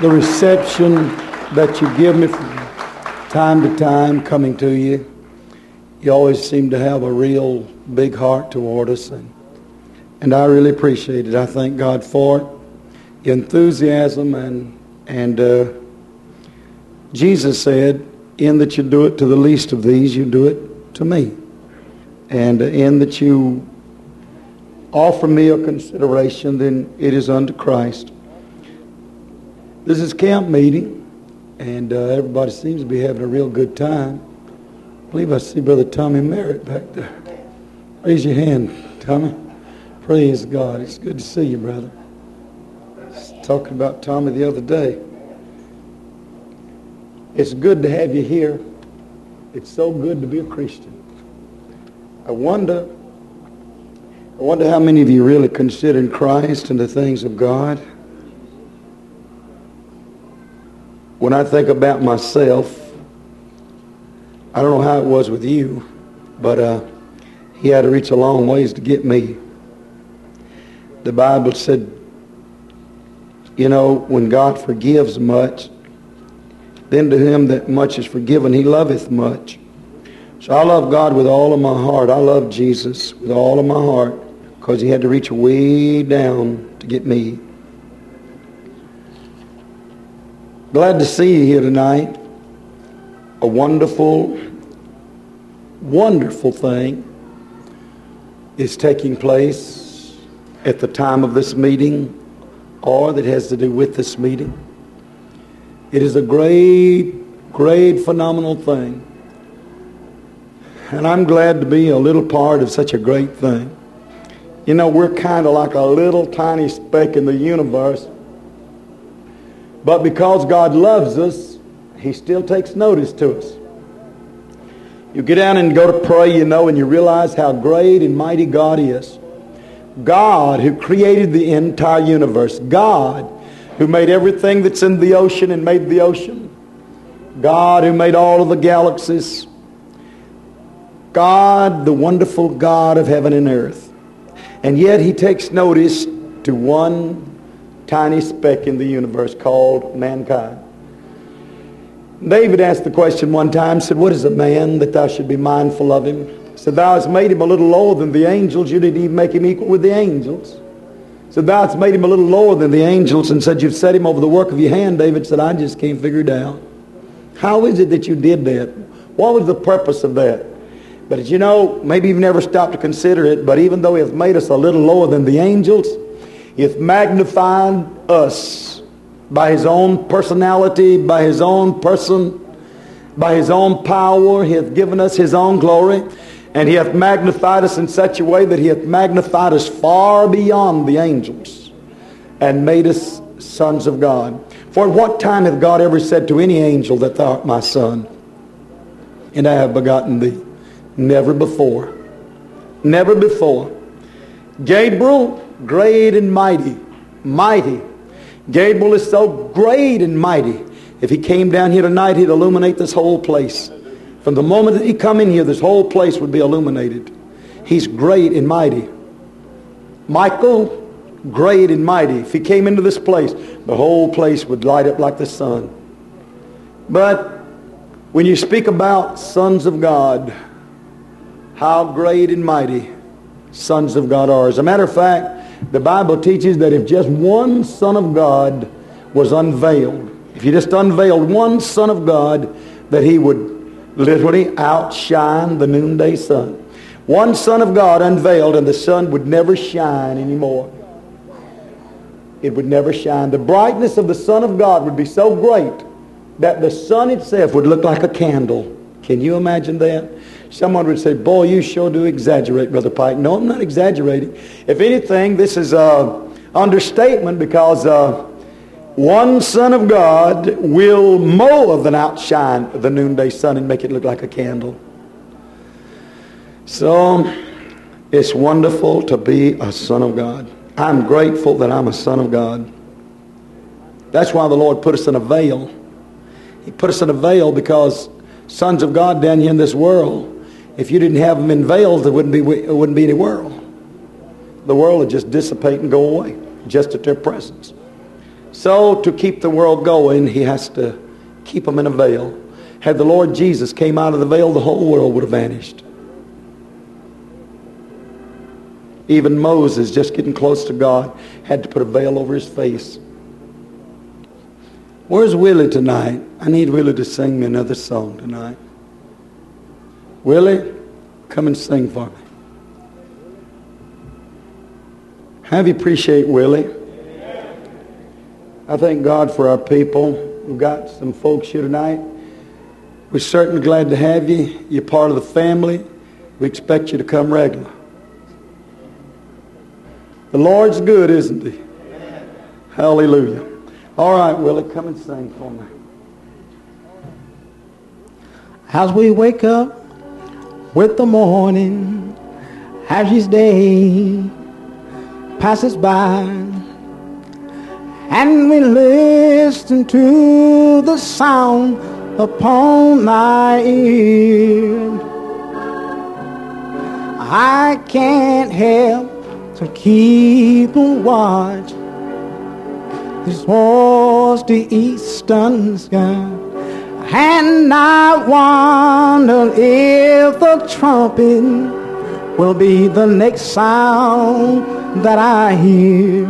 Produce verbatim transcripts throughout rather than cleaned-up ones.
the reception that you give me from time to time coming to you. You always seem to have a real big heart toward us, and, and I really appreciate it. I thank God for it. Your enthusiasm, and and uh, Jesus said, in that you do it to the least of these, you do it to me. And uh, in that you offer me a consideration, then it is unto Christ. This is camp meeting, and uh, everybody seems to be having a real good time. I believe I see Brother Tommy Merritt back there. Raise your hand, Tommy. Praise God. It's good to see you, brother. I was talking about Tommy the other day. It's good to have you here. It's so good to be a Christian. I wonder, I wonder how many of you really consider Christ and the things of God. When I think about myself, I don't know how it was with you, but uh, he had to reach a long ways to get me. The Bible said, you know, when God forgives much, then to him that much is forgiven, he loveth much. So I love God with all of my heart. I love Jesus with all of my heart because he had to reach way down to get me. Glad to see you here tonight. A wonderful, wonderful thing is taking place at the time of this meeting, or that has to do with this meeting. It is a great, great, phenomenal thing. And I'm glad to be a little part of such a great thing. You know, we're kind of like a little tiny speck in the universe. But because God loves us, he still takes notice to us. You get down and go to pray, you know, and you realize how great and mighty God is. God who created the entire universe. God who made everything that's in the ocean and made the ocean. God who made all of the galaxies. God, the wonderful God of heaven and earth. And yet he takes notice to one tiny speck in the universe called mankind. David asked the question one time, said, what is a man that thou should be mindful of him? He said, thou hast made him a little lower than the angels. You didn't even make him equal with the angels. So thou hast made him a little lower than the angels, and said, you've set him over the work of your hand. David said, I just can't figure it out. How is it that you did that? What was the purpose of that? But you know, maybe you've never stopped to consider it, but even though he hath made us a little lower than the angels, he hath magnified us by his own personality, by his own person, by his own power. He hath given us his own glory. And he hath magnified us in such a way that he hath magnified us far beyond the angels and made us sons of God. For at what time hath God ever said to any angel that thou art my son, and I have begotten thee? Never before. Never before. Gabriel, great and mighty. Mighty. Gabriel is so great and mighty. If he came down here tonight, he'd illuminate this whole place. From the moment that he come in here, this whole place would be illuminated. He's great and mighty. Michael, great and mighty. If he came into this place, the whole place would light up like the sun. But when you speak about sons of God, how great and mighty sons of God are. As a matter of fact, the Bible teaches that if just one son of God was unveiled, if you just unveiled one son of God, that he would literally outshine the noonday sun. One son of God unveiled, and the sun would never shine anymore. It would never shine. The brightness of the Son of God would be so great that the sun itself would look like a candle. Can you imagine that? Someone would say, boy, you sure do exaggerate, Brother Pike. No, I'm not exaggerating. If anything, this is an understatement, because uh, one Son of God will more than outshine the noonday sun and make it look like a candle. So, it's wonderful to be a son of God. I'm grateful that I'm a son of God. That's why the Lord put us in a veil. He put us in a veil because sons of God down here in this world, if you didn't have them in veils, there wouldn't be, there wouldn't be any world. The world would just dissipate and go away, just at their presence. So to keep the world going, he has to keep them in a veil. Had the Lord Jesus came out of the veil, the whole world would have vanished. Even Moses, just getting close to God, had to put a veil over his face. Where's Willie tonight? I need Willie to sing me another song tonight. Willie, come and sing for me. Have you appreciate Willie? I thank God for our people. We've got some folks here tonight. We're certainly glad to have you. You're part of the family. We expect you to come regular. The Lord's good, isn't he? Hallelujah. All right, Willie, come and sing for me. As we wake up with the morning, as each day passes by, and we listen to the sound upon my ear, I can't help to keep a watch. This was the eastern sky, and I wonder if the trumpet will be the next sound that I hear.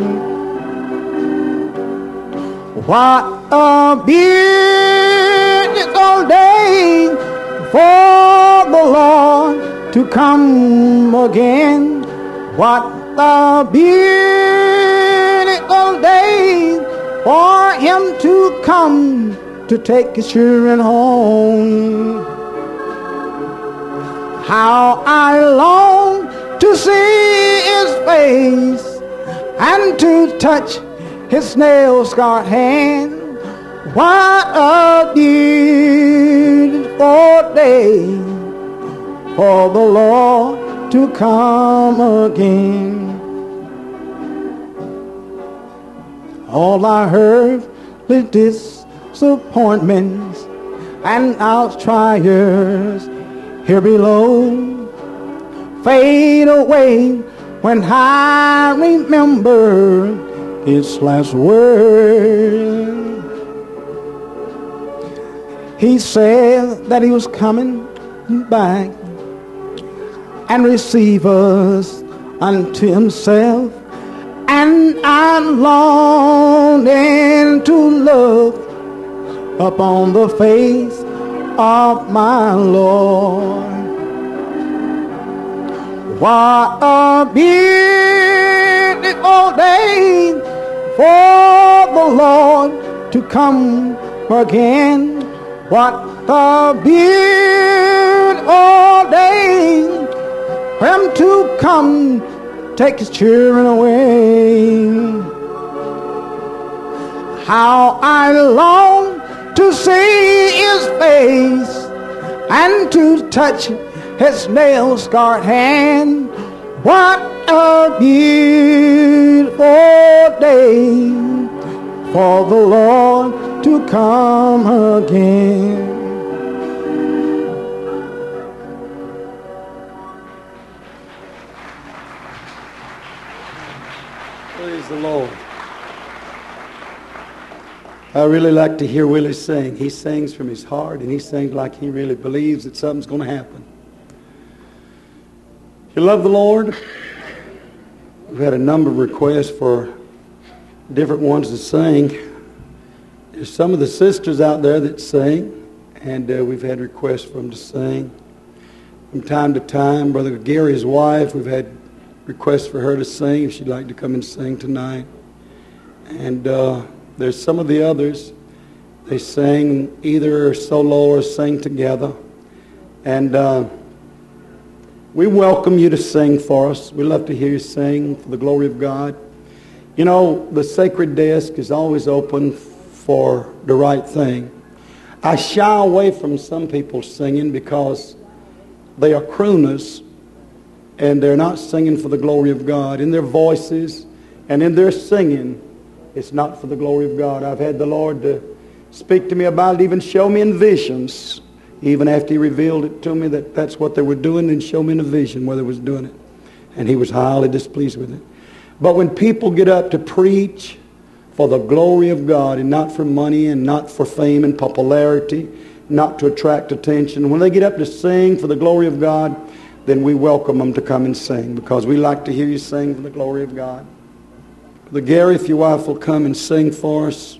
What a beautiful day for the Lord to come again. What a beautiful day for him to come to take his children home. How I long to see his face and to touch his nail-scarred hand. What a beautiful day for the Lord to come again. All I heard was disappointments and our trials here below fade away when I remember his last word. He said that he was coming back and receive us unto himself, and I'm longing to look upon the face of my Lord. What a beautiful day for the Lord to come again. What a beautiful day for him to come, take his children away. How I long to see his face and to touch his nail-scarred hand. What a beautiful day for the Lord to come again. Praise the Lord. I really like to hear Willie sing. He sings from his heart, and he sings like he really believes that something's going to happen. You love the Lord? We've had a number of requests for different ones to sing. There's some of the sisters out there that sing, and uh, we've had requests for them to sing. From time to time, Brother Gary's wife, we've had requests for her to sing, if she'd like to come and sing tonight. And uh, there's some of the others, they sing either solo or sing together. And uh, we welcome you to sing for us. We love to hear you sing for the glory of God. You know, the sacred desk is always open for the right thing. I shy away from some people singing because they are crooners and they're not singing for the glory of God. In their voices and in their singing, it's not for the glory of God. I've had the Lord to speak to me about it, even show me in visions, even after he revealed it to me that that's what they were doing, and show me in a vision where they was doing it. And he was highly displeased with it. But when people get up to preach for the glory of God and not for money and not for fame and popularity, not to attract attention. When they get up to sing for the glory of God, then we welcome them to come and sing, because we like to hear you sing for the glory of God. Brother Gary, if your wife will come and sing for us.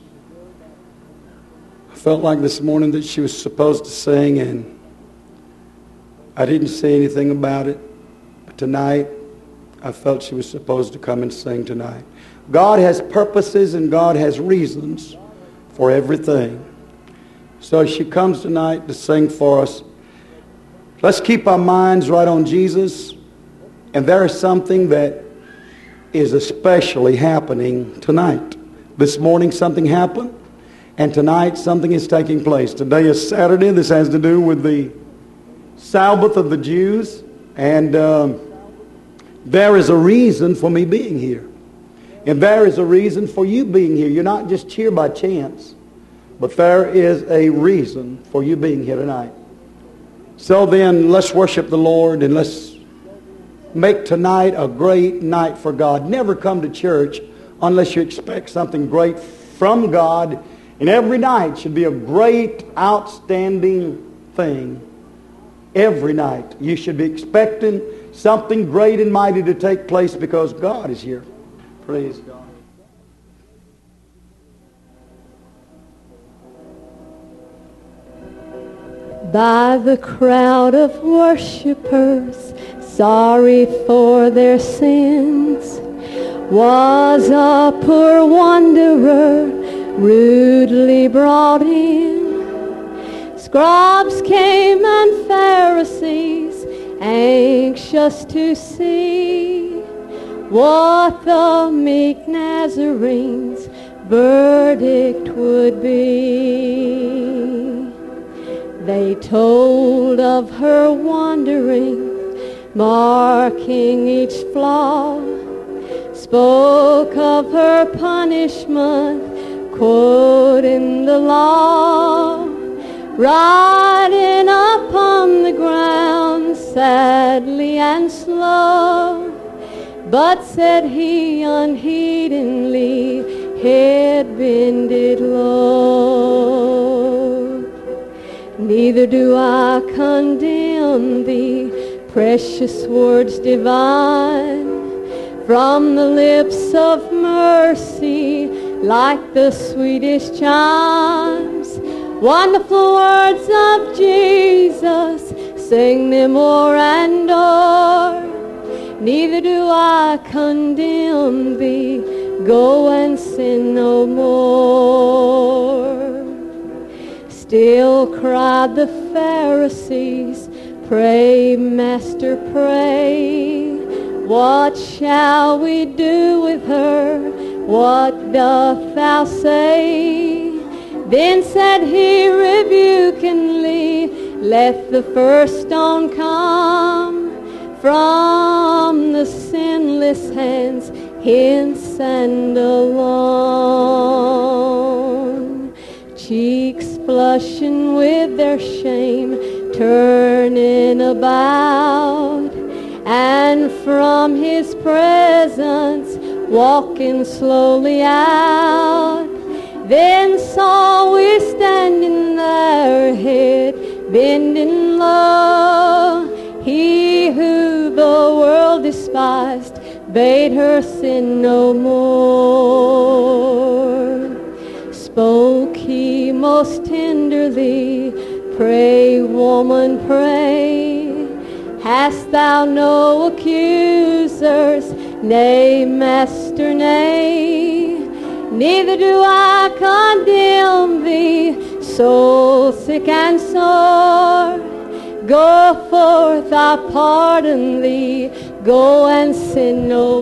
I felt like this morning that she was supposed to sing, and I didn't say anything about it. But tonight, I felt she was supposed to come and sing tonight. God has purposes and God has reasons for everything. So as she comes tonight to sing for us, let's keep our minds right on Jesus. And there is something that is especially happening tonight. This morning something happened, and tonight something is taking place. Today is Saturday. This has to do with the Sabbath of the Jews. And um, there is a reason for me being here. And there is a reason for you being here. You're not just here by chance, but there is a reason for you being here tonight. So then, let's worship the Lord, and let's make tonight a great night for God. Never come to church unless you expect something great from God. And every night should be a great, outstanding thing. Every night you should be expecting something great and mighty to take place, because God is here. Praise God. By the crowd of worshipers, sorry for their sins, was a poor wanderer rudely brought in. Scribes came and Pharisees, anxious to see what the meek Nazarene's verdict would be. They told of her wandering, marking each flaw, spoke of her punishment, quoting the law, riding upon the ground sadly and slow. But said he unheedingly, head bended low, neither do I condemn thee, precious words divine, from the lips of mercy, like the sweetest chimes. Wonderful words of Jesus, sing them o'er and o'er. Neither do I condemn thee, go and sin no more. Still cried the Pharisees, pray, Master, pray. What shall we do with her? What doth thou say? Then said he rebukingly, let the first stone come from the sinless hands, hence and alone. Cheeks flushing with their shame, turning about, and from his presence walking slowly out. Then saw we standing there, head bending low, he who the world despised, bade her sin no more. Spoke he most tenderly, pray, woman, pray. Hast thou no accusers? Nay, Master, nay. Neither do I condemn thee, soul sick and sore. Go forth, I pardon thee, go and sin no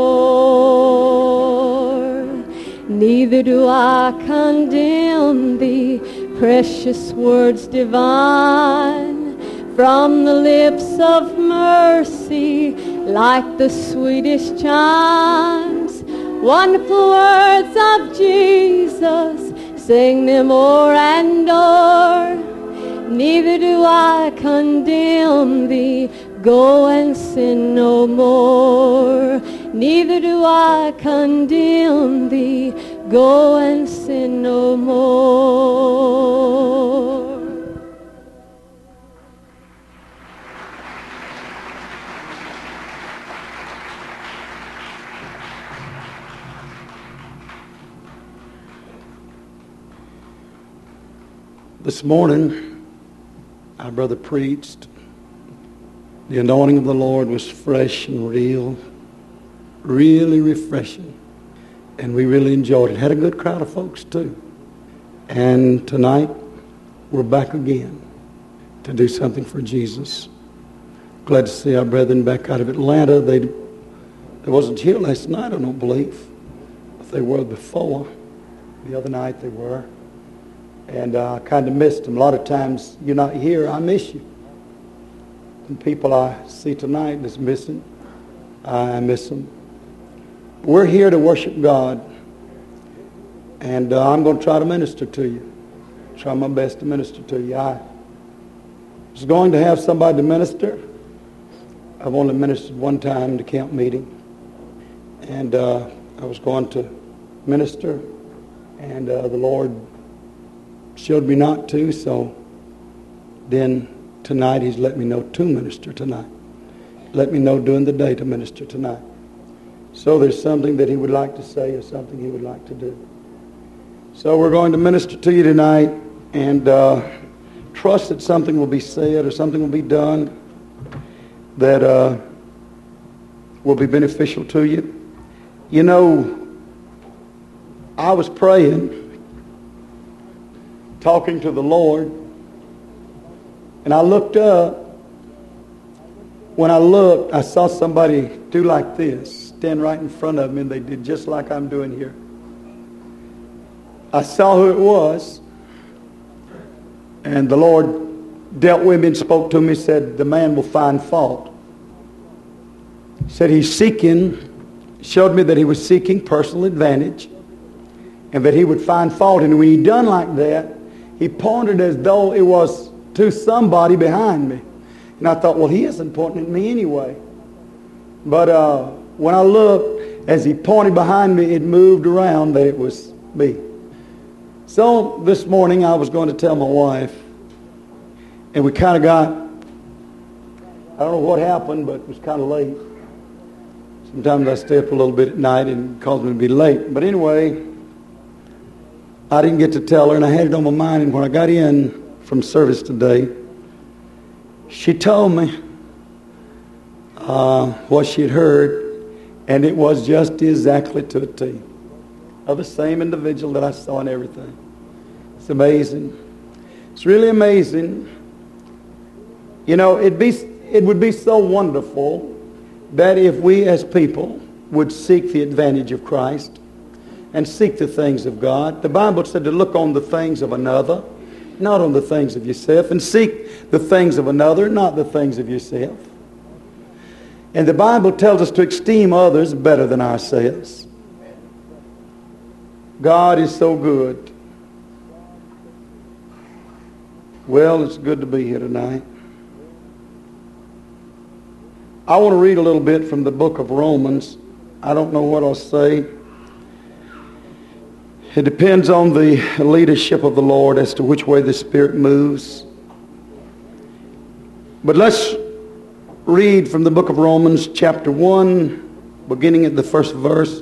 more. Neither do I condemn thee, precious words divine, from the lips of mercy, like the sweetest chimes. Wonderful words of Jesus, sing them o'er and o'er. Neither do I condemn thee, go and sin no more. Neither do I condemn thee, go and sin no more. This morning, our brother preached. The anointing of the Lord was fresh and real, really refreshing. And we really enjoyed it. Had a good crowd of folks too. And tonight, we're back again to do something for Jesus. Glad to see our brethren back out of Atlanta. They, they wasn't here last night, I don't believe. But they were before. The other night they were. And I uh, kind of missed them. A lot of times you're not here, I miss you. And people I see tonight that's missing, I miss them. We're here to worship God. And uh, I'm going to try to minister to you. Try my best to minister to you. I was going to have somebody to minister. I've only ministered one time to camp meeting. And uh, I was going to minister. And uh, the Lord showed me not to, so then tonight He's let me know to minister tonight. Let me know during the day to minister tonight. So there's something that He would like to say or something He would like to do. So we're going to minister to you tonight and uh, trust that something will be said or something will be done that uh, will be beneficial to you. You know, I was praying, talking to the Lord, and I looked up. When I looked, I saw somebody do like this, stand right in front of me, and they did just like I'm doing here. I saw who it was, and the Lord dealt with me and spoke to me, said, the man will find fault. He said he's seeking, showed me that he was seeking personal advantage, and that he would find fault. And when he done like that, he pointed as though it was to somebody behind me. And I thought, well, he isn't pointing at me anyway. But uh, when I looked, as he pointed behind me, it moved around that it was me. So this morning I was going to tell my wife, and we kind of got, I don't know what happened, but it was kind of late. Sometimes I stay up a little bit at night and it caused me to be late. But anyway, I didn't get to tell her, and I had it on my mind. And when I got in from service today, she told me uh, what she had heard, and it was just exactly to a T of the same individual that I saw and everything. It's amazing. It's really amazing. You know, it'd be, it would be so wonderful that if we as people would seek the advantage of Christ and seek the things of God. The Bible said to look on the things of another, not on the things of yourself, and seek the things of another, not the things of yourself. And the Bible tells us to esteem others better than ourselves. God is so good. Well, it's good to be here tonight. I want to read a little bit from the book of Romans. I don't know what I'll say. It depends on the leadership of the Lord as to which way the Spirit moves. But let's read from the book of Romans chapter one, beginning at the first verse.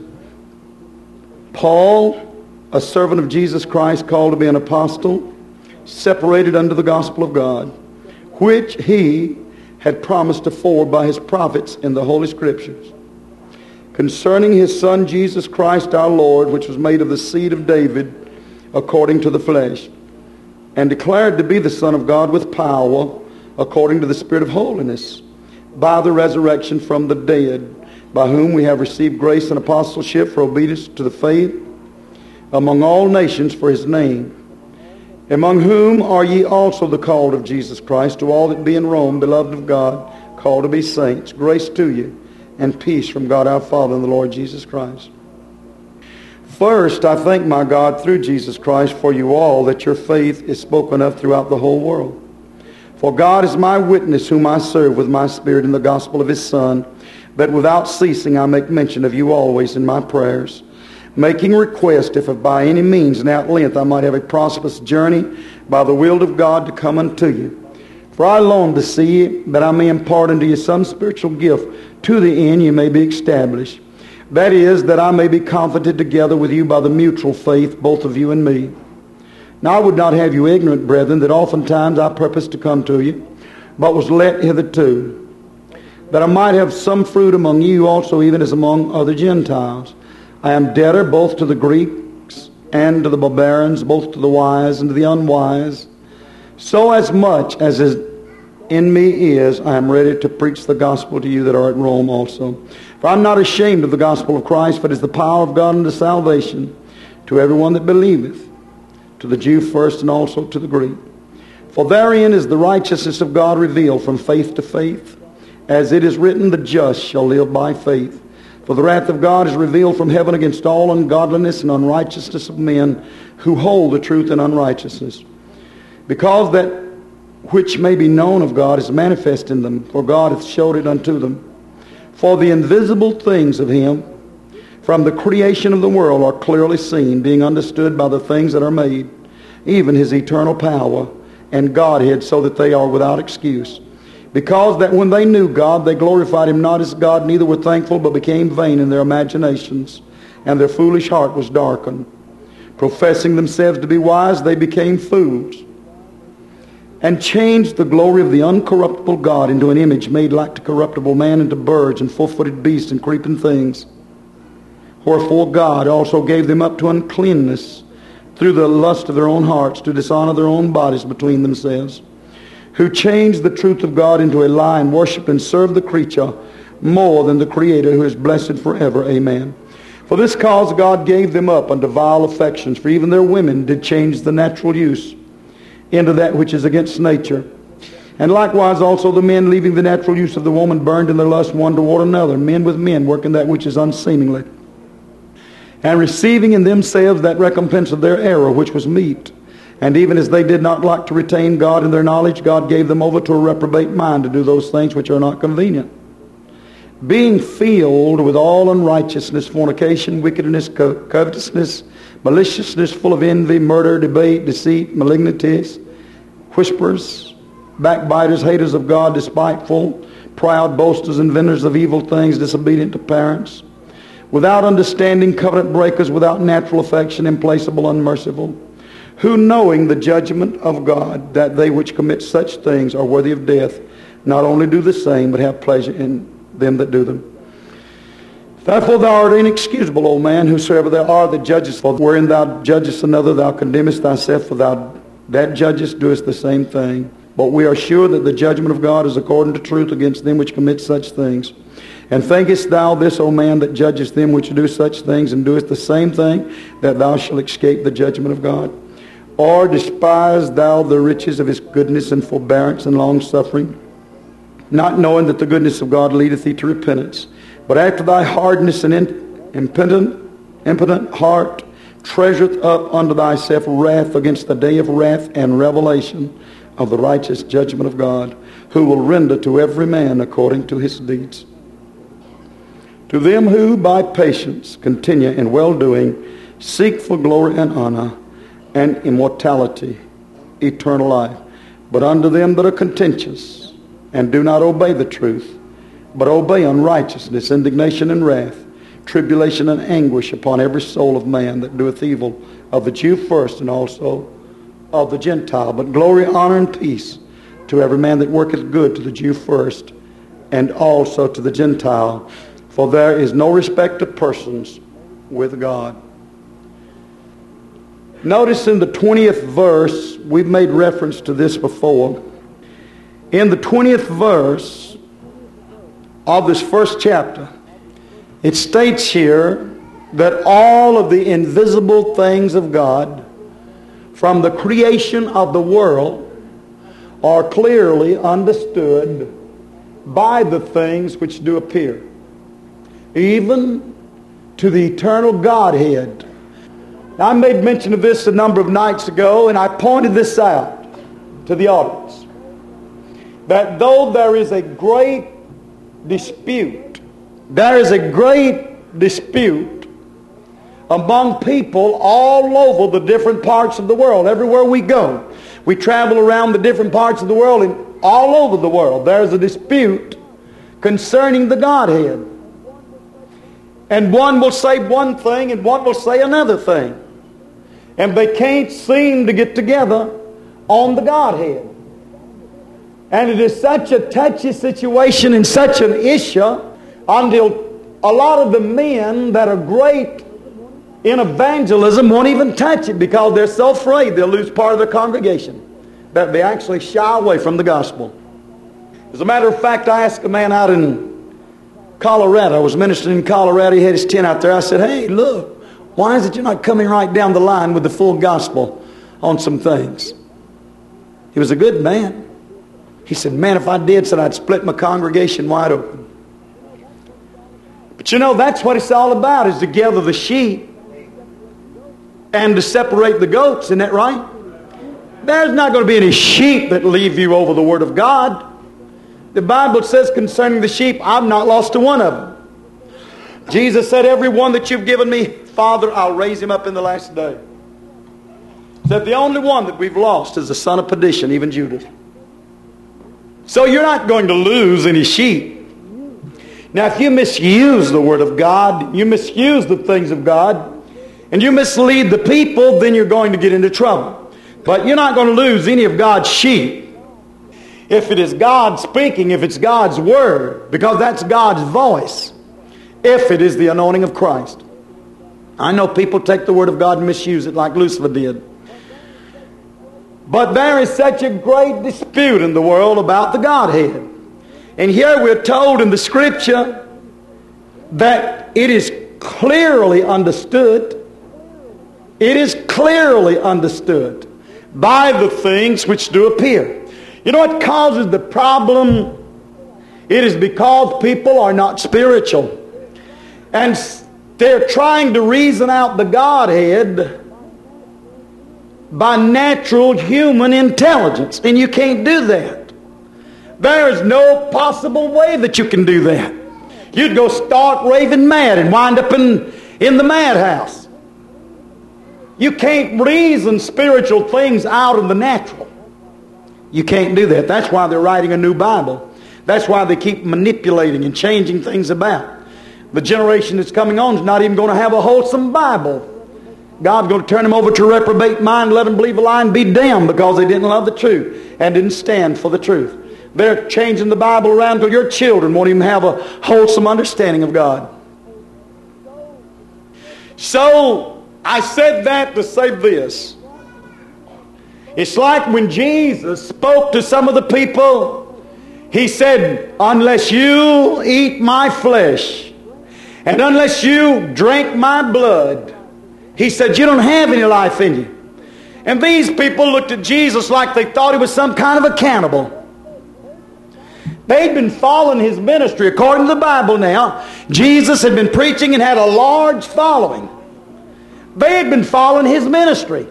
Paul, a servant of Jesus Christ, called to be an apostle, separated unto the gospel of God, which he had promised afore by his prophets in the Holy Scriptures, concerning his Son Jesus Christ our Lord, which was made of the seed of David according to the flesh, and declared to be the Son of God with power according to the Spirit of holiness, by the resurrection from the dead, by whom we have received grace and apostleship for obedience to the faith among all nations for his name, among whom are ye also the called of Jesus Christ, to all that be in Rome, beloved of God, called to be saints. Grace to you and peace from God our Father and the Lord Jesus Christ. First, I thank my God through Jesus Christ for you all, that your faith is spoken of throughout the whole world. For God is my witness, whom I serve with my spirit in the gospel of his Son, that without ceasing I make mention of you always in my prayers, making request if by any means and at length I might have a prosperous journey by the will of God to come unto you. For I long to see you, that I may impart unto you some spiritual gift, to the end you may be established. That is, that I may be comforted together with you by the mutual faith, both of you and me. Now I would not have you ignorant, brethren, that oftentimes I purposed to come to you, but was let hitherto, that I might have some fruit among you also, even as among other Gentiles. I am debtor both to the Greeks and to the barbarians, both to the wise and to the unwise. So as much as is in me is, I am ready to preach the gospel to you that are at Rome also. For I am not ashamed of the gospel of Christ, for it is the power of God unto salvation to everyone that believeth, to the Jew first and also to the Greek. For therein is the righteousness of God revealed from faith to faith, as it is written, the just shall live by faith. For the wrath of God is revealed from heaven against all ungodliness and unrighteousness of men who hold the truth in unrighteousness. Because that which may be known of God is manifest in them, for God hath showed it unto them. For the invisible things of him from the creation of the world are clearly seen, being understood by the things that are made, even his eternal power and Godhead, so that they are without excuse. Because that when they knew God, they glorified him not as God, neither were thankful, but became vain in their imaginations, and their foolish heart was darkened. Professing themselves to be wise, they became fools, and changed the glory of the uncorruptible God into an image made like to corruptible man, and to birds, and four-footed beasts, and creeping things. Wherefore God also gave them up to uncleanness through the lust of their own hearts, to dishonor their own bodies between themselves, who changed the truth of God into a lie, and worshiped and served the creature more than the Creator, who is blessed forever. Amen. For this cause God gave them up unto vile affections, for even their women did change the natural use into that which is against nature. And likewise also the men, leaving the natural use of the woman, burned in their lust one toward another, men with men, working that which is unseemly, and receiving in themselves that recompense of their error which was meet. And even as they did not like to retain God in their knowledge, God gave them over to a reprobate mind to do those things which are not convenient, being filled with all unrighteousness, fornication, wickedness, co- covetousness, maliciousness, full of envy, murder, debate, deceit, malignities, whisperers, backbiters, haters of God, despiteful, proud, boasters, inventors of evil things, disobedient to parents, without understanding, covenant breakers, without natural affection, implacable, unmerciful, who knowing the judgment of God, that they which commit such things are worthy of death, not only do the same, but have pleasure in them that do them. Therefore thou art inexcusable, O man, whosoever thou art that judgest, for wherein thou judgest another, thou condemnest thyself, for thou that judgest doest the same thing. But we are sure that the judgment of God is according to truth against them which commit such things. And thinkest thou this, O man, that judgest them which do such things, and doest the same thing, that thou shalt escape the judgment of God? Or despise thou the riches of his goodness and forbearance and longsuffering, not knowing that the goodness of God leadeth thee to repentance? But after thy hardness and impotent, impotent heart treasureth up unto thyself wrath against the day of wrath and revelation of the righteous judgment of God, who will render to every man according to his deeds. To them who by patience continue in well-doing, seek for glory and honor and immortality, eternal life. But unto them that are contentious and do not obey the truth, but obey unrighteousness, indignation and wrath, tribulation and anguish upon every soul of man that doeth evil, of the Jew first and also of the Gentile. But glory, honor, and peace to every man that worketh good, to the Jew first and also to the Gentile. For there is no respect of persons with God. Notice in the twentieth verse, we've made reference to this before. In the twentieth verse of this first chapter, it states here that all of the invisible things of God from the creation of the world are clearly understood by the things which do appear, even to the eternal Godhead. Now, I made mention of this a number of nights ago, and I pointed this out to the audience, that though there is a great dispute, there is a great dispute among people all over the different parts of the world. Everywhere we go, we travel around the different parts of the world, and all over the world there's a dispute concerning the Godhead. And one will say one thing and one will say another thing. And they can't seem to get together on the Godhead. And it is such a touchy situation and such an issue until a lot of the men that are great in evangelism won't even touch it because they're so afraid they'll lose part of their congregation that they actually shy away from the gospel. As a matter of fact, I asked a man out in Colorado. I was ministering in Colorado. He had his tent out there. I said, hey, look, why is it you're not coming right down the line with the full gospel on some things? He was a good man. He said, man, if I did, said I'd split my congregation wide open. But you know, that's what it's all about, is to gather the sheep and to separate the goats. Isn't that right? There's not going to be any sheep that leave you over the Word of God. The Bible says concerning the sheep, I've not lost to one of them. Jesus said, every one that you've given me, Father, I'll raise him up in the last day. He said, the only one that we've lost is the son of perdition, even Judas. So you're not going to lose any sheep. Now, if you misuse the Word of God, you misuse the things of God, and you mislead the people, then you're going to get into trouble. But you're not going to lose any of God's sheep. If it is God speaking, if it's God's Word, because that's God's voice, if it is the anointing of Christ. I know people take the Word of God and misuse it like Lucifer did. But there is such a great dispute in the world about the Godhead. And here we're told in the Scripture that it is clearly understood. It is clearly understood by the things which do appear. You know what causes the problem? It is because people are not spiritual. And they're trying to reason out the Godhead by natural human intelligence. And you can't do that. There is no possible way that you can do that. You'd go stark raving mad and wind up in, in the madhouse. You can't reason spiritual things out of the natural. You can't do that. That's why they're writing a new Bible. That's why they keep manipulating and changing things about. The generation that's coming on is not even going to have a wholesome Bible. God's going to turn them over to a reprobate mind, let them believe a lie and be damned because they didn't love the truth and didn't stand for the truth. They're changing the Bible around till your children won't even have a wholesome understanding of God. So, I said that to say this. It's like when Jesus spoke to some of the people, He said, unless you eat my flesh and unless you drink my blood, He said, you don't have any life in you. And these people looked at Jesus like they thought He was some kind of a cannibal. They'd been following His ministry. According to the Bible now, Jesus had been preaching and had a large following. They had been following His ministry.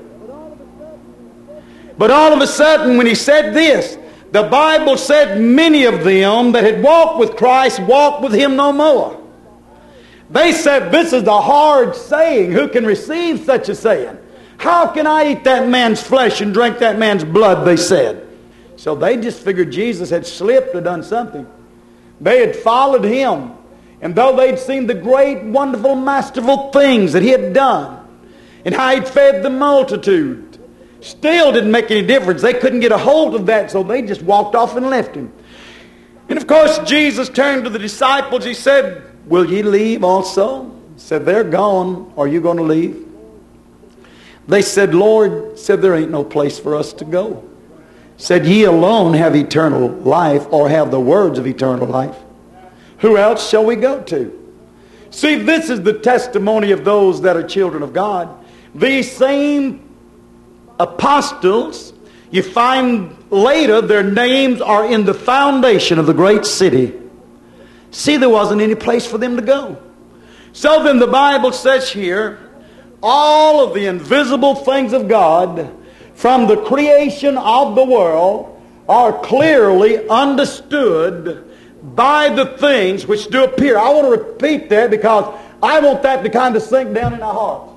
But all of a sudden, when He said this, the Bible said many of them that had walked with Christ walked with Him no more. They said, this is a hard saying. Who can receive such a saying? How can I eat that man's flesh and drink that man's blood, they said. So they just figured Jesus had slipped or done something. They had followed Him. And though they'd seen the great, wonderful, masterful things that He had done, and how He'd fed the multitude, still didn't make any difference. They couldn't get a hold of that, so they just walked off and left Him. And of course, Jesus turned to the disciples. He said, will ye leave also? He said, they're gone. Are you going to leave? They said, Lord, said, there ain't no place for us to go. Said, ye alone have eternal life, or have the words of eternal life. Who else shall we go to? See, this is the testimony of those that are children of God. These same apostles, you find later their names are in the foundation of the great city. See, there wasn't any place for them to go. So then the Bible says here, all of the invisible things of God from the creation of the world are clearly understood by the things which do appear. I want to repeat that because I want that to kind of sink down in our hearts.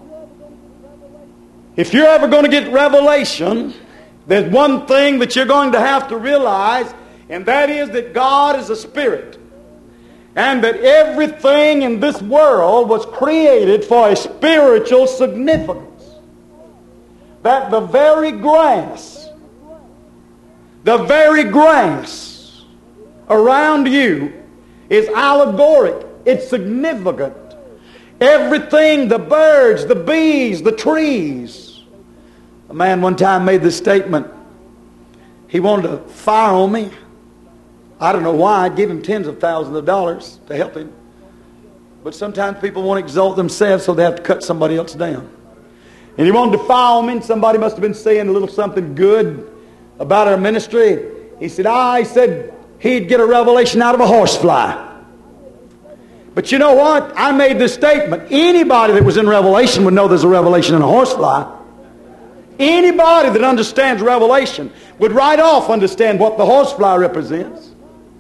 If you're ever going to get revelation, there's one thing that you're going to have to realize, and that is that God is a spirit. And that everything in this world was created for a spiritual significance. That the very grass, the very grass around you is allegoric. It's significant. Everything, the birds, the bees, the trees. A man one time made this statement. He wanted to fire on me. I don't know why. I'd give him tens of thousands of dollars to help him. But sometimes people want to exalt themselves, so they have to cut somebody else down. And he wanted to fire on me, and somebody must have been saying a little something good about our ministry. He said, ah, he said he'd get a revelation out of a horsefly. But you know what? I made this statement. Anybody that was in Revelation would know there's a revelation in a horsefly. Anybody that understands Revelation would right off understand what the horsefly represents.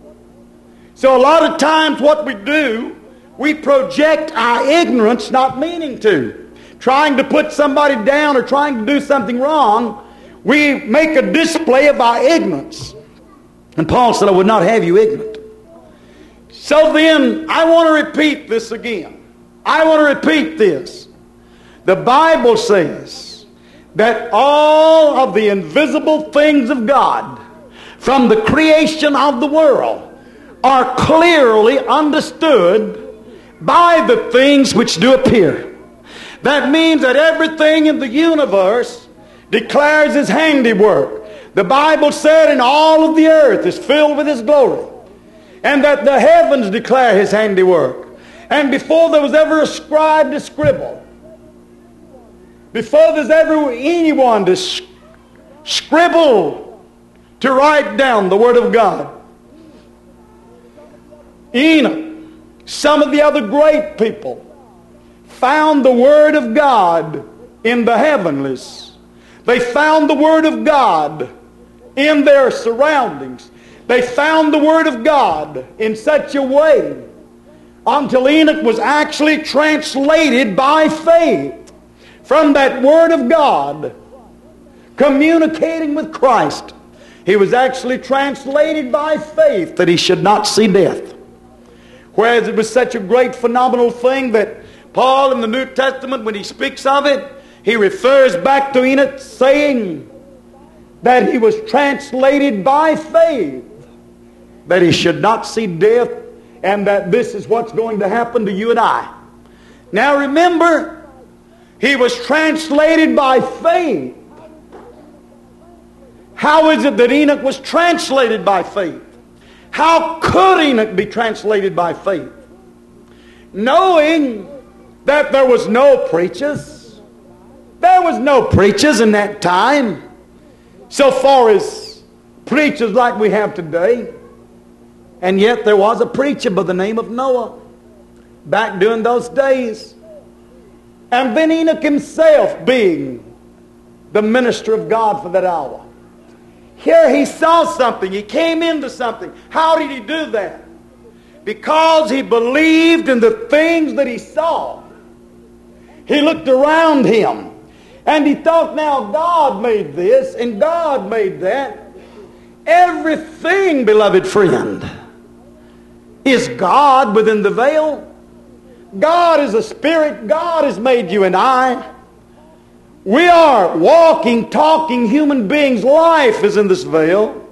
So a lot of times what we do, we project our ignorance not meaning to. Trying to put somebody down or trying to do something wrong, we make a display of our ignorance. And Paul said, I would not have you ignorant. So then, I want to repeat this again. I want to repeat this. The Bible says that all of the invisible things of God from the creation of the world are clearly understood by the things which do appear. That means that everything in the universe declares His handiwork. The Bible said, and all of the earth is filled with His glory. And that the heavens declare His handiwork. And before there was ever a scribe to scribble, before there's ever anyone to sh- scribble, to write down the Word of God, Enoch, some of the other great people, found the Word of God in the heavenlies. They found the Word of God in their surroundings. They found the Word of God in such a way until Enoch was actually translated by faith from that Word of God, communicating with Christ. He was actually translated by faith that he should not see death. Whereas it was such a great phenomenal thing that Paul in the New Testament, when he speaks of it, he refers back to Enoch saying that he was translated by faith that he should not see death, and that this is what's going to happen to you and I. Now remember, he was translated by faith. How is it that Enoch was translated by faith? How could Enoch be translated by faith? Knowing that there was no preachers. There was no preachers in that time, so far as preachers like we have today. And yet there was a preacher by the name of Noah back during those days. And then Enoch himself being the minister of God for that hour. Here he saw something. He came into something. How did he do that? Because he believed in the things that he saw. He looked around him and he thought, now God made this and God made that. Everything, beloved friend, is God within the veil. God is a spirit. God has made you and I. We are walking, talking human beings. Life is in this veil.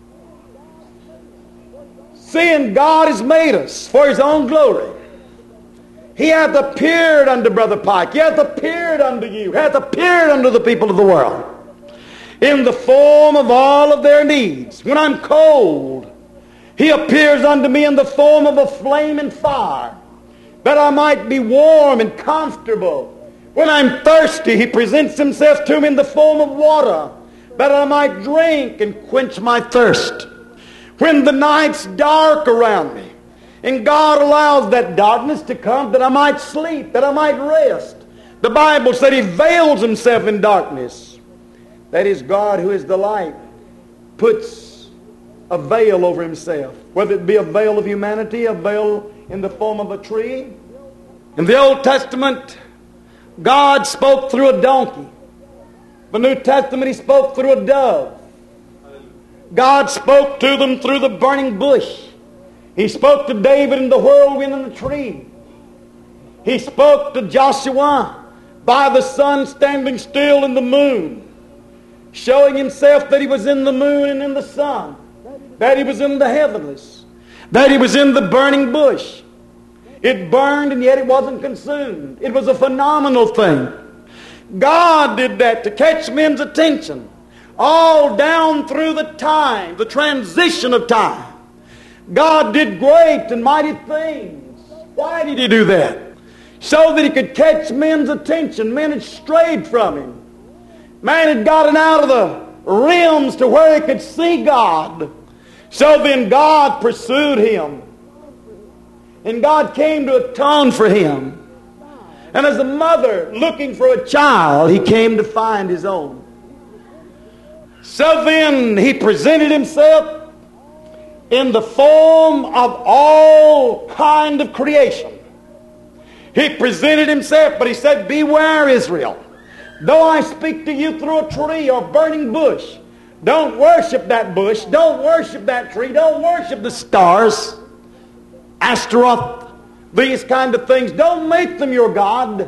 Seeing God has made us for His own glory. He hath appeared unto Brother Pike. He hath appeared unto you. He hath appeared unto the people of the world in the form of all of their needs. When I'm cold, He appears unto me in the form of a flaming fire, that I might be warm and comfortable. When I'm thirsty, He presents Himself to me in the form of water, that I might drink and quench my thirst. When the night's dark around me, and God allows that darkness to come, that I might sleep, that I might rest. The Bible said He veils Himself in darkness. That is, God, who is the light, puts a veil over Himself. Whether it be a veil of humanity, a veil in the form of a tree, In the Old Testament, God spoke through a donkey. The New Testament, He spoke through a dove. God spoke to them through the burning bush. He spoke to David in the whirlwind and the tree. He spoke to Joshua by the sun standing still in the moon, showing Himself that He was in the moon and in the sun, that He was in the heavens, that He was in the burning bush. It burned and yet it wasn't consumed. It was a phenomenal thing. God did that to catch men's attention all down through the time, the transition of time. God did great and mighty things. Why did He do that? So that He could catch men's attention. Men had strayed from Him. Man had gotten out of the rims to where he could see God. So then God pursued him. And God came to atone for him. And as a mother looking for a child, He came to find His own. So then He presented Himself in the form of all kind of creation. He presented Himself, but He said, beware, Israel. Though I speak to you through a tree or burning bush, don't worship that bush, don't worship that tree, don't worship the stars, Astaroth, these kind of things. Don't make them your God.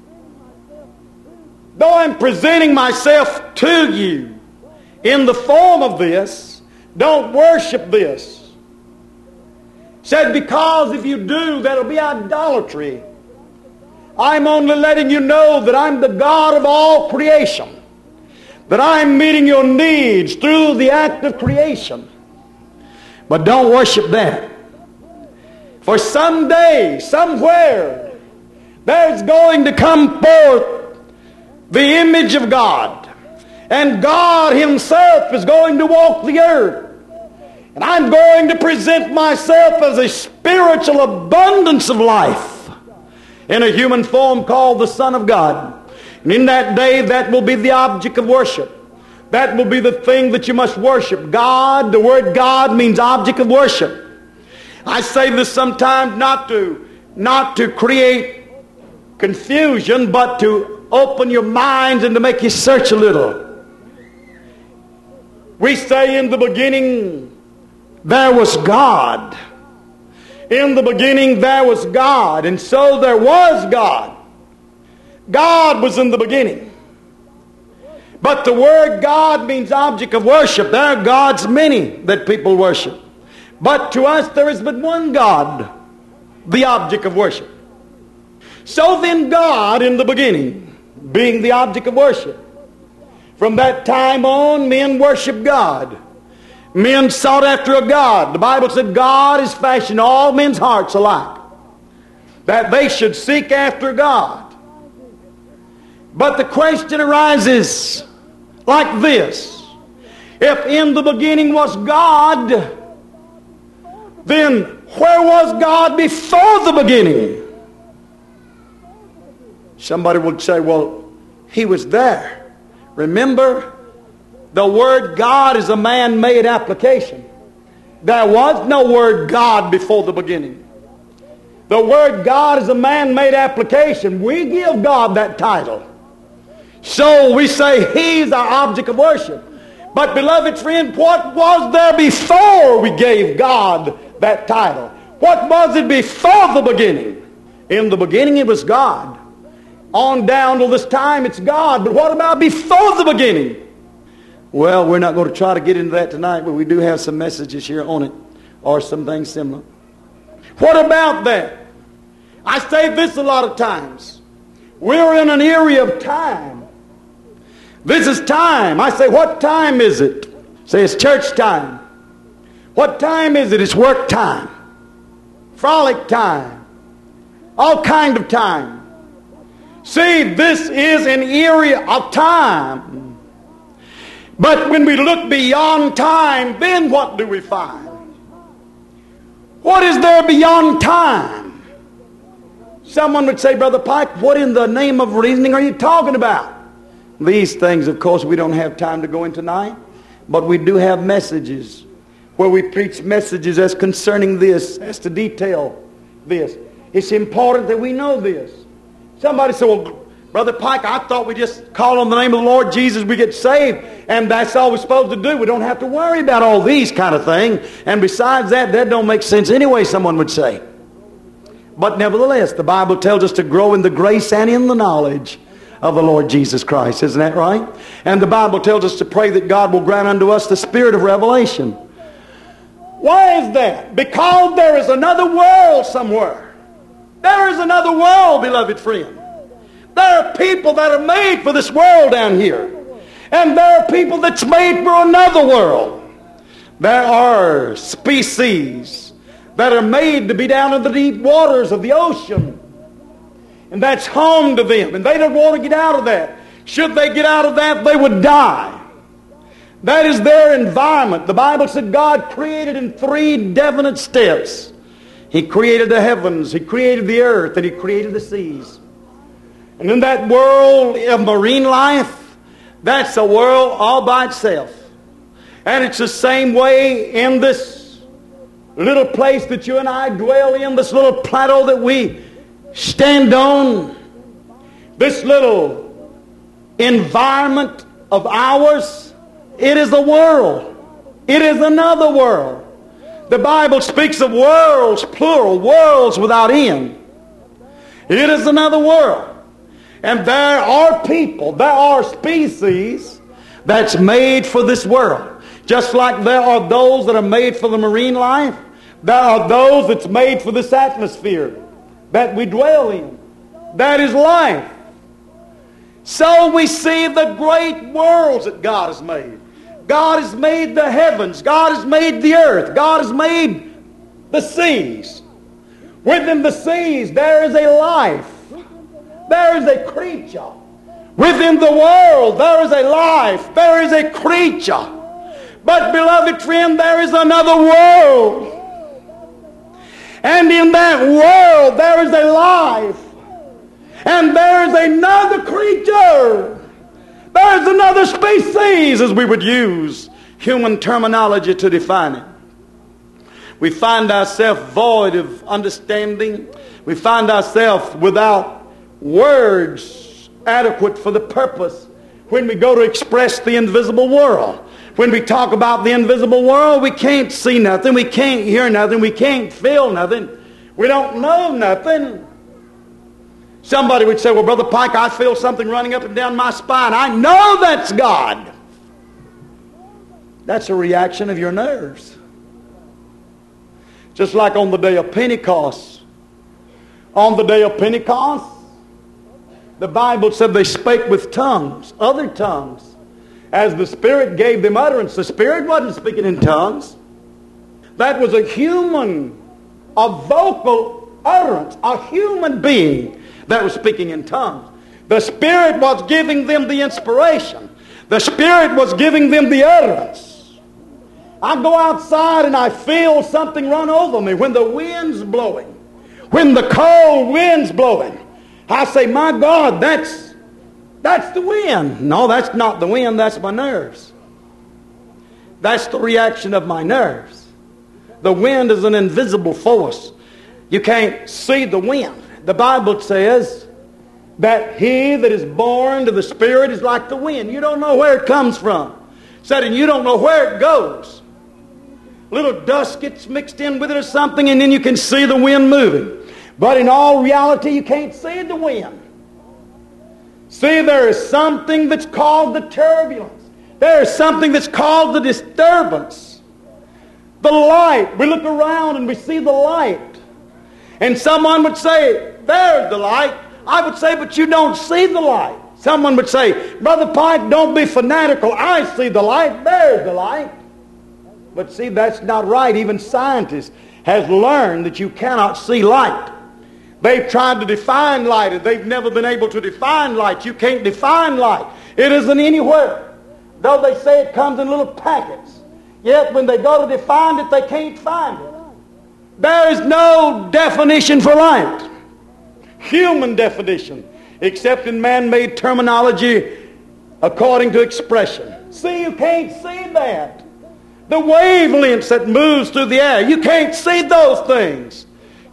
Though I'm presenting myself to you in the form of this, don't worship this. Said, because if you do, that'll be idolatry. I'm only letting you know that I'm the God of all creation, that I'm meeting your needs through the act of creation. But don't worship that. For someday, somewhere, there's going to come forth the image of God. And God Himself is going to walk the earth. And I'm going to present myself as a spiritual abundance of life in a human form called the Son of God. And in that day, that will be the object of worship. That will be the thing that you must worship. God, the word God means object of worship. I say this sometimes not to, not to create confusion, but to open your minds and to make you search a little. We say in the beginning, there was God. In the beginning there was God, and so there was God. God was in the beginning. But the word God means object of worship. There are gods many that people worship. But to us there is but one God, the object of worship. So then God in the beginning, being the object of worship, from that time on men worshiped God. Men sought after a God. The Bible said God has fashioned all men's hearts alike, that they should seek after God. But the question arises like this: if in the beginning was God, then where was God before the beginning? Somebody would say, well, He was there. Remember, the word God is a man-made application. There was no word God before the beginning. The word God is a man-made application. We give God that title. So we say He's our object of worship. But beloved friend, what was there before we gave God that title? What was it before the beginning? In the beginning it was God. On down to this time it's God. But what about before the beginning? Well, we're not going to try to get into that tonight, but we do have some messages here on it, or some things similar. What about that? I say this a lot of times. We're in an area of time. This is time. I say, what time is it? Say, it's church time. What time is it? It's work time. Frolic time. All kind of time. See, this is an area of time. But when we look beyond time, then what do we find? What is there beyond time? Someone would say, Brother Pike, what in the name of reasoning are you talking about? These things, of course, we don't have time to go into tonight, but we do have messages where we preach messages as concerning this, as to detail this. It's important that we know this. Somebody said, well, Brother Pike, I thought we just call on the name of the Lord Jesus, we get saved, and that's all we're supposed to do. We don't have to worry about all these kind of things. And besides that, that don't make sense anyway, someone would say. But nevertheless, the Bible tells us to grow in the grace and in the knowledge of the Lord Jesus Christ. Isn't that right? And the Bible tells us to pray that God will grant unto us the spirit of revelation. Why is that? Because there is another world somewhere. There is another world, beloved friend. There are people that are made for this world down here. And there are people that's made for another world. There are species that are made to be down in the deep waters of the ocean. And that's home to them. And they don't want to get out of that. Should they get out of that, they would die. That is their environment. The Bible said God created in three definite steps. He created the heavens, He created the earth, and He created the seas. And in that world of marine life, that's a world all by itself. And it's the same way in this little place that you and I dwell in, this little plateau that we stand on, this little environment of ours. It is a world. It is another world. The Bible speaks of worlds, plural, worlds without end. It is another world. And there are people, there are species that's made for this world. Just like there are those that are made for the marine life, there are those that's made for this atmosphere that we dwell in. That is life. So we see the great worlds that God has made. God has made the heavens. God has made the earth. God has made the seas. Within the seas there is a life. There is a creature. Within the world there is a life. There is a creature. But beloved friend, there is another world. And in that world there is a life. And there is another creature. There is another species, as we would use human terminology to define it. We find ourselves void of understanding. We find ourselves without words adequate for the purpose when we go to express the invisible world. When we talk about the invisible world, we can't see nothing, we can't hear nothing, we can't feel nothing, we don't know nothing. Somebody would say, well, Brother Pike, I feel something running up and down my spine. I know that's God. That's a reaction of your nerves. Just like on the day of Pentecost. On the day of Pentecost, the Bible said they spake with tongues, other tongues, as the Spirit gave them utterance. The Spirit wasn't speaking in tongues. That was a human, a vocal utterance, a human being that was speaking in tongues. The Spirit was giving them the inspiration. The Spirit was giving them the utterance. I go outside and I feel something run over me when the wind's blowing. When the cold wind's blowing. I say, my God, that's that's the wind. No, that's not the wind, that's my nerves. That's the reaction of my nerves. The wind is an invisible force. You can't see the wind. The Bible says that he that is born to the Spirit is like the wind. You don't know where it comes from. It said, and you don't know where it goes. Little dust gets mixed in with it or something, and then you can see the wind moving. But in all reality, you can't see the wind. See, there is something that's called the turbulence. There is something that's called the disturbance. The light. We look around and we see the light. And someone would say, there's the light. I would say, but you don't see the light. Someone would say, Brother Pike, don't be fanatical. I see the light. There's the light. But see, that's not right. Even scientists has learned that you cannot see light. They've tried to define light, and they've never been able to define light. You can't define light. It isn't anywhere. Though they say it comes in little packets. Yet when they go to define it, they can't find it. There is no definition for light. Human definition. Except in man-made terminology according to expression. See, you can't see that. The wavelengths that moves through the air, you can't see those things.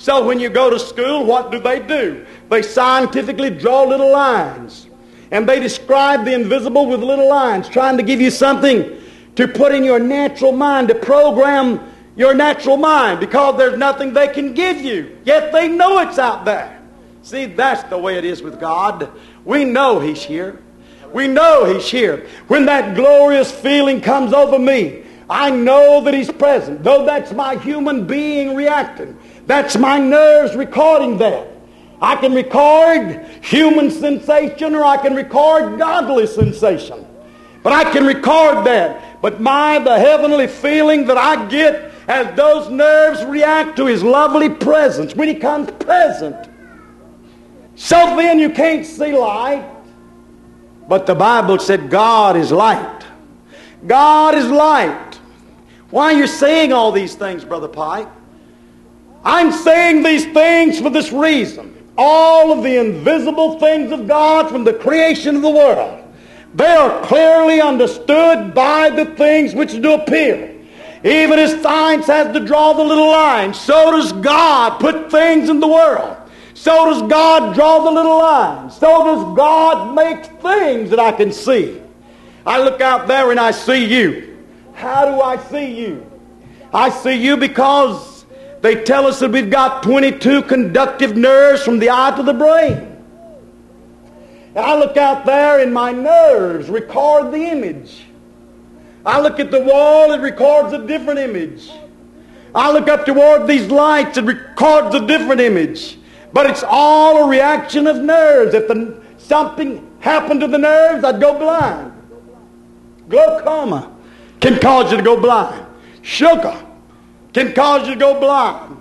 So when you go to school, what do they do? They scientifically draw little lines. And they describe the invisible with little lines, trying to give you something to put in your natural mind, to program your natural mind, because there's nothing they can give you. Yet they know it's out there. See, that's the way it is with God. We know He's here. We know He's here. When that glorious feeling comes over me, I know that He's present. Though that's my human being reacting. That's my nerves recording that. I can record human sensation or I can record godly sensation. But I can record that. But my, the heavenly feeling that I get as those nerves react to His lovely presence, when He comes present. So then you can't see light. But the Bible said God is light. God is light. Why are you saying all these things, Brother Pike? I'm saying these things for this reason. All of the invisible things of God from the creation of the world, they are clearly understood by the things which do appear. Even as science has to draw the little lines, so does God put things in the world. So does God draw the little lines. So does God make things that I can see. I look out there and I see you. How do I see you? I see you because they tell us that we've got twenty-two conductive nerves from the eye to the brain. And I look out there and my nerves record the image. I look at the wall, it records a different image. I look up toward these lights, it records a different image. But it's all a reaction of nerves. If the, something happened to the nerves, I'd go blind. Glaucoma can cause you to go blind. Sugar can cause you to go blind.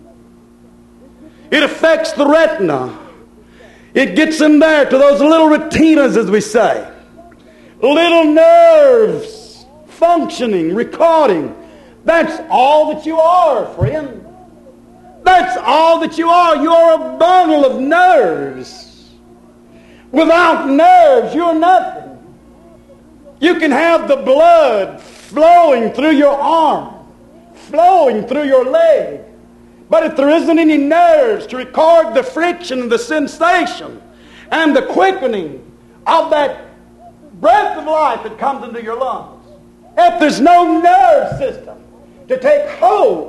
It affects the retina. It gets in there to those little retinas, as we say. Little nerves functioning, recording. That's all that you are, friend. That's all that you are. You are a bundle of nerves. Without nerves, you're nothing. You can have the blood flowing through your arm, flowing through your leg. But if there isn't any nerves to record the friction and the sensation and the quickening of that breath of life that comes into your lungs, if there's no nerve system to take hold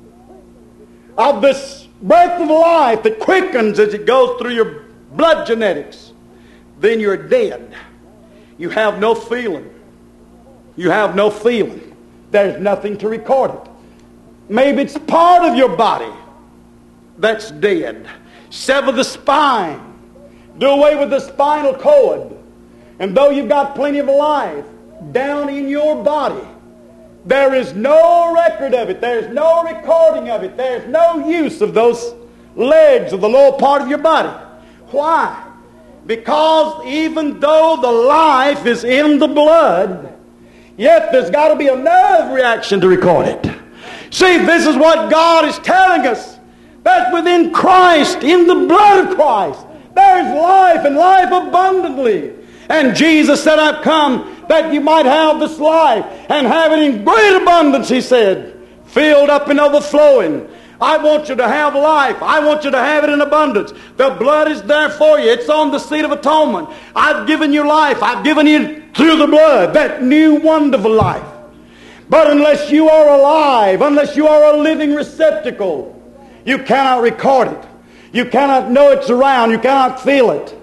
of this breath of life that quickens as it goes through your blood genetics, then you're dead. You have no feeling. You have no feeling. There's nothing to record it. Maybe it's part of your body that's dead. Sever the spine. Do away with the spinal cord. And though you've got plenty of life down in your body, there is no record of it. There's no recording of it. There's no use of those legs of the lower part of your body. Why? Because even though the life is in the blood, yet there's got to be a nerve reaction to record it. See, this is what God is telling us. That within Christ, in the blood of Christ, there is life and life abundantly. And Jesus said, I've come that you might have this life and have it in great abundance, He said, filled up and overflowing. I want you to have life. I want you to have it in abundance. The blood is there for you. It's on the seat of atonement. I've given you life. I've given you through the blood that new wonderful life. But unless you are alive, unless you are a living receptacle, you cannot record it. You cannot know it's around. You cannot feel it.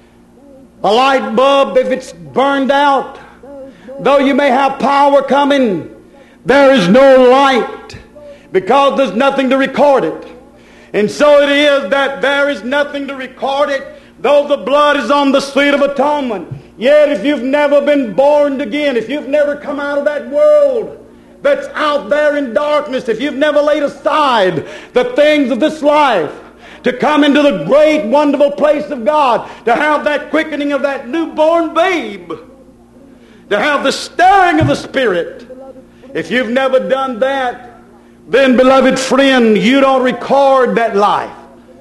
A light bulb, if it's burned out, though you may have power coming, there is no light because there's nothing to record it. And so it is that there is nothing to record it, though the blood is on the seat of atonement. Yet if you've never been born again, if you've never come out of that world that's out there in darkness, if you've never laid aside the things of this life, to come into the great, wonderful place of God, to have that quickening of that newborn babe, to have the stirring of the Spirit. If you've never done that, then, beloved friend, you don't record that life.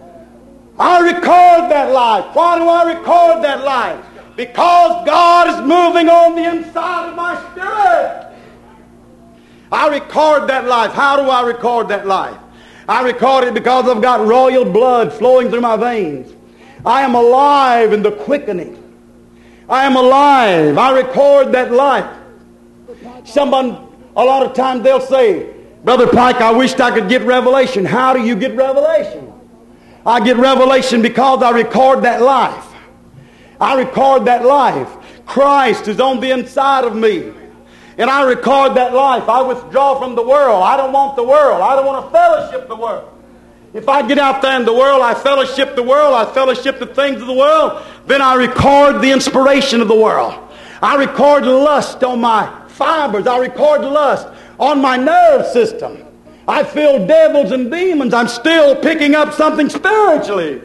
I record that life. Why do I record that life? Because God is moving on the inside of my spirit. I record that life. How do I record that life? I record it because I've got royal blood flowing through my veins. I am alive in the quickening. I am alive. I record that life. Someone, a lot of times they'll say, Brother Pike, I wished I could get revelation. How do you get revelation? I get revelation because I record that life. I record that life. Christ is on the inside of me. And I record that life. I withdraw from the world. I don't want the world. I don't want to fellowship the world. If I get out there in the world, I fellowship the world, I fellowship the things of the world, then I record the inspiration of the world. I record lust on my fibers. I record lust on my nerve system. I feel devils and demons. I'm still picking up something spiritually.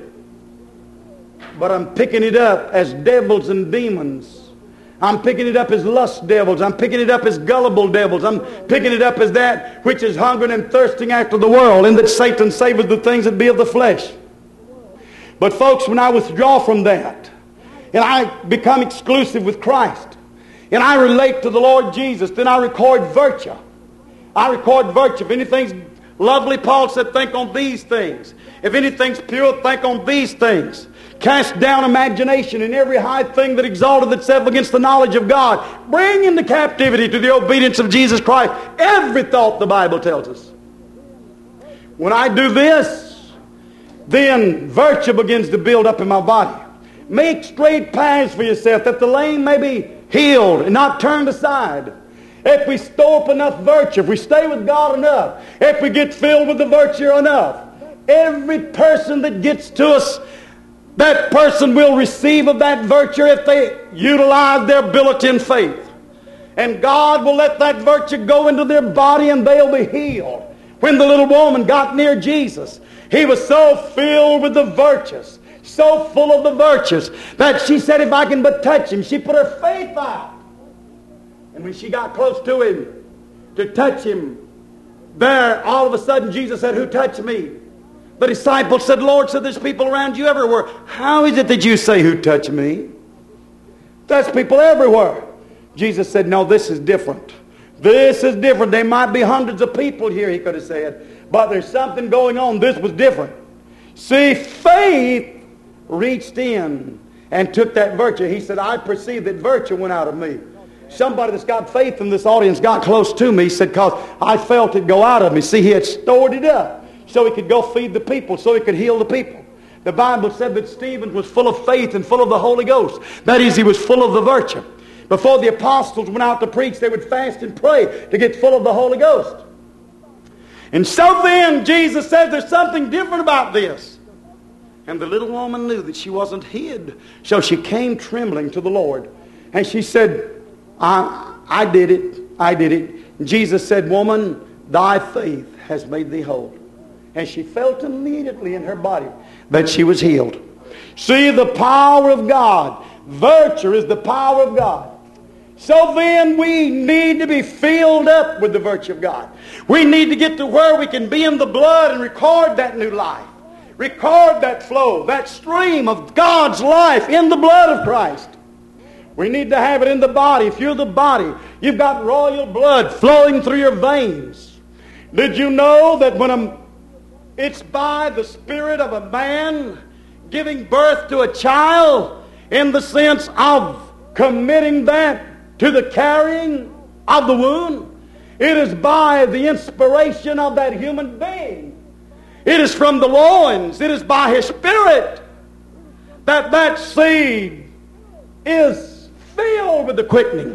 But I'm picking it up as devils and demons. I'm picking it up as lust devils. I'm picking it up as gullible devils. I'm picking it up as that which is hungering and thirsting after the world, and that Satan savors the things that be of the flesh. But folks, when I withdraw from that, and I become exclusive with Christ, and I relate to the Lord Jesus, then I record virtue. I record virtue. If anything's lovely, Paul said, think on these things. If anything's pure, think on these things. Cast down imagination and every high thing that exalteth itself against the knowledge of God. Bring into captivity to the obedience of Jesus Christ every thought, the Bible tells us. When I do this, then virtue begins to build up in my body. Make straight paths for yourself that the lame may be healed and not turned aside. If we store up enough virtue, if we stay with God enough, if we get filled with the virtue enough, every person that gets to us, that person will receive of that virtue if they utilize their ability and faith. And God will let that virtue go into their body and they'll be healed. When the little woman got near Jesus, he was so filled with the virtues, so full of the virtues, that she said, if I can but touch him, she put her faith out. And when she got close to him, to touch him, there, all of a sudden, Jesus said, who touched me? The disciples said, Lord, so there's people around you everywhere. How is it that you say, who touched me? There's people everywhere. Jesus said, no, this is different. This is different. There might be hundreds of people here, he could have said. But there's something going on. This was different. See, faith reached in and took that virtue. He said, I perceived that virtue went out of me. Somebody that's got faith in this audience got close to me. He said, because I felt it go out of me. See, he had stored it up so he could go feed the people, so he could heal the people. The Bible said that Stephen was full of faith and full of the Holy Ghost. That is, he was full of the virtue. Before the apostles went out to preach, they would fast and pray to get full of the Holy Ghost. And so then Jesus said, there's something different about this. And the little woman knew that she wasn't hid. So she came trembling to the Lord. And she said, I, I did it. I did it. And Jesus said, woman, thy faith has made thee whole. And she felt immediately in her body that she was healed. See, the power of God. Virtue is the power of God. So then we need to be filled up with the virtue of God. We need to get to where we can be in the blood and record that new life. Record that flow, that stream of God's life in the blood of Christ. We need to have it in the body. If you're the body, you've got royal blood flowing through your veins. Did you know that when a it's by the spirit of a man giving birth to a child in the sense of committing that to the carrying of the womb? It is by the inspiration of that human being. It is from the loins. It is by his spirit that that seed is filled with the quickening.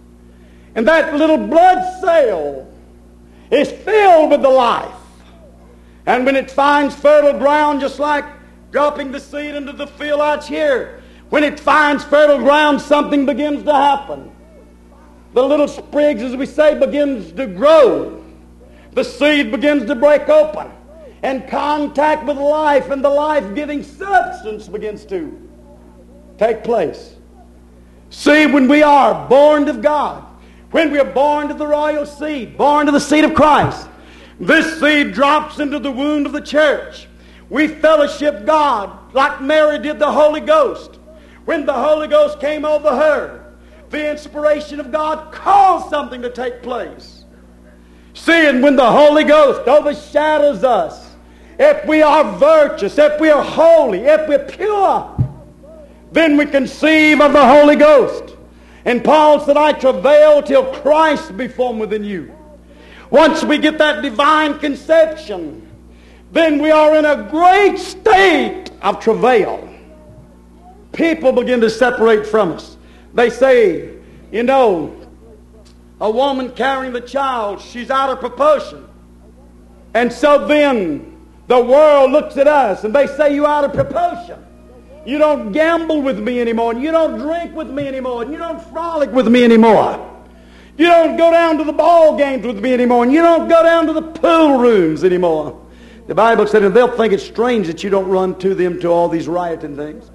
And that little blood cell is filled with the life. And when it finds fertile ground, just like dropping the seed into the field out here, when it finds fertile ground, something begins to happen. The little sprigs, as we say, begins to grow. The seed begins to break open. And contact with life and the life-giving substance begins to take place. See, when we are born of God, when we are born to the royal seed, born to the seed of Christ, this seed drops into the wound of the church. We fellowship God like Mary did the Holy Ghost. When the Holy Ghost came over her, the inspiration of God caused something to take place. See, and when the Holy Ghost overshadows us, if we are virtuous, if we are holy, if we're pure, then we conceive of the Holy Ghost. And Paul said, I travail till Christ be formed within you. Once we get that divine conception, then we are in a great state of travail. People begin to separate from us. They say, you know, a woman carrying the child, she's out of proportion. And so then the world looks at us and they say, you're out of proportion. You don't gamble with me anymore, and you don't drink with me anymore, and you don't frolic with me anymore. You don't go down to the ball games with me anymore, and you don't go down to the pool rooms anymore. The Bible said, and they'll think it's strange that you don't run to them to all these rioting things.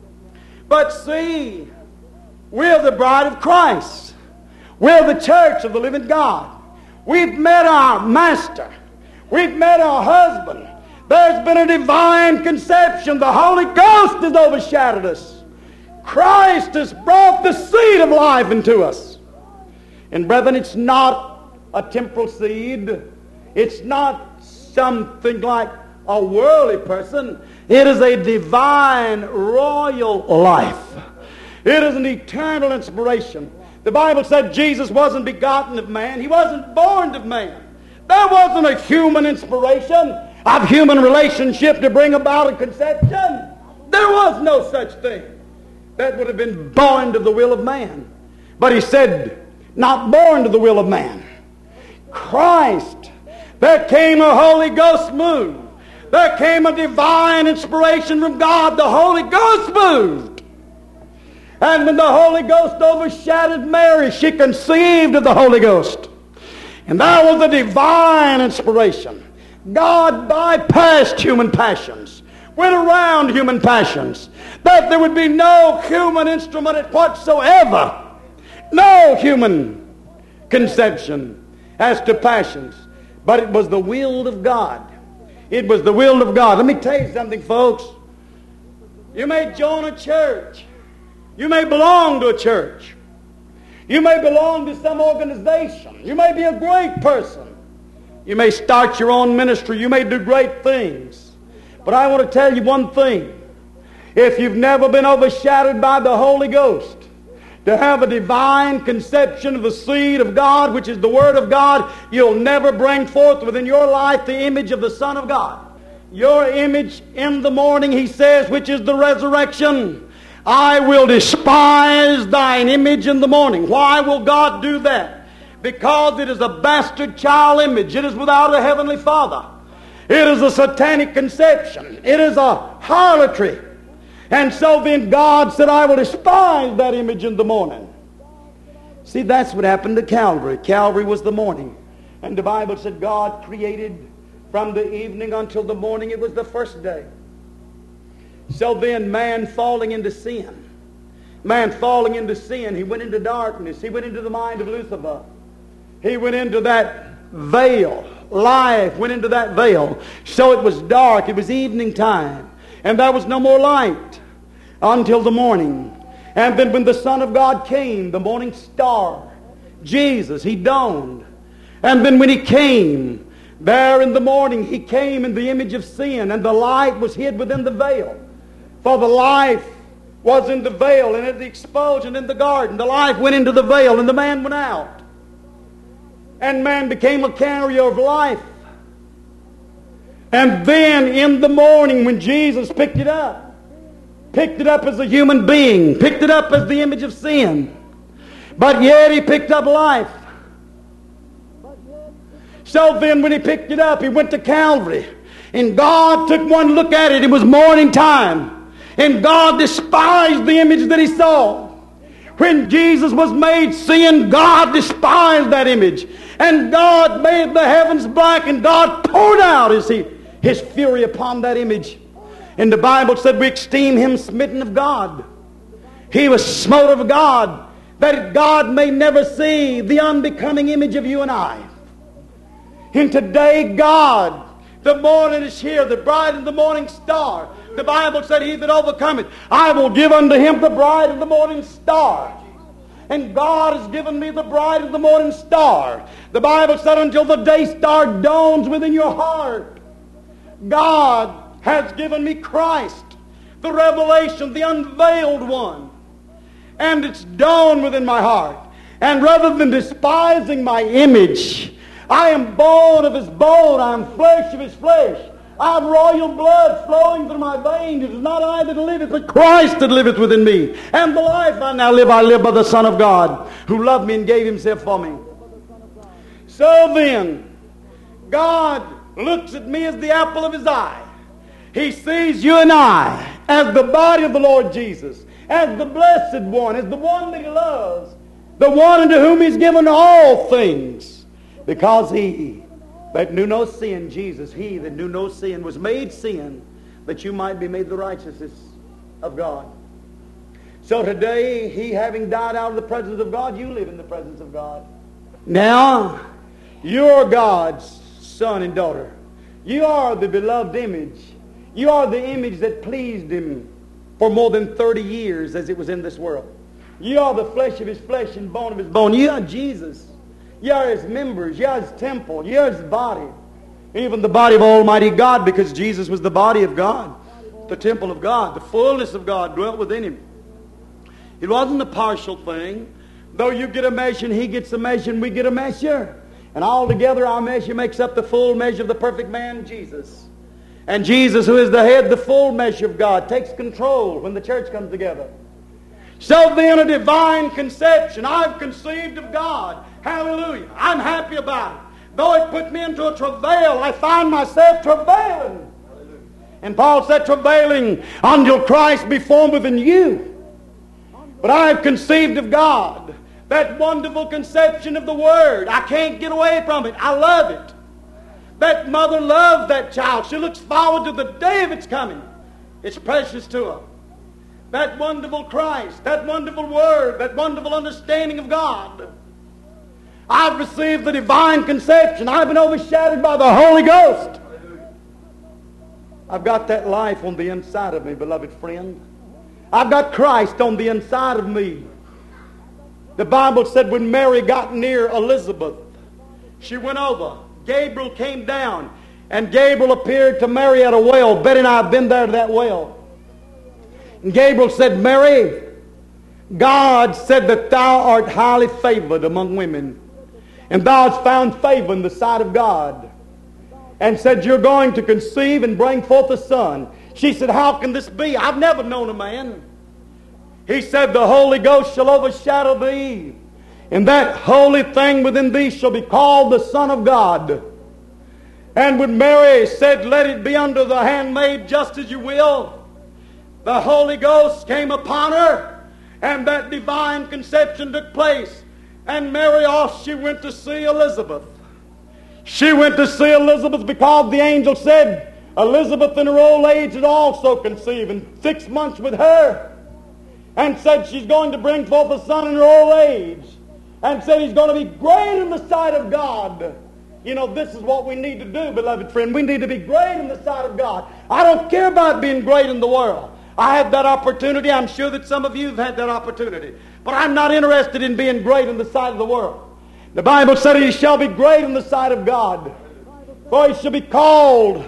But see, we're the bride of Christ. We're the church of the living God. We've met our master. We've met our husband. There's been a divine conception. The Holy Ghost has overshadowed us. Christ has brought the seed of life into us. And brethren, it's not a temporal seed. It's not something like a worldly person. It is a divine, royal life. It is an eternal inspiration. The Bible said Jesus wasn't begotten of man. He wasn't born of man. There wasn't a human inspiration of human relationship to bring about a conception. There was no such thing. That would have been born to the will of man. But he said, not born to the will of man. Christ. There came a Holy Ghost move. There came a divine inspiration from God. The Holy Ghost moved. And when the Holy Ghost overshadowed Mary, she conceived of the Holy Ghost. And that was a divine inspiration. God bypassed human passions, went around human passions, that there would be no human instrument whatsoever, no human conception as to passions. But it was the will of God. It was the will of God. Let me tell you something, folks. You may join a church. You may belong to a church. You may belong to some organization. You may be a great person. You may start your own ministry. You may do great things. But I want to tell you one thing. If you've never been overshadowed by the Holy Ghost, to have a divine conception of the seed of God, which is the Word of God, you'll never bring forth within your life the image of the Son of God. Your image in the morning, he says, which is the resurrection. I will despise thine image in the morning. Why will God do that? Because it is a bastard child image. It is without a heavenly Father. It is a satanic conception. It is a harlotry. And so then God said, I will despise that image in the morning. See, that's what happened to Calvary. Calvary was the morning. And the Bible said God created from the evening until the morning. It was the first day. So then man falling into sin. Man falling into sin. He went into darkness. He went into the mind of Lucifer. He went into that veil. Life went into that veil. So it was dark. It was evening time. And there was no more light until the morning. And then when the Son of God came, the morning star, Jesus, he dawned. And then when he came, there in the morning, he came in the image of sin, and the light was hid within the veil. For the life was in the veil, and at the expulsion in the garden, the life went into the veil, and the man went out. And man became a carrier of life. And then in the morning when Jesus picked it up, picked it up as a human being, picked it up as the image of sin, but yet he picked up life. So then when he picked it up, he went to Calvary, and God took one look at it. It was morning time, and God despised the image that he saw. When Jesus was made sin, God despised that image. And God made the heavens black, and God poured out his, his fury upon that image. And the Bible said we esteem him smitten of God. He was smote of God, that God may never see the unbecoming image of you and I. And today God, the morning is here, the bride of the morning star. The Bible said, he that overcometh, I will give unto him the bride of the morning star. And God has given me the bride of the morning star. The Bible said, until the day star dawns within your heart, God has given me Christ, the revelation, the unveiled one. And it's dawned within my heart. And rather than despising my image, I am bone of his bone, I am flesh of his flesh. I have royal blood flowing through my veins. It is not I that liveth, but Christ that liveth within me. And the life I now live, I live by the Son of God, who loved me and gave himself for me. So then, God looks at me as the apple of his eye. He sees you and I as the body of the Lord Jesus, as the blessed one, as the one that he loves, the one unto whom he's given all things, because he that knew no sin, Jesus, he that knew no sin, was made sin, that you might be made the righteousness of God. So today, he having died out of the presence of God, you live in the presence of God. Now, you're God's son and daughter. You are the beloved image. You are the image that pleased him for more than thirty years as it was in this world. You are the flesh of his flesh and bone of his bone. You are Jesus. You are his members. You are his temple. You are his body. Even the body of Almighty God, because Jesus was the body of God, the temple of God. The fullness of God dwelt within him. It wasn't a partial thing. Though you get a measure and he gets a measure and we get a measure. And all together our measure makes up the full measure of the perfect man, Jesus. And Jesus, who is the head, the full measure of God, takes control when the church comes together. So then a divine conception. I've conceived of God. Hallelujah. I'm happy about it. Though it put me into a travail, I find myself travailing. Hallelujah. And Paul said, travailing until Christ be formed within you. But I've conceived of God. That wonderful conception of the Word. I can't get away from it. I love it. That mother loves that child. She looks forward to the day of its coming. It's precious to her. That wonderful Christ, that wonderful Word, that wonderful understanding of God. I've received the divine conception. I've been overshadowed by the Holy Ghost. I've got that life on the inside of me, beloved friend. I've got Christ on the inside of me. The Bible said when Mary got near Elizabeth, she went over. Gabriel came down, and Gabriel appeared to Mary at a well. Betty and I have been there to that well. And Gabriel said, Mary, God said that thou art highly favored among women, and thou hast found favor in the sight of God, and said, you're going to conceive and bring forth a son. She said, how can this be? I've never known a man. He said, the Holy Ghost shall overshadow thee, and that holy thing within thee shall be called the Son of God. And when Mary said, let it be unto the handmaid just as you will, the Holy Ghost came upon her, and that divine conception took place. And Mary off she went to see Elizabeth. She went to see Elizabeth because the angel said, Elizabeth in her old age had also conceived, and six months with her, and said she's going to bring forth a son in her old age, and said he's going to be great in the sight of God. You know, this is what we need to do, beloved friend. We need to be great in the sight of God. I don't care about being great in the world. I had that opportunity. I'm sure that some of you have had that opportunity. But I'm not interested in being great in the sight of the world. The Bible said he shall be great in the sight of God. For he shall be called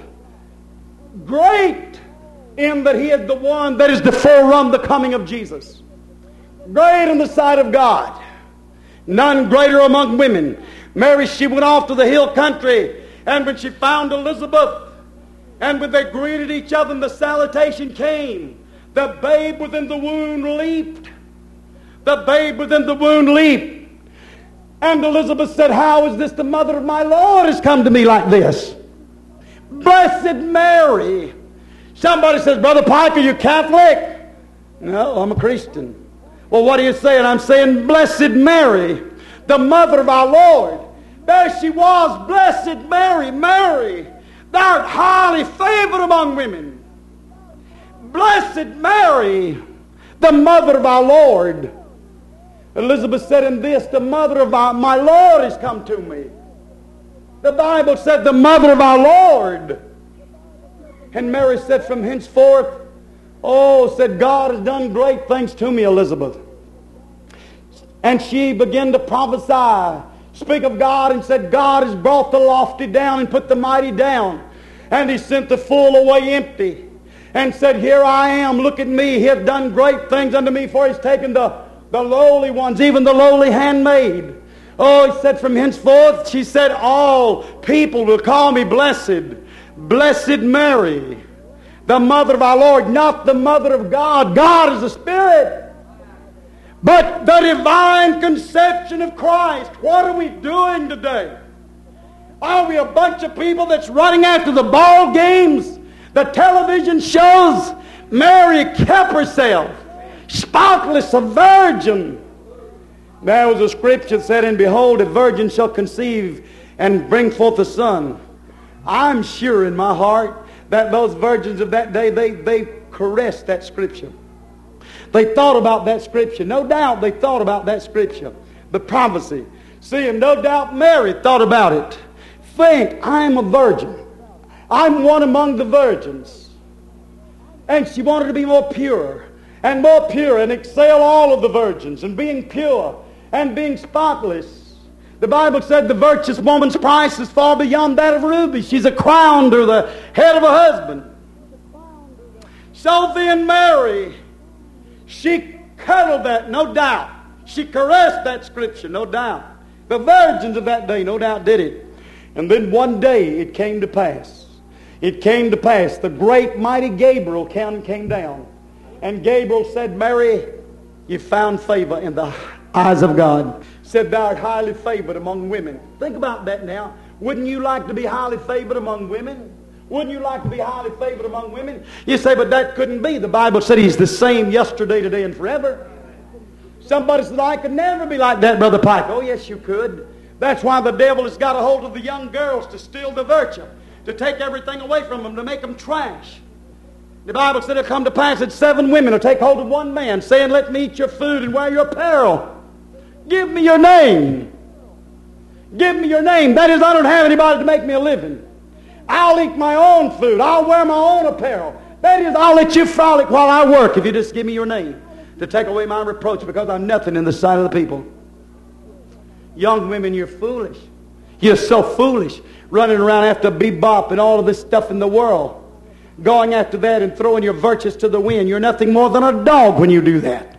great in that he is the one that is to forerun the coming of Jesus. Great in the sight of God. None greater among women. Mary, she went off to the hill country, and when she found Elizabeth, and when they greeted each other and the salutation came, the babe within the womb leaped. The babe within the womb leaped. And Elizabeth said, how is this the mother of my Lord has come to me like this? Blessed Mary. Somebody says, Brother Pike, are you Catholic? No, I'm a Christian. Well, what are you saying? I'm saying, Blessed Mary, the mother of our Lord. There she was, Blessed Mary, Mary. Thou art highly favored among women. Blessed Mary, the mother of our Lord. Elizabeth said in this, the mother of our, my Lord has come to me. The Bible said the mother of our Lord. And Mary said from henceforth, oh, said, God has done great things to me, Elizabeth. And she began to prophesy, speak of God, and said, God has brought the lofty down and put the mighty down. And he sent the fool away empty and said, here I am, look at me. He has done great things unto me, for he's taken the, the lowly ones, even the lowly handmaid. Oh, he said, from henceforth, she said, all people will call me blessed. Blessed Mary, the mother of our Lord, not the mother of God. God is the Spirit. But the divine conception of Christ. What are we doing today? Are we a bunch of people that's running after the ball games, the television shows? Mary kept herself spotless, a virgin. There was a scripture that said, and behold, a virgin shall conceive and bring forth a son. I'm sure in my heart that those virgins of that day, they, they caressed that scripture. They thought about that scripture. No doubt they thought about that scripture. The prophecy. See, and no doubt Mary thought about it. Think, I'm a virgin. I'm one among the virgins. And she wanted to be more pure and more pure and excel all of the virgins and being pure and being spotless. The Bible said the virtuous woman's price is far beyond that of ruby. She's a crown to the head of her husband. So then Mary, she cuddled that, no doubt. She caressed that scripture, no doubt. The virgins of that day, no doubt, did it. And then one day it came to pass. It came to pass. The great mighty Gabriel came, came down. And Gabriel said, Mary, you found favor in the eyes of God. Said, thou art highly favored among women. Think about that now. Wouldn't you like to be highly favored among women? Wouldn't you like to be highly favored among women? You say, but that couldn't be. The Bible said he's the same yesterday, today, and forever. Somebody said, I could never be like that, Brother Pike. Oh, yes, you could. That's why the devil has got a hold of the young girls to steal the virtue, to take everything away from them, to make them trash. The Bible said it'll come to pass that seven women will take hold of one man, saying, let me eat your food and wear your apparel. Give me your name. Give me your name. That is, I don't have anybody to make me a living. I'll eat my own food. I'll wear my own apparel. That is, I'll let you frolic while I work if you just give me your name to take away my reproach, because I'm nothing in the sight of the people. Young women, you're foolish. You're so foolish, running around after bebop and all of this stuff in the world, going after that and throwing your virtues to the wind. You're nothing more than a dog when you do that.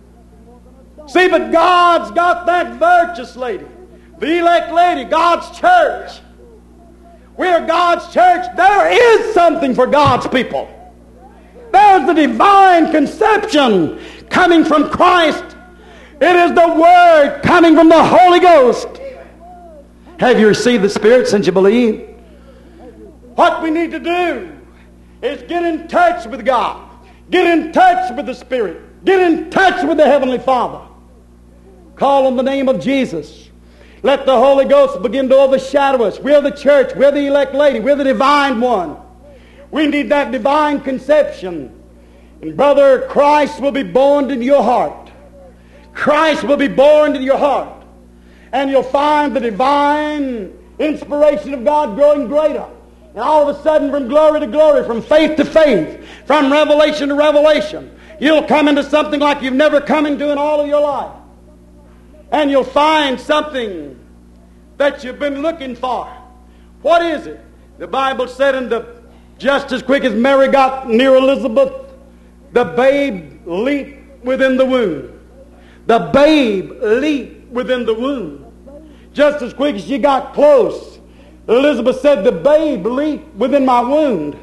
See, but God's got that virtuous lady, the elect lady, God's church. We're God's church. There is something for God's people. There's the divine conception coming from Christ. It is the Word coming from the Holy Ghost. Have you received the Spirit since you believe? What we need to do is get in touch with God. Get in touch with the Spirit. Get in touch with the Heavenly Father. Call on the name of Jesus. Let the Holy Ghost begin to overshadow us. We're the church. We're the elect lady. We're the divine one. We need that divine conception. And brother, Christ will be born in your heart. Christ will be born in your heart. And you'll find the divine inspiration of God growing greater. And all of a sudden, from glory to glory, from faith to faith, from revelation to revelation, you'll come into something like you've never come into in all of your life. And you'll find something that you've been looking for. What is it? The Bible said, in the, just as quick as Mary got near Elizabeth, the babe leaped within the womb. The babe leaped within the womb. Just as quick as she got close, Elizabeth said, the babe leaped within my womb.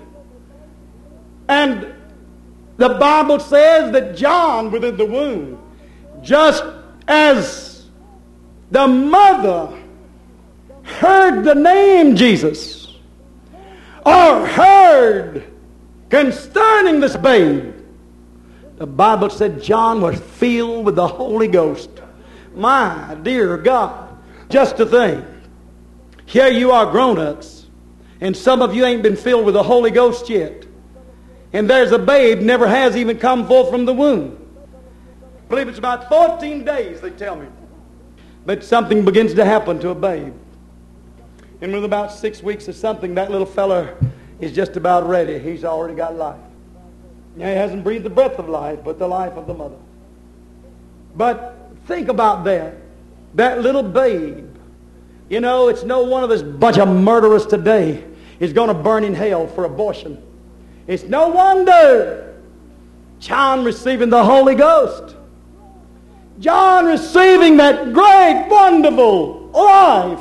And the Bible says that John within the womb, just as the mother heard the name Jesus, or heard concerning this babe, the Bible said John was filled with the Holy Ghost. My dear God, just to think, here you are grown-ups, and some of you ain't been filled with the Holy Ghost yet. And there's a babe never has even come forth from the womb. I believe it's about fourteen days, they tell me, but something begins to happen to a babe. And with about six weeks or something, that little fella is just about ready. He's already got life. Now, he hasn't breathed the breath of life, but the life of the mother. But think about that. That little babe. You know, it's no one of this bunch of murderers today. is going to burn in hell for abortion. It's no wonder John receiving the Holy Ghost. John receiving that great, wonderful life.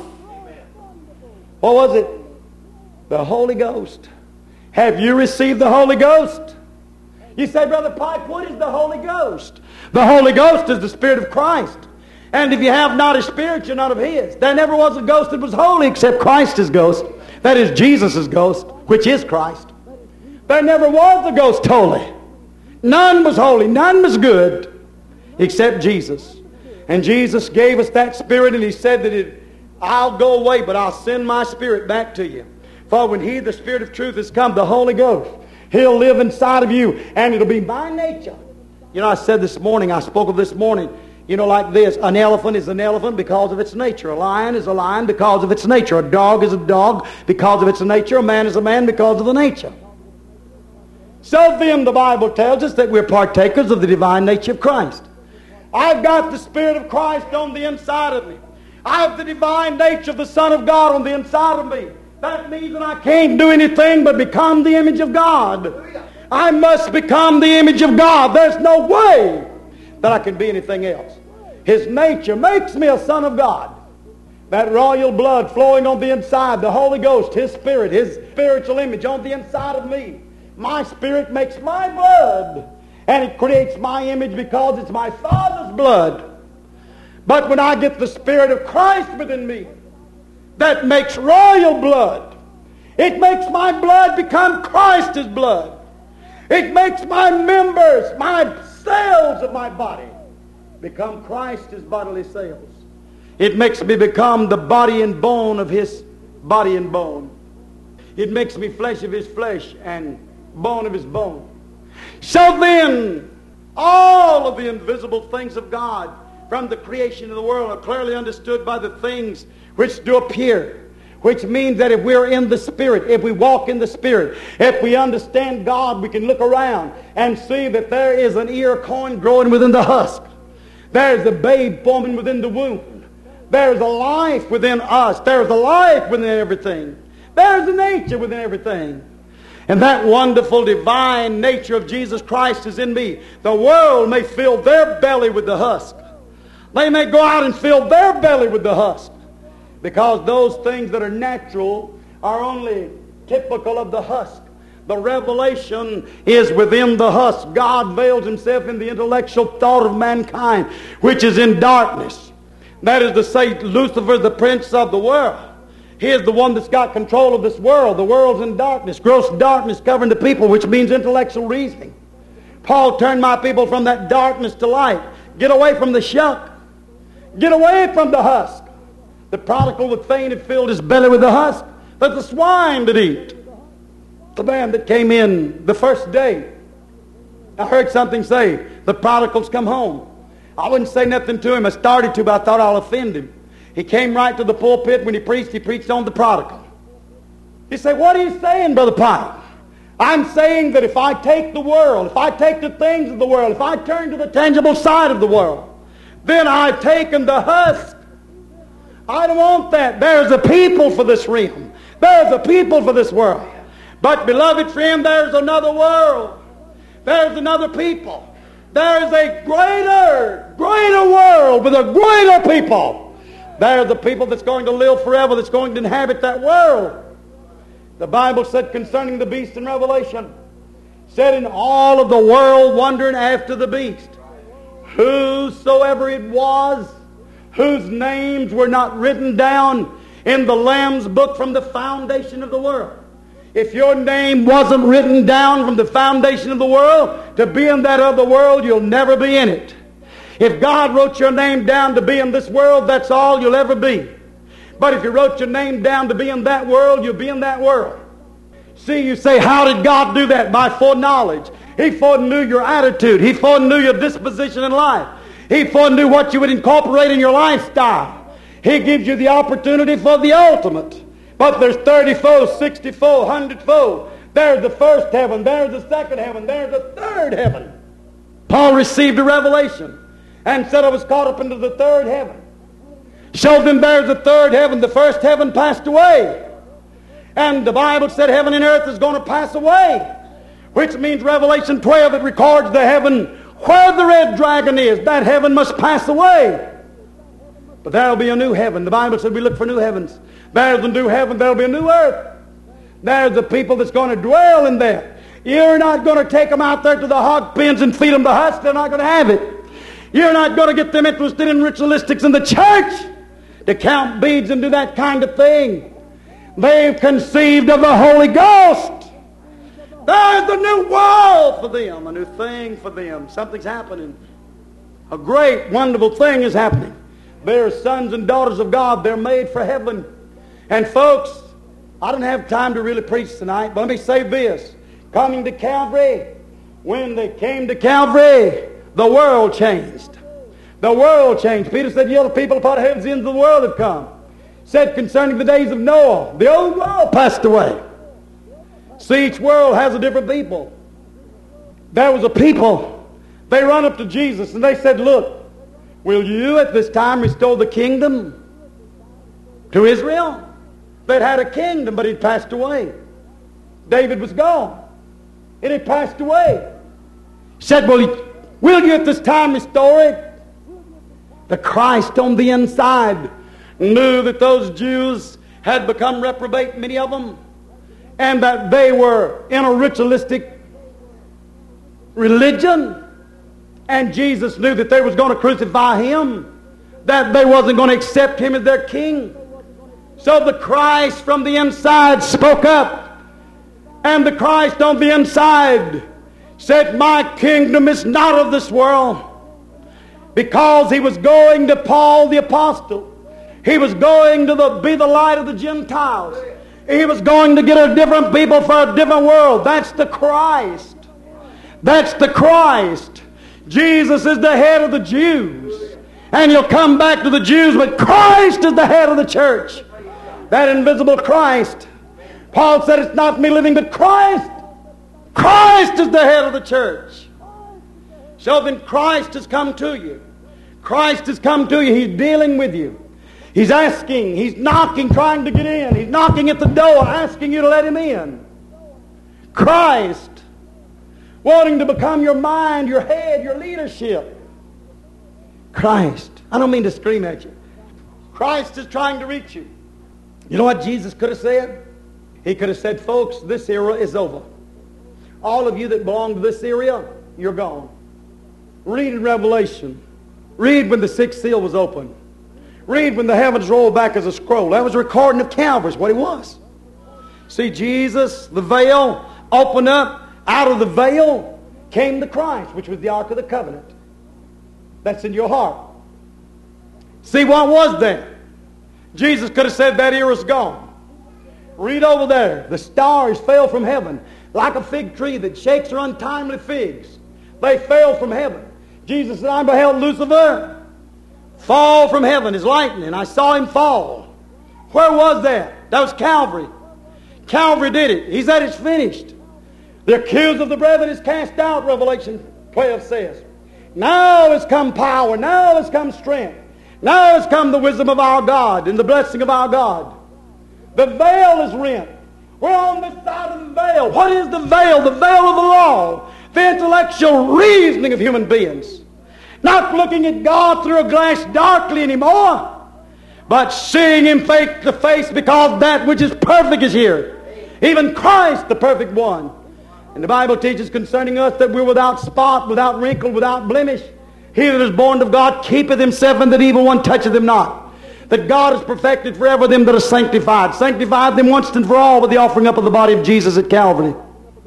What was it? The Holy Ghost. Have you received the Holy Ghost? You say, Brother Pike, what is the Holy Ghost? The Holy Ghost is the Spirit of Christ. And if you have not His Spirit, you're not of His. There never was a ghost that was holy except Christ's ghost. That is Jesus' ghost, which is Christ. There never was a ghost holy. None was holy, none was good, except Jesus. And Jesus gave us that Spirit, and He said that it, I'll go away, but I'll send my Spirit back to you. For when He, the Spirit of truth, has come, the Holy Ghost, He'll live inside of you, and it'll be by nature. You know, I said this morning, I spoke of this morning, you know, like this. An elephant is an elephant because of its nature. A lion is a lion because of its nature. A dog is a dog because of its nature. A man is a man because of the nature. So then the Bible tells us that we're partakers of the divine nature of Christ. I've got the Spirit of Christ on the inside of me. I have the divine nature of the Son of God on the inside of me. That means that I can't do anything but become the image of God. I must become the image of God. There's no way that I can be anything else. His nature makes me a son of God. That royal blood flowing on the inside, the Holy Ghost, His Spirit, His spiritual image on the inside of me. My spirit makes my blood, and it creates my image because it's my Father's blood. But when I get the Spirit of Christ within me, that makes royal blood. It makes my blood become Christ's blood. It makes my members, my cells of my body, become Christ's bodily cells. It makes me become the body and bone of His body and bone. It makes me flesh of His flesh and bone of His bone. So then, all of the invisible things of God from the creation of the world are clearly understood by the things which do appear. Which means that if we're in the Spirit, if we walk in the Spirit, if we understand God, we can look around and see that there is an ear corn growing within the husk. There's a babe forming within the womb. There's a life within us. There's a life within everything. There's a nature within everything. And that wonderful divine nature of Jesus Christ is in me. The world may fill their belly with the husk. They may go out and fill their belly with the husk. Because those things that are natural are only typical of the husk. The revelation is within the husk. God veils Himself in the intellectual thought of mankind, which is in darkness. That is to say, Lucifer, the prince of the world. He is the one that's got control of this world. The world's in darkness, gross darkness covering the people, which means intellectual reasoning. Paul turned my people from that darkness to light. Get away from the shuck. Get away from the husk. The prodigal would fain have filled his belly with the husk that the swine did eat. The man that came in the first day, I heard something say, the prodigal's come home. I wouldn't say nothing to him. I started to, but I thought I'll offend him. He came right to the pulpit. When he preached, he preached on the prodigal. He said, what are you saying, Brother Pike? I'm saying that if I take the world, if I take the things of the world, if I turn to the tangible side of the world, then I've taken the husk. I don't want that. There's a people for this realm. There's a people for this world. But, beloved friend, there's another world. There's another people. There's a greater, greater world with a greater people. There's a people that's going to live forever, that's going to inhabit that world. The Bible said concerning the beast in Revelation, said in all of the world wondering after the beast, whosoever it was, whose names were not written down in the Lamb's book from the foundation of the world. If your name wasn't written down from the foundation of the world to be in that other world, you'll never be in it. If God wrote your name down to be in this world, that's all you'll ever be. But if you wrote your name down to be in that world, you'll be in that world. See, you say, how did God do that? By foreknowledge. He foreknew your attitude. He foreknew your disposition in life. He foreknew what you would incorporate in your lifestyle. He gives you the opportunity for the ultimate. But there's thirty-fold, sixty-fold, one hundred-fold. There's the first heaven. There's the second heaven. There's the third heaven. Paul received a revelation and said, I was caught up into the third heaven. Showed them there's the third heaven. The first heaven passed away. And the Bible said heaven and earth is going to pass away, which means Revelation twelve, it records the heaven where the red dragon is. That heaven must pass away. But there will be a new heaven. The Bible said we look for new heavens. There's a new heaven, there will be a new earth. There's the people that's going to dwell in there. You're not going to take them out there to the hog pens and feed them the husk. They're not going to have it. You're not going to get them interested in ritualistics in the church to count beads and do that kind of thing. They've conceived of the Holy Ghost. There's a new world for them, a new thing for them. Something's happening. A great, wonderful thing is happening. They're sons and daughters of God. They're made for heaven. And folks, I don't have time to really preach tonight, but let me say this. Coming to Calvary, when they came to Calvary, the world changed. The world changed. Peter said, "Ye are the people upon whom the ends of the world have come." Said concerning the days of Noah, the old world passed away. See, each world has a different people. There was a people, they run up to Jesus and they said, "Look, will you at this time restore the kingdom to Israel?" They'd had a kingdom, but he'd passed away. David was gone. It had passed away. He said, well, will you at this time restore it? The Christ on the inside knew that those Jews had become reprobate, many of them, and that they were in a ritualistic religion. And Jesus knew that they was going to crucify him, that they wasn't going to accept him as their king. So the Christ from the inside spoke up. And the Christ on the inside said, "My kingdom is not of this world." Because he was going to Paul the apostle. He was going to the, be the light of the Gentiles. He was going to get a different people for a different world. That's the Christ. That's the Christ. Jesus is the head of the Jews. And he'll come back to the Jews, but Christ is the head of the church. That invisible Christ. Paul said, "It's not me living, but Christ." Christ is the head of the church. So then Christ has come to you. Christ has come to you. He's dealing with you. He's asking. He's knocking, trying to get in. He's knocking at the door, asking you to let him in. Christ, wanting to become your mind, your head, your leadership. Christ. I don't mean to scream at you. Christ is trying to reach you. You know what Jesus could have said? He could have said, "Folks, this era is over. All of you that belong to this area, you're gone." Read in Revelation. Read when the sixth seal was opened. Read when the heavens rolled back as a scroll. That was a recording of Calvary, is what it was. See, Jesus, the veil opened up. Out of the veil came the Christ, which was the Ark of the Covenant. That's in your heart. See, what was that? Jesus could have said that era's gone. Read over there. The stars fell from heaven like a fig tree that shakes her untimely figs. They fell from heaven. Jesus said, "I beheld Lucifer fall from heaven as lightning. I saw him fall." Where was that? That was Calvary. Calvary did it. He said it's finished. The accuser of the brethren is cast out, Revelation twelve says. Now has come power. Now has come strength. Now has come the wisdom of our God and the blessing of our God. The veil is rent. We're on this side of the veil. What is the veil? The veil of the law. The intellectual reasoning of human beings. Not looking at God through a glass darkly anymore, but seeing him face to face, because that which is perfect is here. Even Christ, the perfect one. And the Bible teaches concerning us that we're without spot, without wrinkle, without blemish. He that is born of God keepeth himself, and that evil one toucheth him not. That God has perfected forever them that are sanctified. Sanctified them once and for all with the offering up of the body of Jesus at Calvary.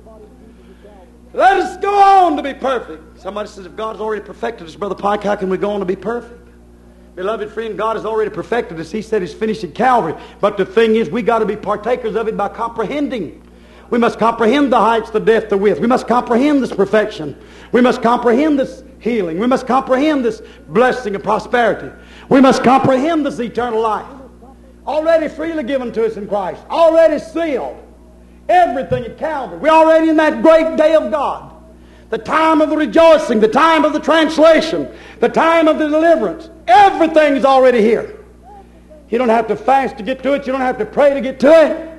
Let us go on to be perfect. Somebody says, if God has already perfected us, Brother Pike, how can we go on to be perfect? Beloved friend, God has already perfected us. He said it's finished at Calvary. But the thing is, we got to be partakers of it by comprehending. We must comprehend the heights, the depth, the width. We must comprehend this perfection. We must comprehend this healing. We must comprehend this blessing and prosperity. We must comprehend this eternal life. Already freely given to us in Christ. Already sealed. Everything at Calvary. We're already in that great day of God. The time of the rejoicing. The time of the translation. The time of the deliverance. Everything is already here. You don't have to fast to get to it. You don't have to pray to get to it.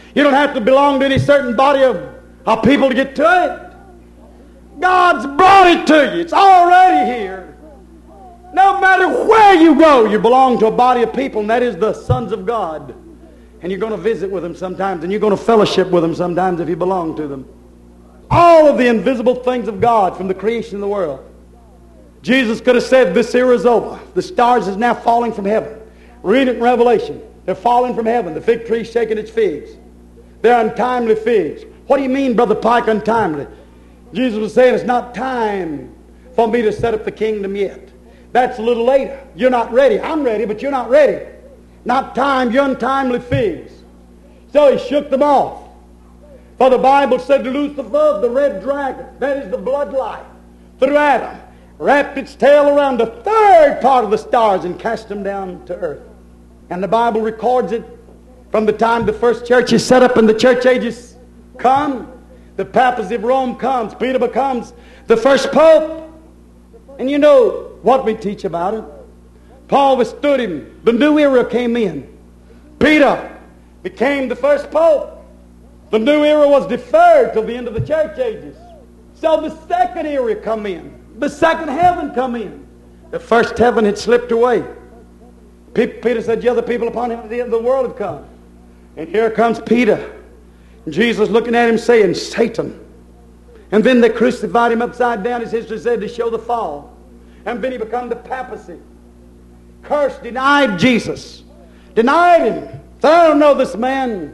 You don't have to belong to any certain body of, of people to get to it. God's brought it to you. It's already here. No matter where you go, you belong to a body of people, and that is the sons of God. And you're going to visit with them sometimes, and you're going to fellowship with them sometimes if you belong to them. All of the invisible things of God from the creation of the world. Jesus could have said, this era is over. The stars is now falling from heaven. Read it in Revelation. They're falling from heaven. The fig tree is shaking its figs. They're untimely figs. What do you mean, Brother Pike, untimely? Jesus was saying it's not time for me to set up the kingdom yet. That's a little later. You're not ready. I'm ready, but you're not ready. Not time, you're untimely figs. So he shook them off. For the Bible said to Lucifer, the red dragon, that is the bloodlight, through Adam, wrapped its tail around the third part of the stars and cast them down to earth. And the Bible records it from the time the first church is set up and the church ages come. The papacy of Rome comes. Peter becomes the first pope. And you know what we teach about it. Paul withstood him. The new era came in. Peter became the first pope. The new era was deferred till the end of the church ages. So the second era come in. The second heaven come in. The first heaven had slipped away. Peter said, the other people upon him at the end of the world have come. And here comes Peter. And Jesus looking at him saying, Satan. And then they crucified him upside down, as history said, to show the fall. And then he became the papacy. Cursed, denied Jesus. Denied him. Said, I don't know this man.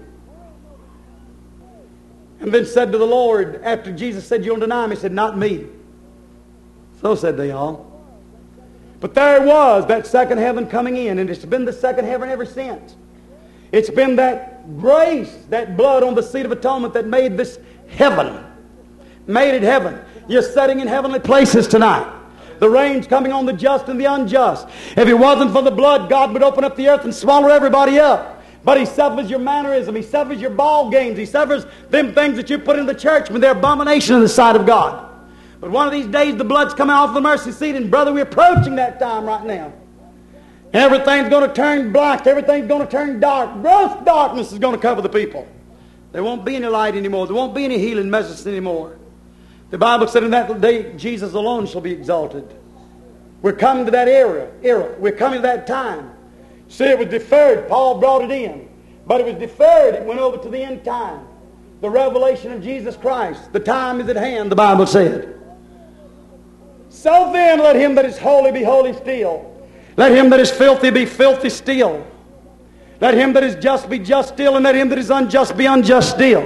And then said to the Lord, after Jesus said, you don't deny him, he said, not me. So said they all. But there it was, that second heaven coming in, and it's been the second heaven ever since. It's been that grace, that blood on the seat of atonement that made this heaven. Made it heaven. You're sitting in heavenly places tonight. The rain's coming on the just and the unjust. If it wasn't for the blood, God would open up the earth and swallow everybody up. But He suffers your mannerism. He suffers your ball games. He suffers them things that you put in the church when they're abomination in the sight of God. But one of these days the blood's coming off the mercy seat, and brother, we're approaching that time right now. Everything's going to turn black. Everything's going to turn dark. Gross darkness is going to cover the people. There won't be any light anymore. There won't be any healing messages anymore. The Bible said in that day, Jesus alone shall be exalted. We're coming to that era. era. We're coming to that time. See, it was deferred. Paul brought it in. But it was deferred. It went over to the end time. The revelation of Jesus Christ. The time is at hand, the Bible said. So then, let him that is holy be holy still. Let him that is filthy be filthy still. Let him that is just be just still, and let him that is unjust be unjust still.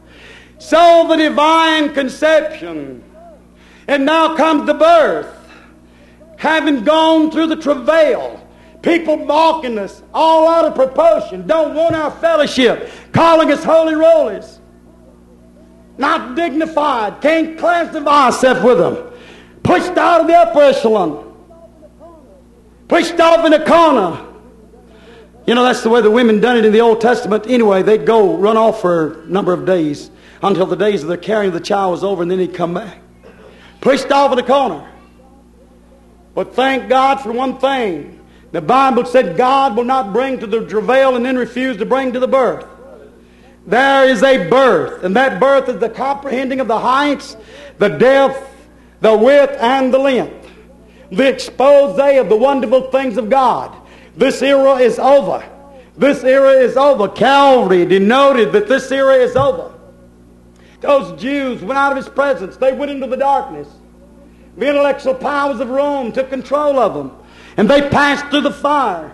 So the divine conception. And now comes the birth. Having gone through the travail. People mocking us, all out of proportion, don't want our fellowship, calling us holy rollers. Not dignified, can't classify ourselves with them. Pushed out of the upper echelon. Pushed off in a corner. You know, that's the way the women done it in the Old Testament. Anyway, they'd go run off for a number of days until the days of their carrying of the child was over, and then he'd come back. Pushed off in a corner. But thank God for one thing. The Bible said God will not bring to the travail and then refuse to bring to the birth. There is a birth, and that birth is the comprehending of the heights, the depth, the width, and the length. The expose of the wonderful things of God. This era is over. This era is over. Calvary denoted that this era is over. Those Jews went out of His presence. They went into the darkness. The intellectual powers of Rome took control of them. And they passed through the fire.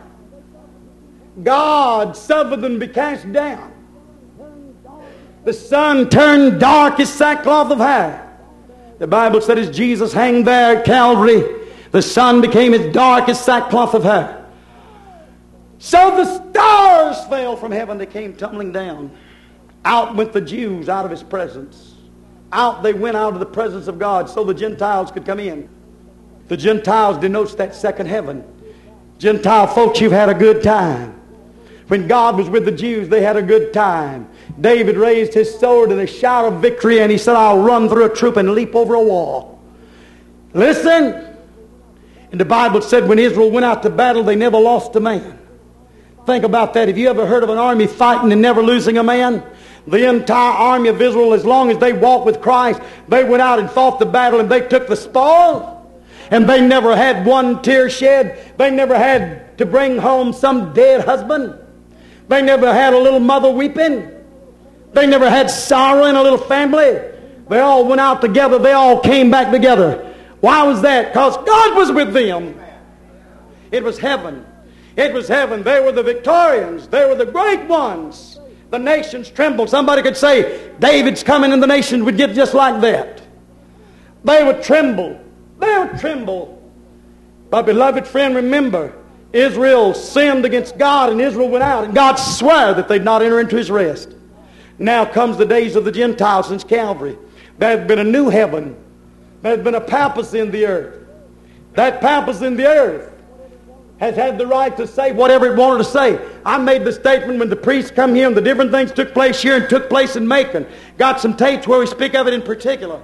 God suffered them to be cast down. The sun turned dark as sackcloth of hair. The Bible said as Jesus hung there at Calvary, the sun became as dark as sackcloth of hair. So the stars fell from heaven. They came tumbling down. Out went the Jews out of His presence. Out they went out of the presence of God so the Gentiles could come in. The Gentiles denotes that second heaven. Gentile folks, you've had a good time. When God was with the Jews, they had a good time. David raised his sword in a shout of victory, and he said, I'll run through a troop and leap over a wall. Listen. And the Bible said when Israel went out to battle, they never lost a man. Think about that. Have you ever heard of an army fighting and never losing a man? The entire army of Israel, as long as they walked with Christ, they went out and fought the battle and they took the spoil. And they never had one tear shed. They never had to bring home some dead husband. They never had a little mother weeping. They never had sorrow in a little family. They all went out together. They all came back together. Why was that? Because God was with them. It was heaven. It was heaven. They were the victorians. They were the great ones. The nations trembled. Somebody could say, David's coming and the nation would get just like that. They would tremble. They would tremble. But beloved friend, remember, Israel sinned against God and Israel went out and God swore that they'd not enter into his rest. Now comes the days of the Gentiles since Calvary. There has been a new heaven. There has been a papacy in the earth. That papacy in the earth has had the right to say whatever it wanted to say. I made the statement when the priests come here and the different things took place here and took place in Macon. Got some tapes where we speak of it in particular.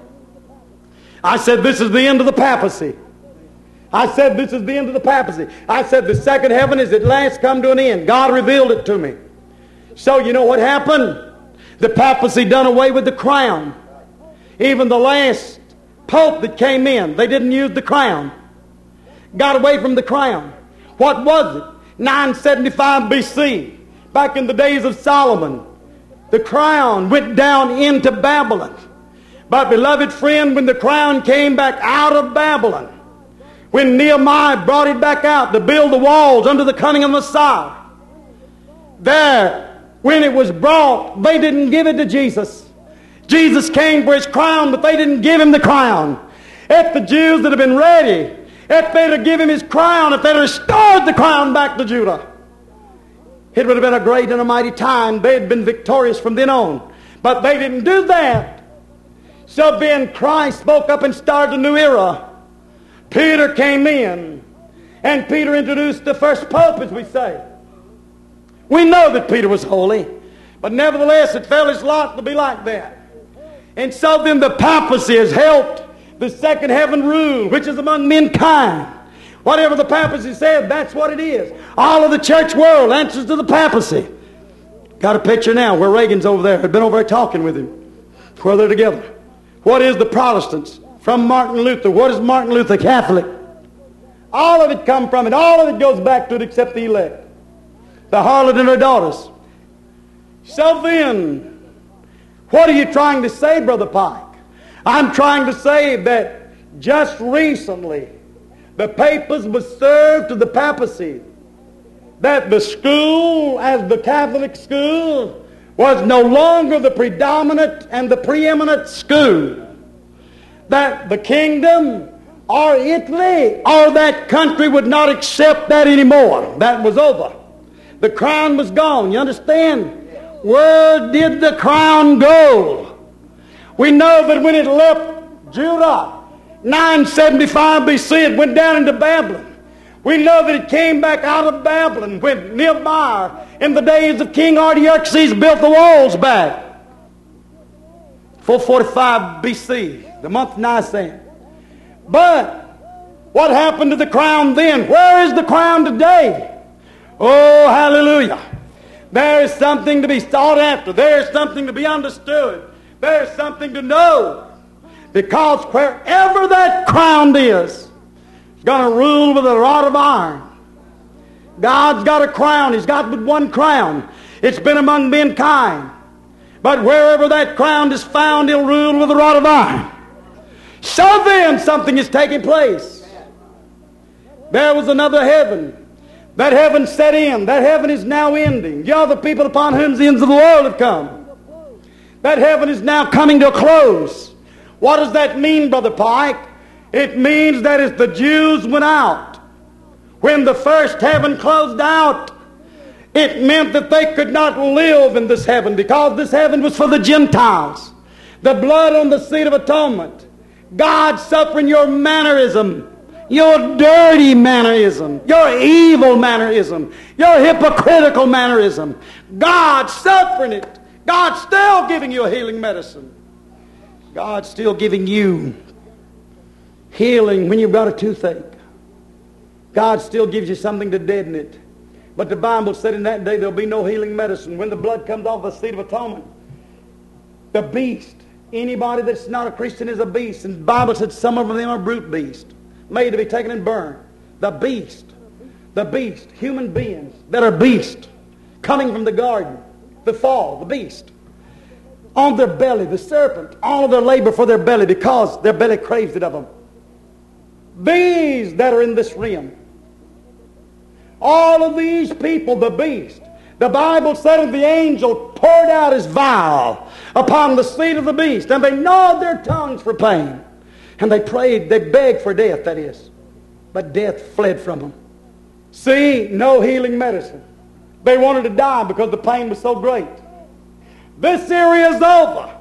I said this is the end of the papacy. I said this is the end of the papacy. I said the second heaven is at last come to an end. God revealed it to me. So you know what happened? The papacy done away with the crown. Even the last pope that came in, they didn't use the crown. Got away from the crown. What was it? nine seventy-five B C, back in the days of Solomon, the crown went down into Babylon. But beloved friend, when the crown came back out of Babylon, when Nehemiah brought it back out to build the walls under the coming of Messiah, there, when it was brought, they didn't give it to Jesus. Jesus came for his crown, but they didn't give him the crown. If the Jews that had been ready, if they'd have given him his crown, if they'd have restored the crown back to Judah, it would have been a great and a mighty time. They had been victorious from then on. But they didn't do that. So then Christ spoke up and started a new era. Peter came in, and Peter introduced the first pope, as we say. We know that Peter was holy, but nevertheless it fell his lot to be like that. And so then the papacy has helped the second heaven rule, which is among mankind. Whatever the papacy said, that's what it is. All of the church world answers to the papacy. Got a picture now where Reagan's over there. I've been over there talking with him. Where they're together. What is the Protestants? From Martin Luther. What is Martin Luther? Catholic. All of it come from it. All of it goes back to it except the elect. The harlot and her daughters. So then, what are you trying to say, Brother Pike? I'm trying to say that just recently the papers were served to the papacy that the school, as the Catholic school, was no longer the predominant and the preeminent school. That the kingdom or Italy or that country would not accept that anymore. That was over. The crown was gone. You understand? Where did the crown go? We know that when it left Judah, nine seventy-five B C, it went down into Babylon. We know that it came back out of Babylon when Nehemiah, in the days of King Artaxerxes, built the walls back. four forty-five B C, the month Nisan. But what happened to the crown then? Where is the crown today? Oh, hallelujah. There is something to be sought after. There is something to be understood. There is something to know. Because wherever that crown is, it's going to rule with a rod of iron. God's got a crown. He's got but one crown. It's been among mankind. But wherever that crown is found, he'll rule with a rod of iron. So then, something is taking place. There was another heaven. That heaven set in. That heaven is now ending. You're the people upon whom the ends of the world have come. That heaven is now coming to a close. What does that mean, Brother Pike? It means that as the Jews went out, when the first heaven closed out, it meant that they could not live in this heaven because this heaven was for the Gentiles. The blood on the seat of atonement. God suffering your mannerism, your dirty mannerism, your evil mannerism, your hypocritical mannerism. God suffering it. God's still giving you a healing medicine. God's still giving you healing when you've got a toothache. God still gives you something to deaden it. But the Bible said in that day there'll be no healing medicine. When the blood comes off the seat of atonement, the beast, anybody that's not a Christian is a beast. And the Bible said some of them are brute beasts, made to be taken and burned. The beast, the beast, human beings that are beasts, coming from the garden, the fall, the beast. On their belly, the serpent, all of their labor for their belly, because their belly craves it of them. These that are in this realm, all of these people, the beast, the Bible said of the angel poured out his vial upon the seat of the beast, and they gnawed their tongues for pain. And they prayed, they begged for death, that is. But death fled from them. See, no healing medicine. They wanted to die because the pain was so great. This area is over.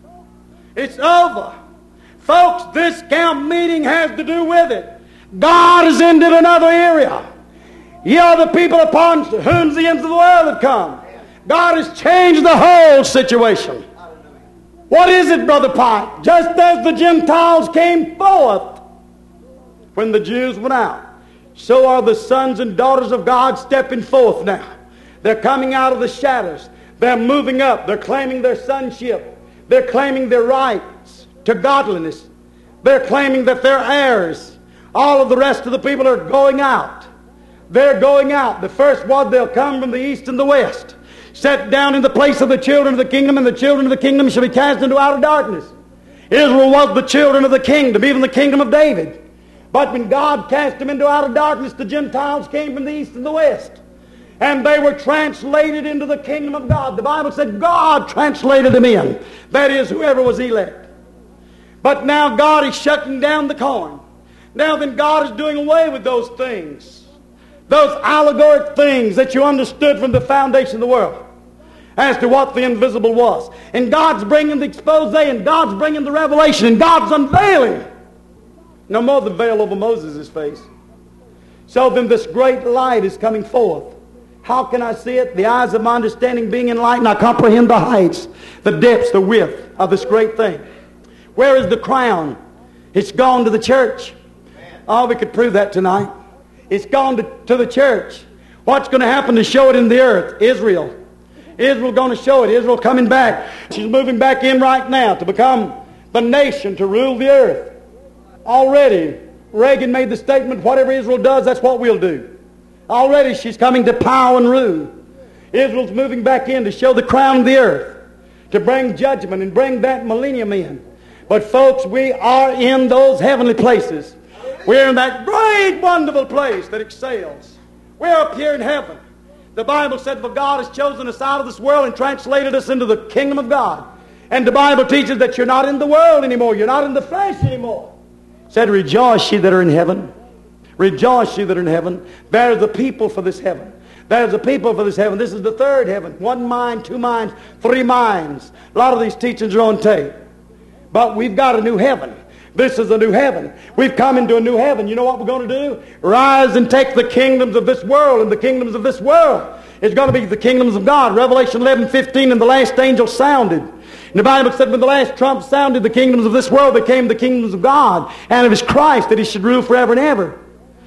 It's over. Folks, this camp meeting has to do with it. God has ended another area. Ye are the people upon whom the ends of the world have come. God has changed the whole situation. What is it, Brother Pike? Just as the Gentiles came forth when the Jews went out, so are the sons and daughters of God stepping forth now. They're coming out of the shadows. They're moving up. They're claiming their sonship. They're claiming their rights to godliness. They're claiming that they're heirs. All of the rest of the people are going out. They're going out. The first one, they'll come from the east and the west, set down in the place of the children of the kingdom, and the children of the kingdom shall be cast into outer darkness. Israel was the children of the kingdom, even the kingdom of David. But when God cast them into outer darkness, the Gentiles came from the east and the west, and they were translated into the kingdom of God. The Bible said God translated them in. That is, whoever was elect. But now God is shutting down the corn. Now then, God is doing away with those things. Those allegoric things that you understood from the foundation of the world as to what the invisible was. And God's bringing the expose, and God's bringing the revelation, and God's unveiling. No more the veil over Moses' face. So then this great light is coming forth. How can I see it? The eyes of my understanding being enlightened, I comprehend the heights, the depths, the width of this great thing. Where is the crown? It's gone to the church. Oh, we could prove that tonight. It's gone to, to the church. What's going to happen to show it in the earth? Israel. Israel going to show it. Israel coming back. She's moving back in right now to become the nation to rule the earth. Already, Reagan made the statement, whatever Israel does, that's what we'll do. Already she's coming to power and rule. Israel's moving back in to show the crown of the earth, to bring judgment and bring that millennium in. But folks, we are in those heavenly places. We're in that great, wonderful place that excels. We're up here in heaven. The Bible said, for God has chosen us out of this world and translated us into the kingdom of God. And the Bible teaches that you're not in the world anymore. You're not in the flesh anymore. It said, rejoice ye that are in heaven. Rejoice ye that are in heaven. There's the people for this heaven. There's the people for this heaven. This is the third heaven. One mind, two minds, three minds. A lot of these teachings are on tape. But we've got a new heaven. This is a new heaven. We've come into a new heaven. You know what we're going to do? Rise and take the kingdoms of this world, and the kingdoms of this world is going to be the kingdoms of God. Revelation eleven fifteen, and the last angel sounded. And the Bible said when the last trump sounded, the kingdoms of this world became the kingdoms of God, and of His Christ, that He should rule forever and ever.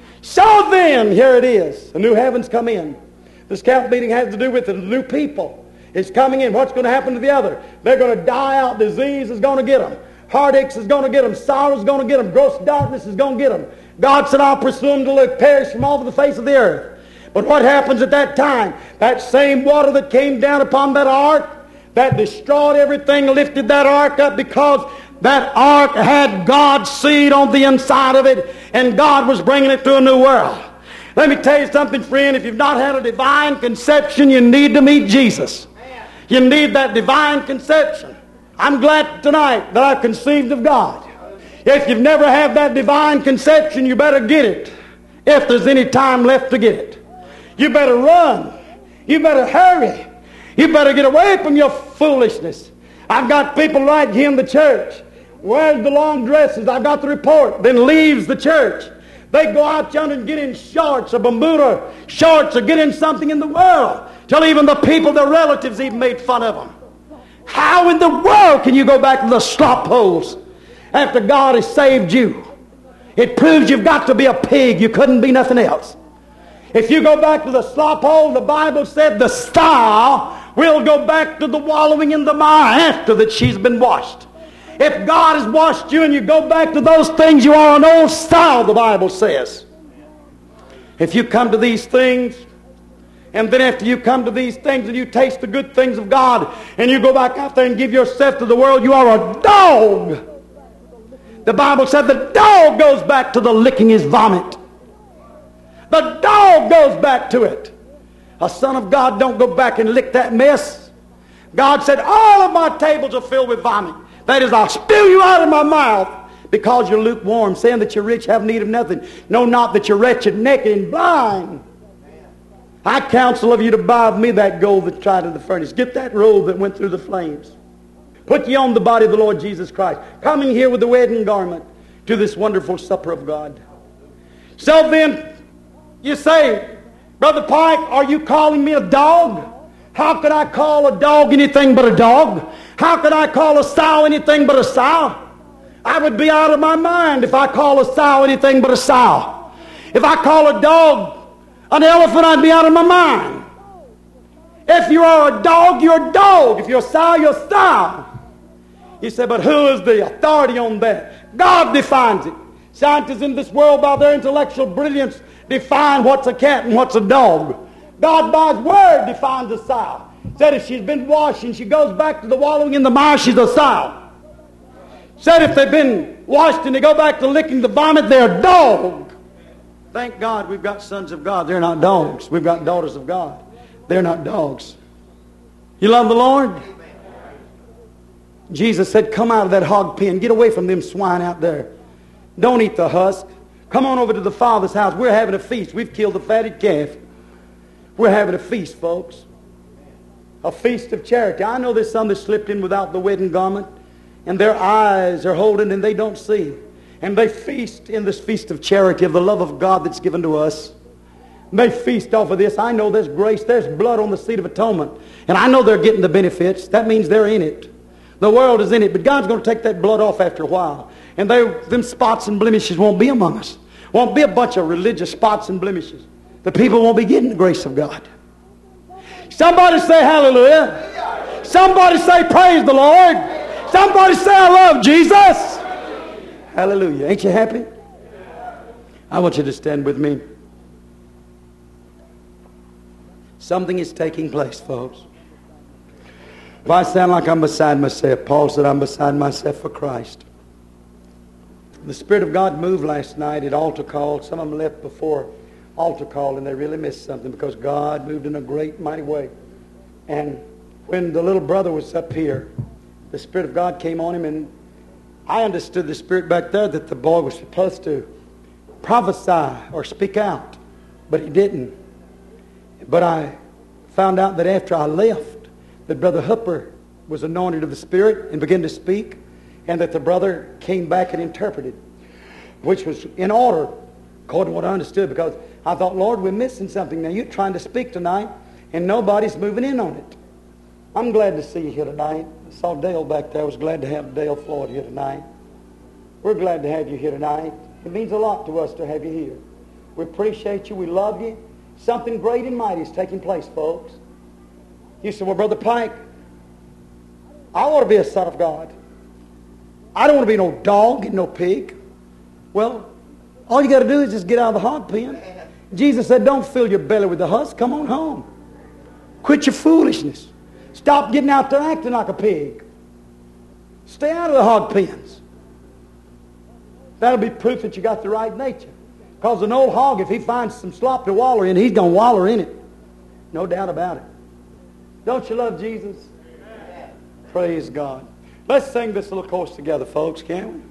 So then, here it is. A new heaven's come in. This camp meeting has to do with it. A new people is coming in. What's going to happen to the other? They're going to die out. Disease is going to get them. Heartaches is going to get them. Sorrow is going to get them. Gross darkness is going to get them. God said, I'll pursue them till they perish from off the face of the earth. But what happens at that time? That same water that came down upon that ark, that destroyed everything, lifted that ark up, because that ark had God's seed on the inside of it, and God was bringing it to a new world. Let me tell you something, friend. If you've not had a divine conception, you need to meet Jesus. You need that divine conception. I'm glad tonight that I've conceived of God. If you've never had that divine conception, you better get it. If there's any time left to get it, you better run. You better hurry. You better get away from your foolishness. I've got people right here in the church. Wears the long dresses. I've got the report. Then leaves the church. They go out yonder and get in shorts or Bermuda shorts or get in something in the world till even the people, their relatives, even made fun of them. How in the world can you go back to the slop holes after God has saved you? It proves you've got to be a pig. You couldn't be nothing else. If you go back to the slop hole, the Bible said the sow will go back to the wallowing in the mire after that she's been washed. If God has washed you and you go back to those things, you are an old sow, the Bible says. If you come to these things, and then after you come to these things and you taste the good things of God, and you go back out there and give yourself to the world, you are a dog. The Bible said the dog goes back to the licking his vomit. The dog goes back to it. A son of God don't go back and lick that mess. God said, all of my tables are filled with vomit. That is, I'll spew you out of my mouth because you're lukewarm, saying that you're rich, have need of nothing. Know not that you're wretched, naked, and blind. I counsel of you to buy of me that gold that's tried in the furnace. Get that robe that went through the flames. Put ye on the body of the Lord Jesus Christ. Coming here with the wedding garment to this wonderful supper of God. So then, you say, Brother Pike, are you calling me a dog? How could I call a dog anything but a dog? How could I call a sow anything but a sow? I would be out of my mind if I call a sow anything but a sow. If I call a dog an elephant, I'd be out of my mind. If you are a dog, you're a dog. If you're a sow, you're a sow. You say, but who is the authority on that? God defines it. Scientists in this world, by their intellectual brilliance, define what's a cat and what's a dog. God, by His Word, defines a sow. Said if she's been washed and she goes back to the wallowing in the mire, she's a sow. Said if they've been washed and they go back to licking the vomit, they're a dog. Thank God we've got sons of God. They're not dogs. We've got daughters of God. They're not dogs. You love the Lord? Jesus said, come out of that hog pen. Get away from them swine out there. Don't eat the husk. Come on over to the Father's house. We're having a feast. We've killed the fatted calf. We're having a feast, folks. A feast of charity. I know there's some that slipped in without the wedding garment, and their eyes are holding and they don't see. And they feast in this feast of charity of the love of God that's given to us. And they feast off of this. I know there's grace. There's blood on the seat of atonement. And I know they're getting the benefits. That means they're in it. The world is in it. But God's going to take that blood off after a while. And they, them spots and blemishes won't be among us. Won't be a bunch of religious spots and blemishes. The people won't be getting the grace of God. Somebody say hallelujah. Somebody say praise the Lord. Somebody say I love Jesus. Hallelujah. Ain't you happy? I want you to stand with me. Something is taking place, folks. If I sound like I'm beside myself, Paul said I'm beside myself for Christ. The Spirit of God moved last night at altar call. Some of them left before altar call and they really missed something because God moved in a great mighty way. And when the little brother was up here, the Spirit of God came on him, and I understood the Spirit back there that the boy was supposed to prophesy or speak out, but he didn't. But I found out that after I left, that Brother Hooper was anointed of the Spirit and began to speak, and that the brother came back and interpreted, which was in order, according to what I understood, because I thought, Lord, we're missing something. Now, you're trying to speak tonight, and nobody's moving in on it. I'm glad to see you here tonight. I saw Dale back there. I was glad to have Dale Floyd here tonight. We're glad to have you here tonight. It means a lot to us to have you here. We appreciate you. We love you. Something great and mighty is taking place, folks. You said, well, Brother Pike, I want to be a son of God. I don't want to be no dog and no pig. Well, all you got to do is just get out of the hog pen. Jesus said, don't fill your belly with the husk. Come on home. Quit your foolishness. Stop getting out there acting like a pig. Stay out of the hog pens. That'll be proof that you got the right nature. Because an old hog, if he finds some slop to waller in, he's going to waller in it. No doubt about it. Don't you love Jesus? Amen. Praise God. Let's sing this little chorus together, folks, can't we?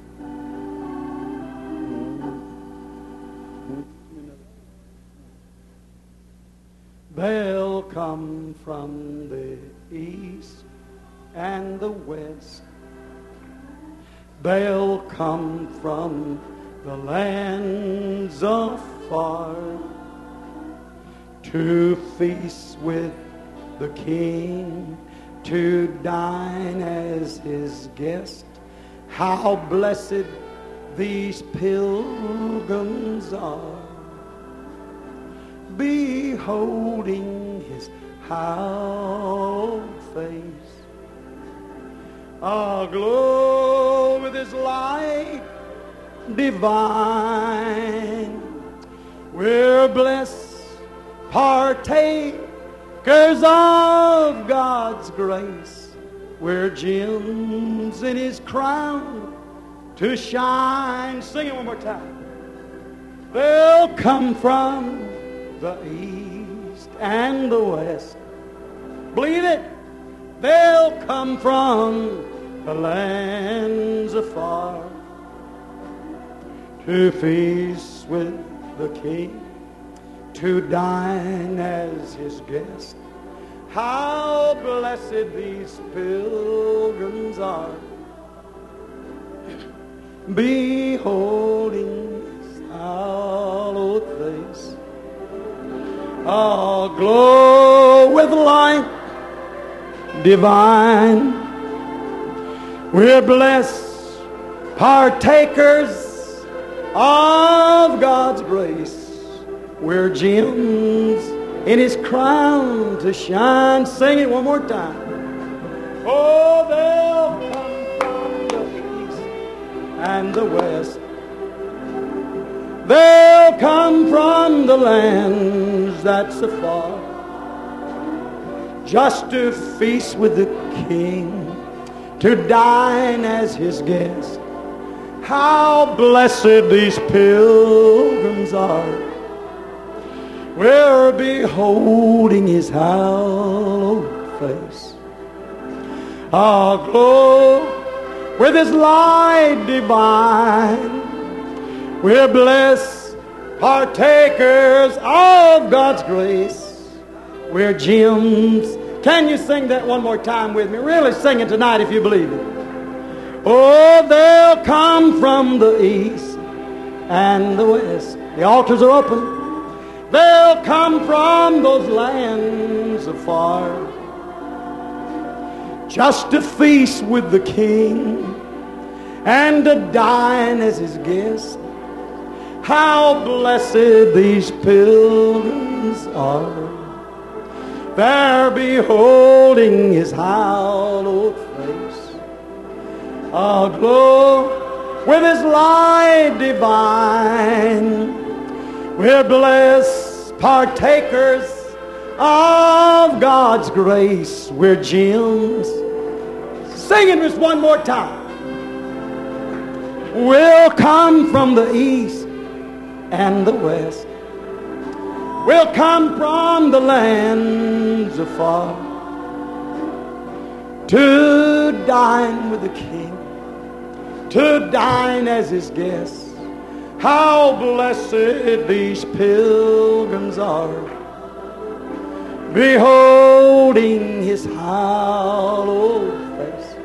They'll come from the east and the west. They'll come from the lands afar to feast with the King, to dine as his guest. How blessed these pilgrims are. beholding his hallowed face, aglow with his light divine. We're blessed partakers of God's grace. We're gems in his crown to shine. Sing it one more time. They'll come from the east and the west. Believe it. They'll come from the lands afar to feast with the King, to dine as his guest. How blessed these pilgrims are, beholding his hallowed face, aglow with light divine. We're blessed partakers of God's grace. We're gems in his crown to shine. Sing it one more time. Oh, they'll come from the east and the west. They'll come from the lands that's afar, just to feast with the King, to dine as his guest. How blessed these pilgrims are. We're beholding his hallowed face, aglow with his light divine. We're blessed partakers of God's grace. We're gems. Can you sing that one more time with me? Really sing it tonight if you believe it. Oh, they'll come from the east and the west. The altars are open. They'll come from those lands afar, just to feast with the King and to dine as his guest. How blessed these pilgrims are. They're beholding his hallowed face, aglow with his light divine. We're blessed partakers of God's grace. We're gems. Sing it just one more time. We'll come from the east and the west. We'll come from the lands afar to dine with the King, to dine as his guests. How blessed these pilgrims are, beholding his hallowed face,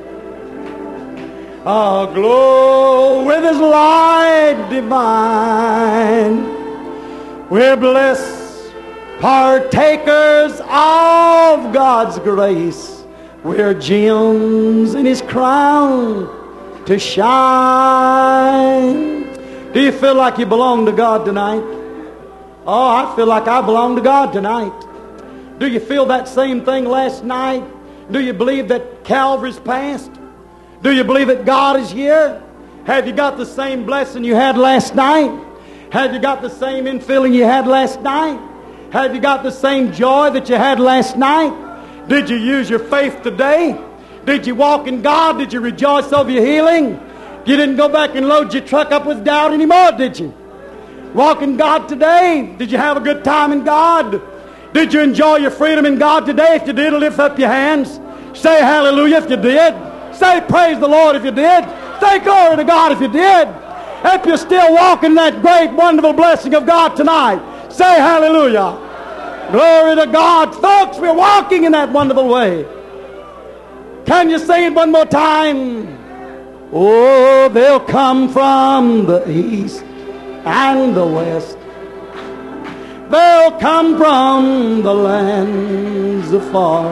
aglow with his light divine. We're blessed partakers of God's grace. We're gems in his crown to shine. Do you feel like you belong to God tonight? Oh, I feel like I belong to God tonight. Do you feel that same thing last night? Do you believe that Calvary's passed? Do you believe that God is here? Have you got the same blessing you had last night? Have you got the same infilling you had last night? Have you got the same joy that you had last night? Did you use your faith today? Did you walk in God? Did you rejoice over your healing? You didn't go back and load your truck up with doubt anymore, did you? Walk in God today. Did you have a good time in God? Did you enjoy your freedom in God today? If you did, lift up your hands. Say hallelujah if you did. Say praise the Lord if you did. Say glory to God if you did. If you're still walking in that great, wonderful blessing of God tonight, say hallelujah. Glory to God. Folks, we're walking in that wonderful way. Can you sing it one more time? Oh, they'll come from the east and the west. They'll come from the lands afar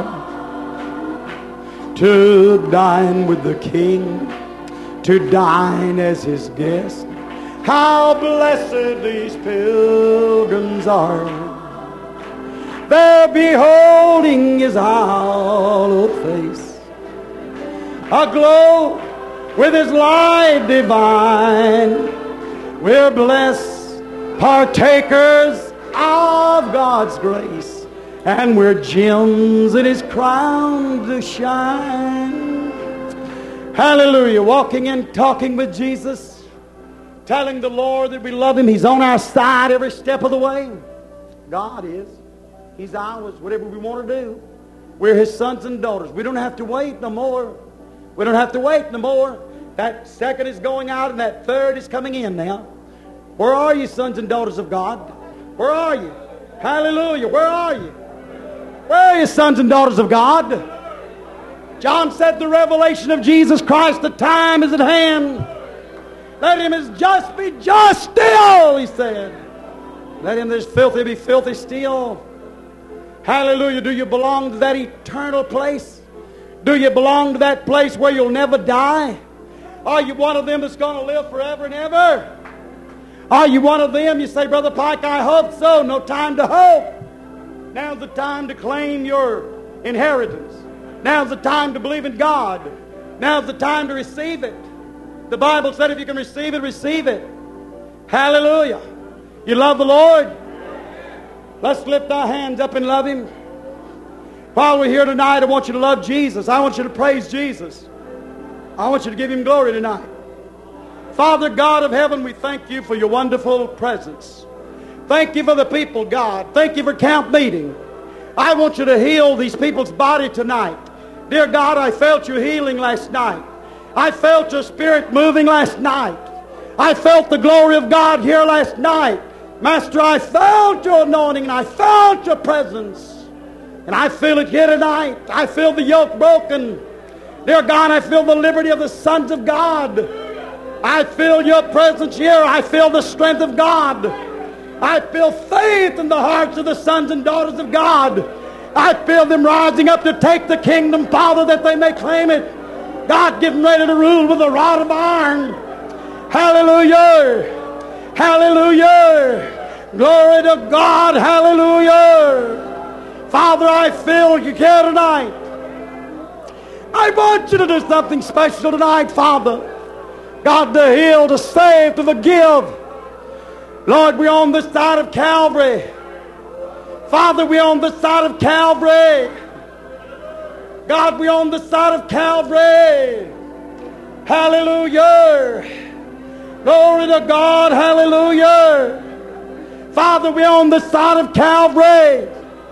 to dine with the King, to dine as his guest. How blessed these pilgrims are, there beholding his hallowed face, aglow with his light divine. We're blessed partakers of God's grace, and we're gems in his crown to shine. Hallelujah. Walking and talking with Jesus, telling the Lord that we love him. He's on our side every step of the way. God is. He's ours. Whatever we want to do, we're his sons and daughters. We don't have to wait no more. We don't have to wait no more. That second is going out and that third is coming in now. Where are you, sons and daughters of God? Where are you? Hallelujah. Where are you? Where are you, sons and daughters of God? John said the revelation of Jesus Christ, the time is at hand. Let him as just be just still, he said. Let him that is filthy be filthy still. Hallelujah. Do you belong to that eternal place? Do you belong to that place where you'll never die? Are you one of them that's going to live forever and ever? Are you one of them? You say, Brother Pike, I hope so. No time to hope. Now's the time to claim your inheritance. Now's the time to believe in God. Now's the time to receive it. The Bible said if you can receive it, receive it. Hallelujah. You love the Lord? Let's lift our hands up and love him. While we're here tonight, I want you to love Jesus. I want you to praise Jesus. I want you to give him glory tonight. Father God of heaven, we thank you for your wonderful presence. Thank you for the people, God. Thank you for camp meeting. I want you to heal these people's body tonight. Dear God, I felt your healing last night. I felt your spirit moving last night. I felt the glory of God here last night. Master, I felt your anointing and I felt your presence. And I feel it here tonight. I feel the yoke broken. Dear God, I feel the liberty of the sons of God. I feel your presence here. I feel the strength of God. I feel faith in the hearts of the sons and daughters of God. I feel them rising up to take the kingdom, Father, that they may claim it. God getting ready to rule with a rod of iron. Hallelujah. Hallelujah. Glory to God. Hallelujah. Father, I feel you here tonight. I want you to do something special tonight, Father. God, to heal, to save, to forgive. Lord, we're on this side of Calvary. Father, we're on this side of Calvary. God, we're on this side of Calvary. Hallelujah. Glory to God. Hallelujah. Father, we're on this side of Calvary.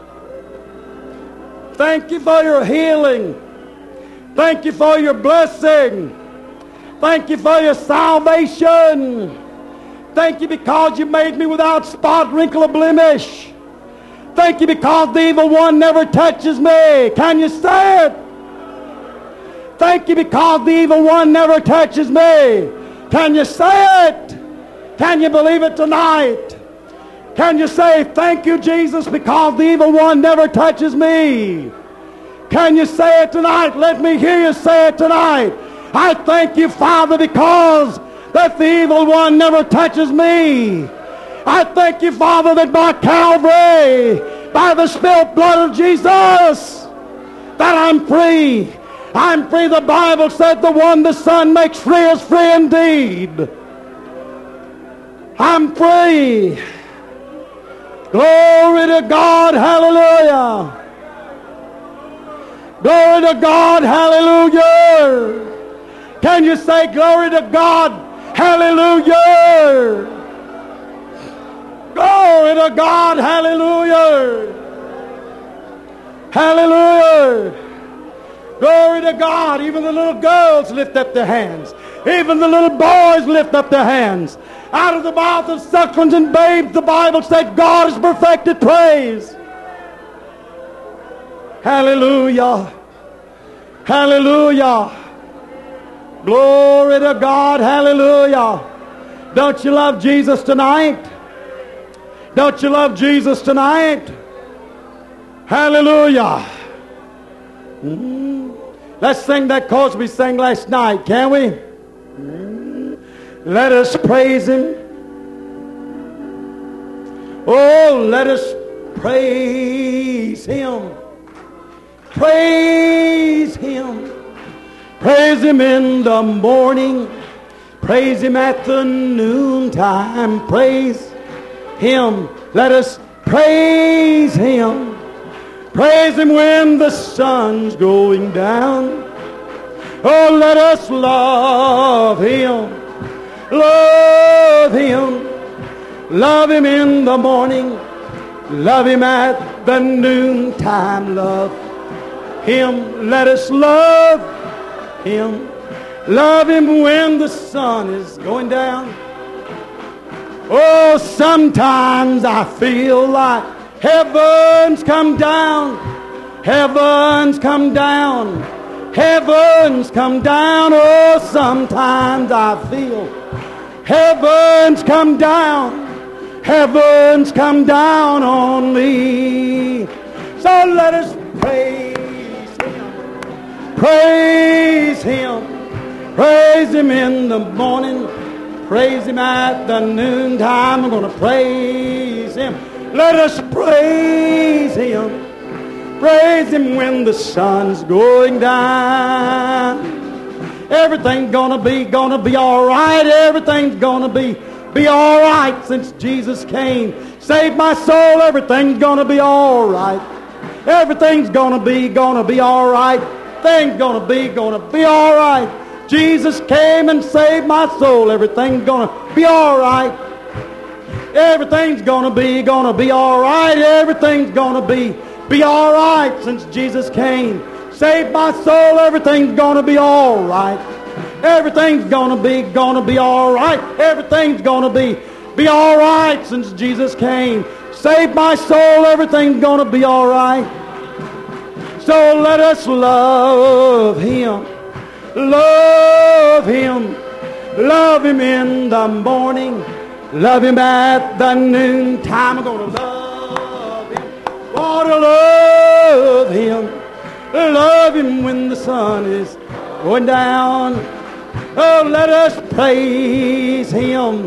Thank you for your healing. Thank you for your blessing. Thank you for your salvation. Thank you because you made me without spot, wrinkle, or blemish. Thank you because the evil one never touches me. Can you say it? Thank you because the evil one never touches me. Can you say it? Can you believe it tonight? Can you say, thank you, Jesus, because the evil one never touches me? Can you say it tonight? Let me hear you say it tonight. I thank you, Father, because that the evil one never touches me. I thank you, Father, that by Calvary, by the spilled blood of Jesus, that I'm free. I'm free. The Bible said the one the Son makes free is free indeed. I'm free. Glory to God. Hallelujah. Glory to God. Hallelujah. Can you say glory to God? Hallelujah. Glory to God. Hallelujah. Hallelujah. Glory to God. Even the little girls lift up their hands. Even the little boys lift up their hands. Out of the mouth of sucklings and babes, the Bible said, God has perfected praise. Hallelujah. Hallelujah. Glory to God. Hallelujah. Don't you love Jesus tonight? Don't you love Jesus tonight? Hallelujah. Mm. Let's sing that chorus we sang last night, can we? Mm. Let us praise him. Oh, let us praise Him. Praise Him. Praise Him in the morning. Praise Him at the noontime. Praise Him. Let us praise Him. Praise Him when the sun's going down. Oh, let us love Him. Love Him. Love Him in the morning. Love Him at the noontime. Love Him. Let us love Him. Love Him when the sun is going down. Oh, sometimes I feel like heaven's come down. Heaven's come down. Heaven's come down. Oh, sometimes I feel heaven's come down. Heaven's come down on me. So let us praise Him. Praise Him. Praise Him in the morning. Praise Him at the noontime. I'm going to praise Him. Let us praise Him. Praise Him when the sun's going down. Everything's going to be, going to be all right. Everything's going to be, be all right since Jesus came. Saved my soul. Everything's going to be all right. Everything's going to be, going to be all right. Things going to be, going to be all right. Jesus came and saved my soul. Everything's going to be all right. Everything's going to be, going to be all right. Everything's going to be, be all right since Jesus came. Saved my soul. Everything's going to be all right. Everything's going to be, going to be all right. Everything's going to be, be all right since Jesus came. Saved my soul. Everything's going to be all right. So let us love Him. Love Him. Love Him in the morning. Love Him at the noontime. I'm going to love Him. Want to love Him. Love Him when the sun is going down. Oh, let us praise Him.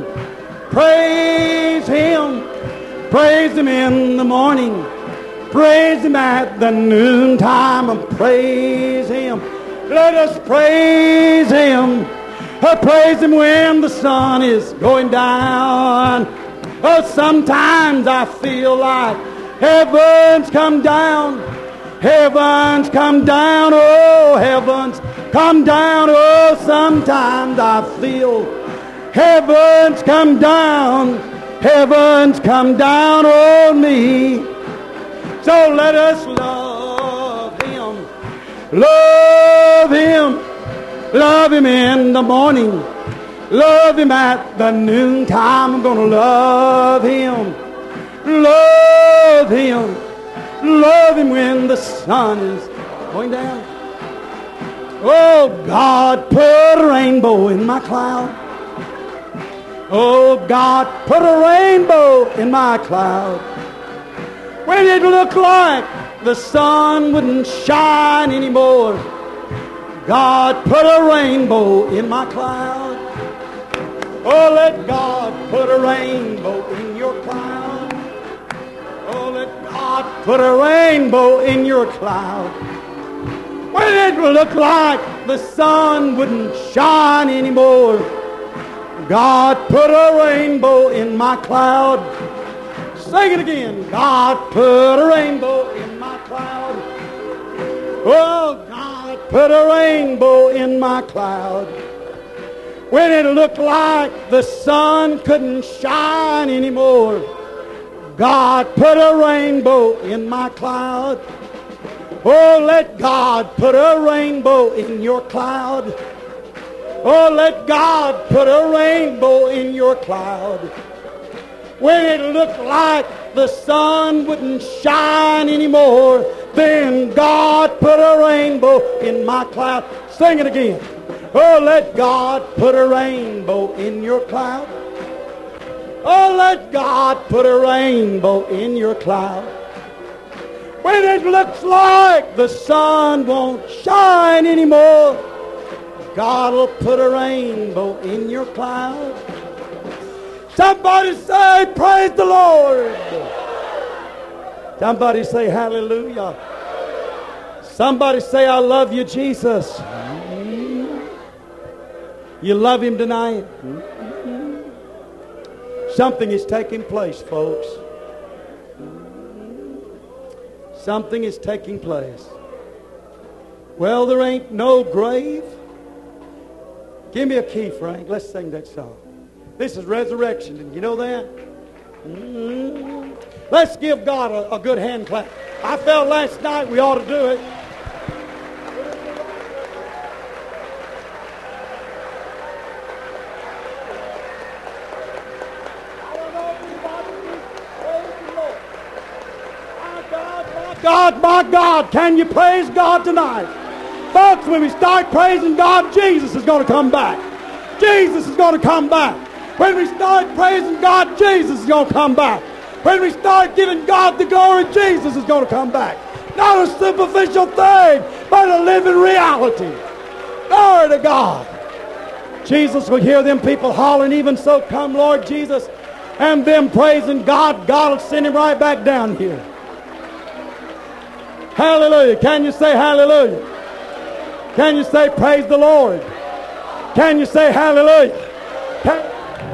Praise Him. Praise Him in the morning. Praise Him at the noontime. And praise Him. Let us praise Him. Oh, praise Him when the sun is going down. Oh, sometimes I feel like heaven's come down. Heaven's come down. Oh, heaven's come down. Oh, sometimes I feel heaven's come down. Heaven's come down on me. So let us love Him. Love Him. Love Him in the morning. Love Him at the noontime. I'm going to love Him. Love Him. Love Him when the sun is going down. Oh, God put a rainbow in my cloud. Oh, God put a rainbow in my cloud. When it looked like the sun wouldn't shine anymore, God put a rainbow in my cloud. Oh, let God put a rainbow in your cloud. Oh, let God put a rainbow in your cloud. When it looked like the sun wouldn't shine anymore, God put a rainbow in my cloud. Sing it again. God put a rainbow in my cloud. Oh, God put a rainbow in my cloud. When it looked like the sun couldn't shine anymore, God put a rainbow in my cloud. Oh, let God put a rainbow in your cloud. Oh, let God put a rainbow in your cloud. When it looked like the sun wouldn't shine anymore, then God put a rainbow in my cloud. Sing it again. Oh, let God put a rainbow in your cloud. Oh, let God put a rainbow in your cloud. When it looks like the sun won't shine anymore, God will put a rainbow in your cloud. Somebody say, praise the Lord. Somebody say hallelujah. Somebody say, I love you, Jesus. You love him tonight? Something is taking place, folks. Something is taking place. Well, there ain't no grave. Give me a key, Frank. Let's sing that song. This is resurrection. Did you know that? Mm-hmm. Let's give God a, a good hand clap. I felt last night we ought to do it. God, my God, can you praise God tonight? Folks, when we start praising God, Jesus is going to come back. Jesus is going to come back. When we start praising God, Jesus is going to come back. When we start giving God the glory, Jesus is going to come back. Not a superficial thing, but a living reality. Glory to God. Jesus will hear them people hollering, even so come Lord Jesus, and them praising God. God will send him right back down here. Hallelujah. Can you say hallelujah? Can you say praise the Lord? Can you say hallelujah? Can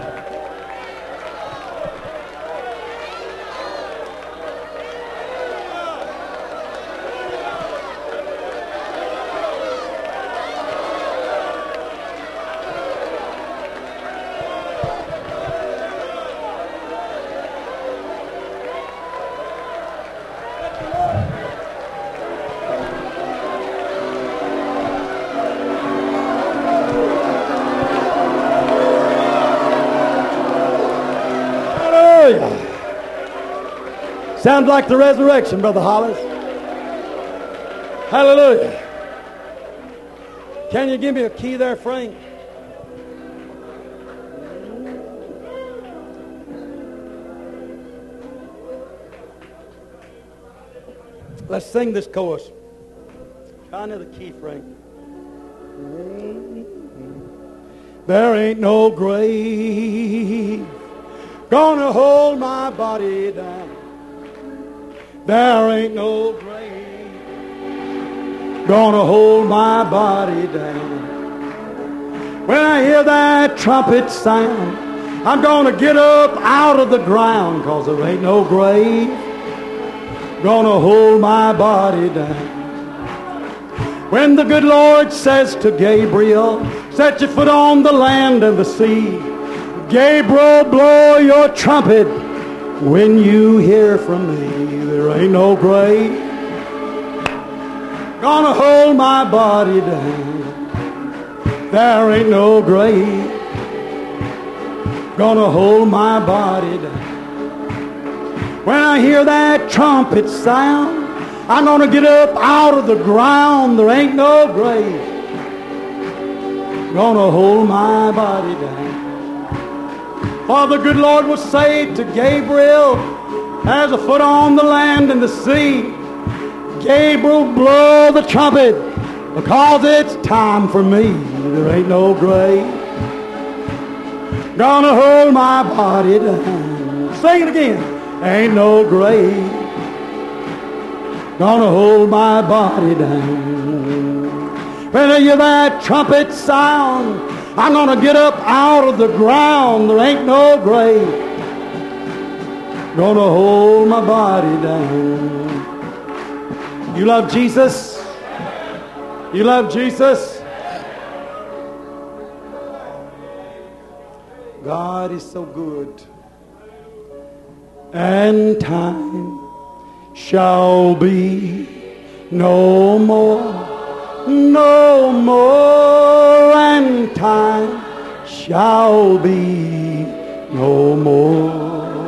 Sounds like the resurrection, Brother Hollis. Hallelujah. Can you give me a key there, Frank? Let's sing this chorus. Try another key, Frank. There ain't no grave gonna hold my body down. There ain't no grave gonna hold my body down. When I hear that trumpet sound, I'm gonna get up out of the ground, 'cause there ain't no grave gonna hold my body down. When the good Lord says to Gabriel, set your foot on the land and the sea, Gabriel, blow your trumpet when you hear from me. There ain't no grave gonna hold my body down. There ain't no grave gonna hold my body down. When I hear that trumpet sound, I'm gonna get up out of the ground. There ain't no grave gonna hold my body down. For the good Lord will say to Gabriel, has a foot on the land and the sea, Gabriel, blow the trumpet, because it's time for me. There ain't no grave gonna hold my body down. Sing it again. Ain't no grave gonna hold my body down. When I hear that trumpet sound, I'm gonna get up out of the ground. There ain't no grave gonna hold my body down. You love Jesus? You love Jesus? God is so good. And time shall be no more, no more, and time shall be no more.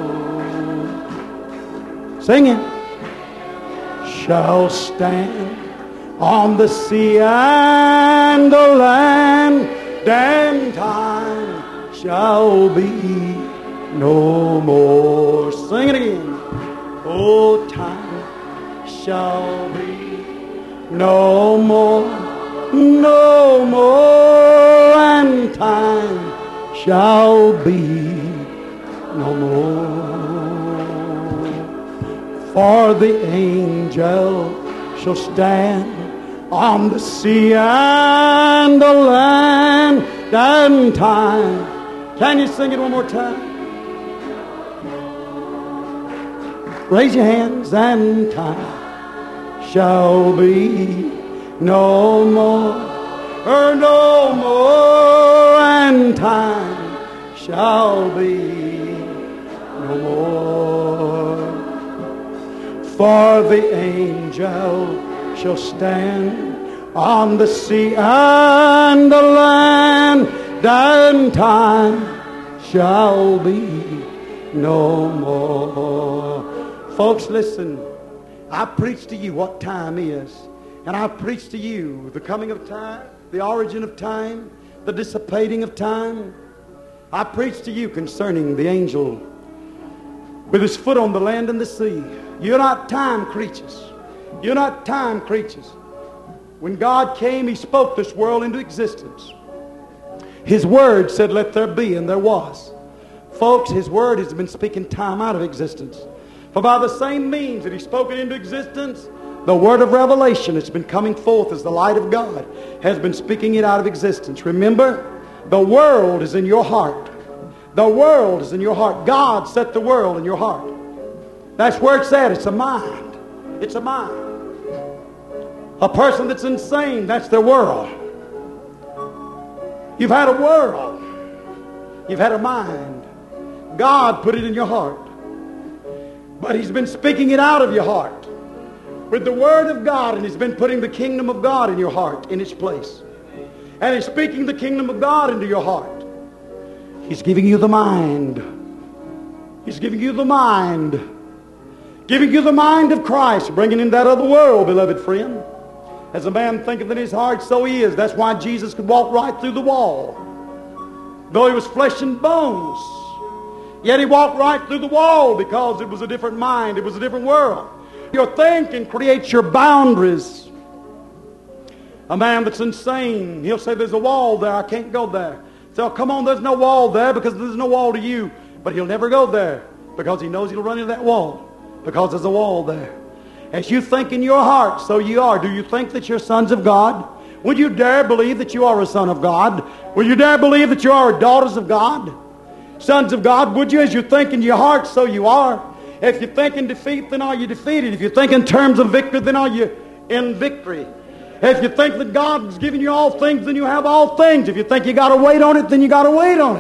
Sing it. Shall stand on the sea and the land, and time shall be no more. Sing it again. Oh, time shall be no more, no more, and time shall be no more. For the angel shall stand on the sea and the land and time. Can you sing it one more time? Raise your hands. And time shall be no more, or no more, and time shall be no more. For the angel shall stand on the sea and the land, and time shall be no more. Folks, listen. I preach to you what time is. And I preach to you the coming of time, the origin of time, the dissipating of time. I preach to you concerning the angel with his foot on the land and the sea. You're not time creatures. You're not time creatures. When God came, he spoke this world into existence. His word said, let there be, and there was. Folks, his word has been speaking time out of existence. For by the same means that he spoke it into existence, the word of revelation that's been coming forth as the light of God has been speaking it out of existence. Remember, the world is in your heart. The world is in your heart. God set the world in your heart. That's where it's at. It's a mind. It's a mind. A person that's insane, that's their world. You've had a world. You've had a mind. God put it in your heart. But he's been speaking it out of your heart with the word of God, and he's been putting the kingdom of God in your heart in its place. And he's speaking the kingdom of God into your heart. He's giving you the mind. He's giving you the mind. Giving you the mind of Christ, bringing in that other world, beloved friend. As a man thinketh in his heart, so he is. That's why Jesus could walk right through the wall. Though he was flesh and bones, yet he walked right through the wall because it was a different mind. It was a different world. Your thinking creates your boundaries. A man that's insane, he'll say, there's a wall there, I can't go there. So come on, there's no wall there because there's no wall to you. But he'll never go there because he knows he'll run into that wall because there's a wall there. As you think in your heart, so you are. Do you think that you're sons of God? Would you dare believe that you are a son of God? Will you dare believe that you are daughters of God? Sons of God, would you? As you think in your heart, so you are. If you think in defeat, then are you defeated? If you think in terms of victory, then are you in victory? If you think that God's given you all things, then you have all things. If you think you got to wait on it, then you got to wait on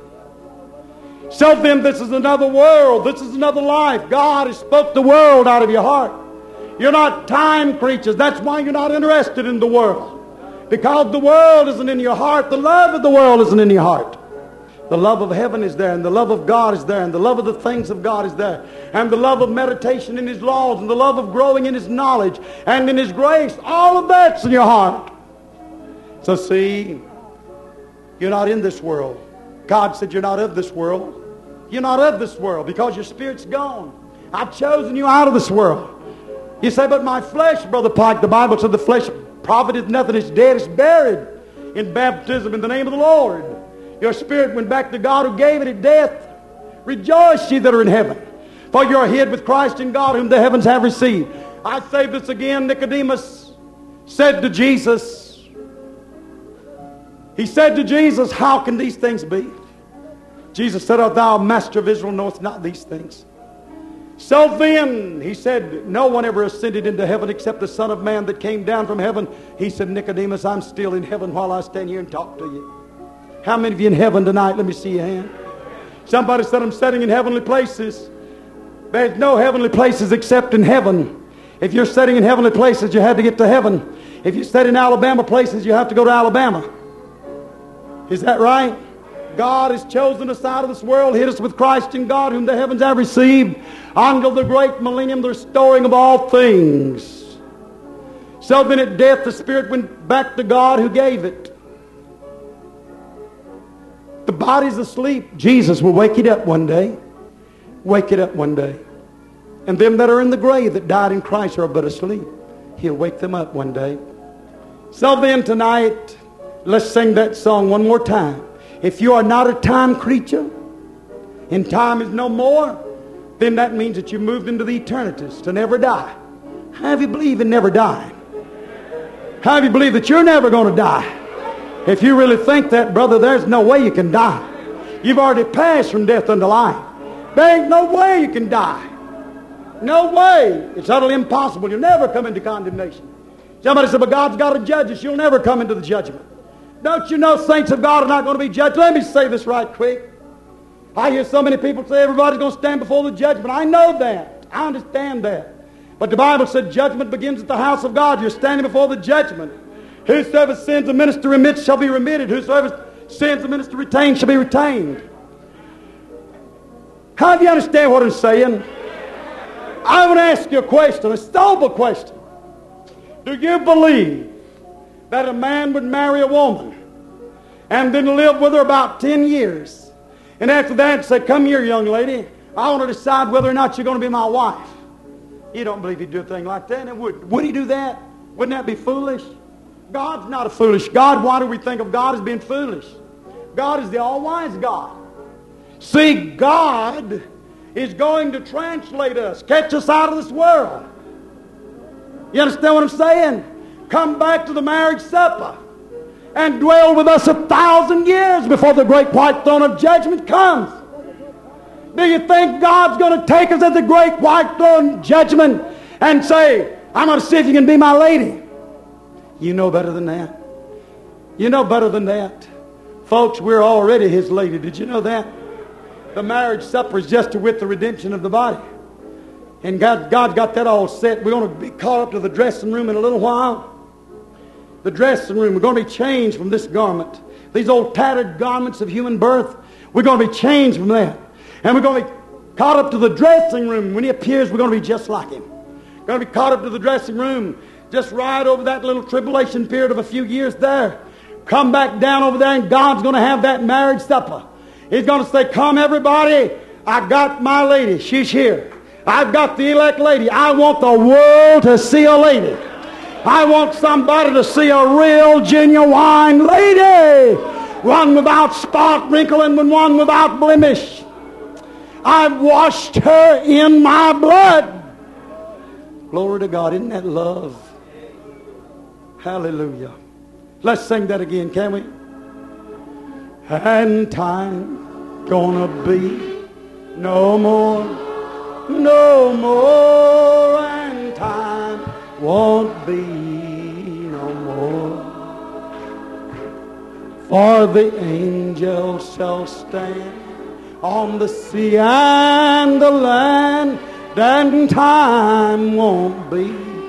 it. So then, this is another world. This is another life. God has spoke the world out of your heart. You're not time creatures. That's why you're not interested in the world. Because the world isn't in your heart. The love of the world isn't in your heart. The love of heaven is there, and the love of God is there, and the love of the things of God is there, and the love of meditation in his laws, and the love of growing in his knowledge and in his grace. All of that's in your heart. So see, you're not in this world. God said you're not of this world. You're not of this world because your spirit's gone. I've chosen you out of this world. You say, but my flesh, Brother Pike, the Bible said the flesh profiteth nothing. It's dead, it's buried in baptism in the name of the Lord. Your spirit went back to God who gave it at death. Rejoice, ye that are in heaven, for you are hid with Christ in God, whom the heavens have received. I say this again. Nicodemus said to Jesus, he said to Jesus, how can these things be? Jesus said, O thou master of Israel, knowest not these things. So then, he said, no one ever ascended into heaven except the Son of Man that came down from heaven. He said, Nicodemus, I'm still in heaven while I stand here and talk to you. How many of you in heaven tonight? Let me see your hand. Somebody said, I'm sitting in heavenly places. There's no heavenly places except in heaven. If you're sitting in heavenly places, you had to get to heaven. If you sit in Alabama places, you have to go to Alabama. Is that right? God has chosen us out of this world, hid us with Christ in God, whom the heavens have received, until the great millennium, the restoring of all things. So then at death, the Spirit went back to God who gave it. The body's asleep. Jesus will wake it up one day. Wake it up one day. And them that are in the grave that died in Christ are but asleep. He'll wake them up one day. So then tonight, let's sing that song one more time. If you are not a time creature, and time is no more, then that means that you moved into the eternities to never die. How do you believe in never dying? How do you believe that you're never going to die? If you really think that, brother, there's no way you can die. You've already passed from death unto life. There ain't no way you can die. No way. It's utterly impossible. You'll never come into condemnation. Somebody said, but God's got to judge us. You'll never come into the judgment. Don't you know saints of God are not going to be judged? Let me say this right quick. I hear so many people say everybody's going to stand before the judgment. I know that. I understand that. But the Bible said judgment begins at the house of God. You're standing before the judgment. Whosoever sins the minister remits shall be remitted. Whosoever sins the minister retains shall be retained. How do you understand what I'm saying? I want to ask you a question, a sober question. Do you believe that a man would marry a woman and then live with her about ten years? And after that say, come here, young lady, I want to decide whether or not you're going to be my wife. You don't believe he'd do a thing like that? And would, would he do that? Wouldn't that be foolish? God's not a foolish God. Why do we think of God as being foolish? God is the all-wise God. See, God is going to translate us, catch us out of this world. You understand what I'm saying? Come back to the marriage supper and dwell with us a thousand years before the great white throne of judgment comes. Do you think God's going to take us at the great white throne of judgment and say, I'm going to see if you can be my lady? You know better than that. You know better than that. Folks, we're already his lady. Did you know that? The marriage supper is just to wit the redemption of the body. And God, God got that all set. We're going to be caught up to the dressing room in a little while. The dressing room, we're going to be changed from this garment. These old tattered garments of human birth, we're going to be changed from that. And we're going to be caught up to the dressing room. When he appears, we're going to be just like him. We're going to be caught up to the dressing room, just right over that little tribulation period of a few years there. Come back down over there, and God's going to have that marriage supper. He's going to say, come everybody, I got my lady. She's here. I've got the elect lady. I want the world to see a lady. I want somebody to see a real, genuine lady. One without spot, wrinkle, and one without blemish. I've washed her in my blood. Glory to God. Isn't that love? Hallelujah. Let's sing that again, can we? And time gonna be no more, no more, and time won't be no more. For the angels shall stand on the sea and the land, and time won't be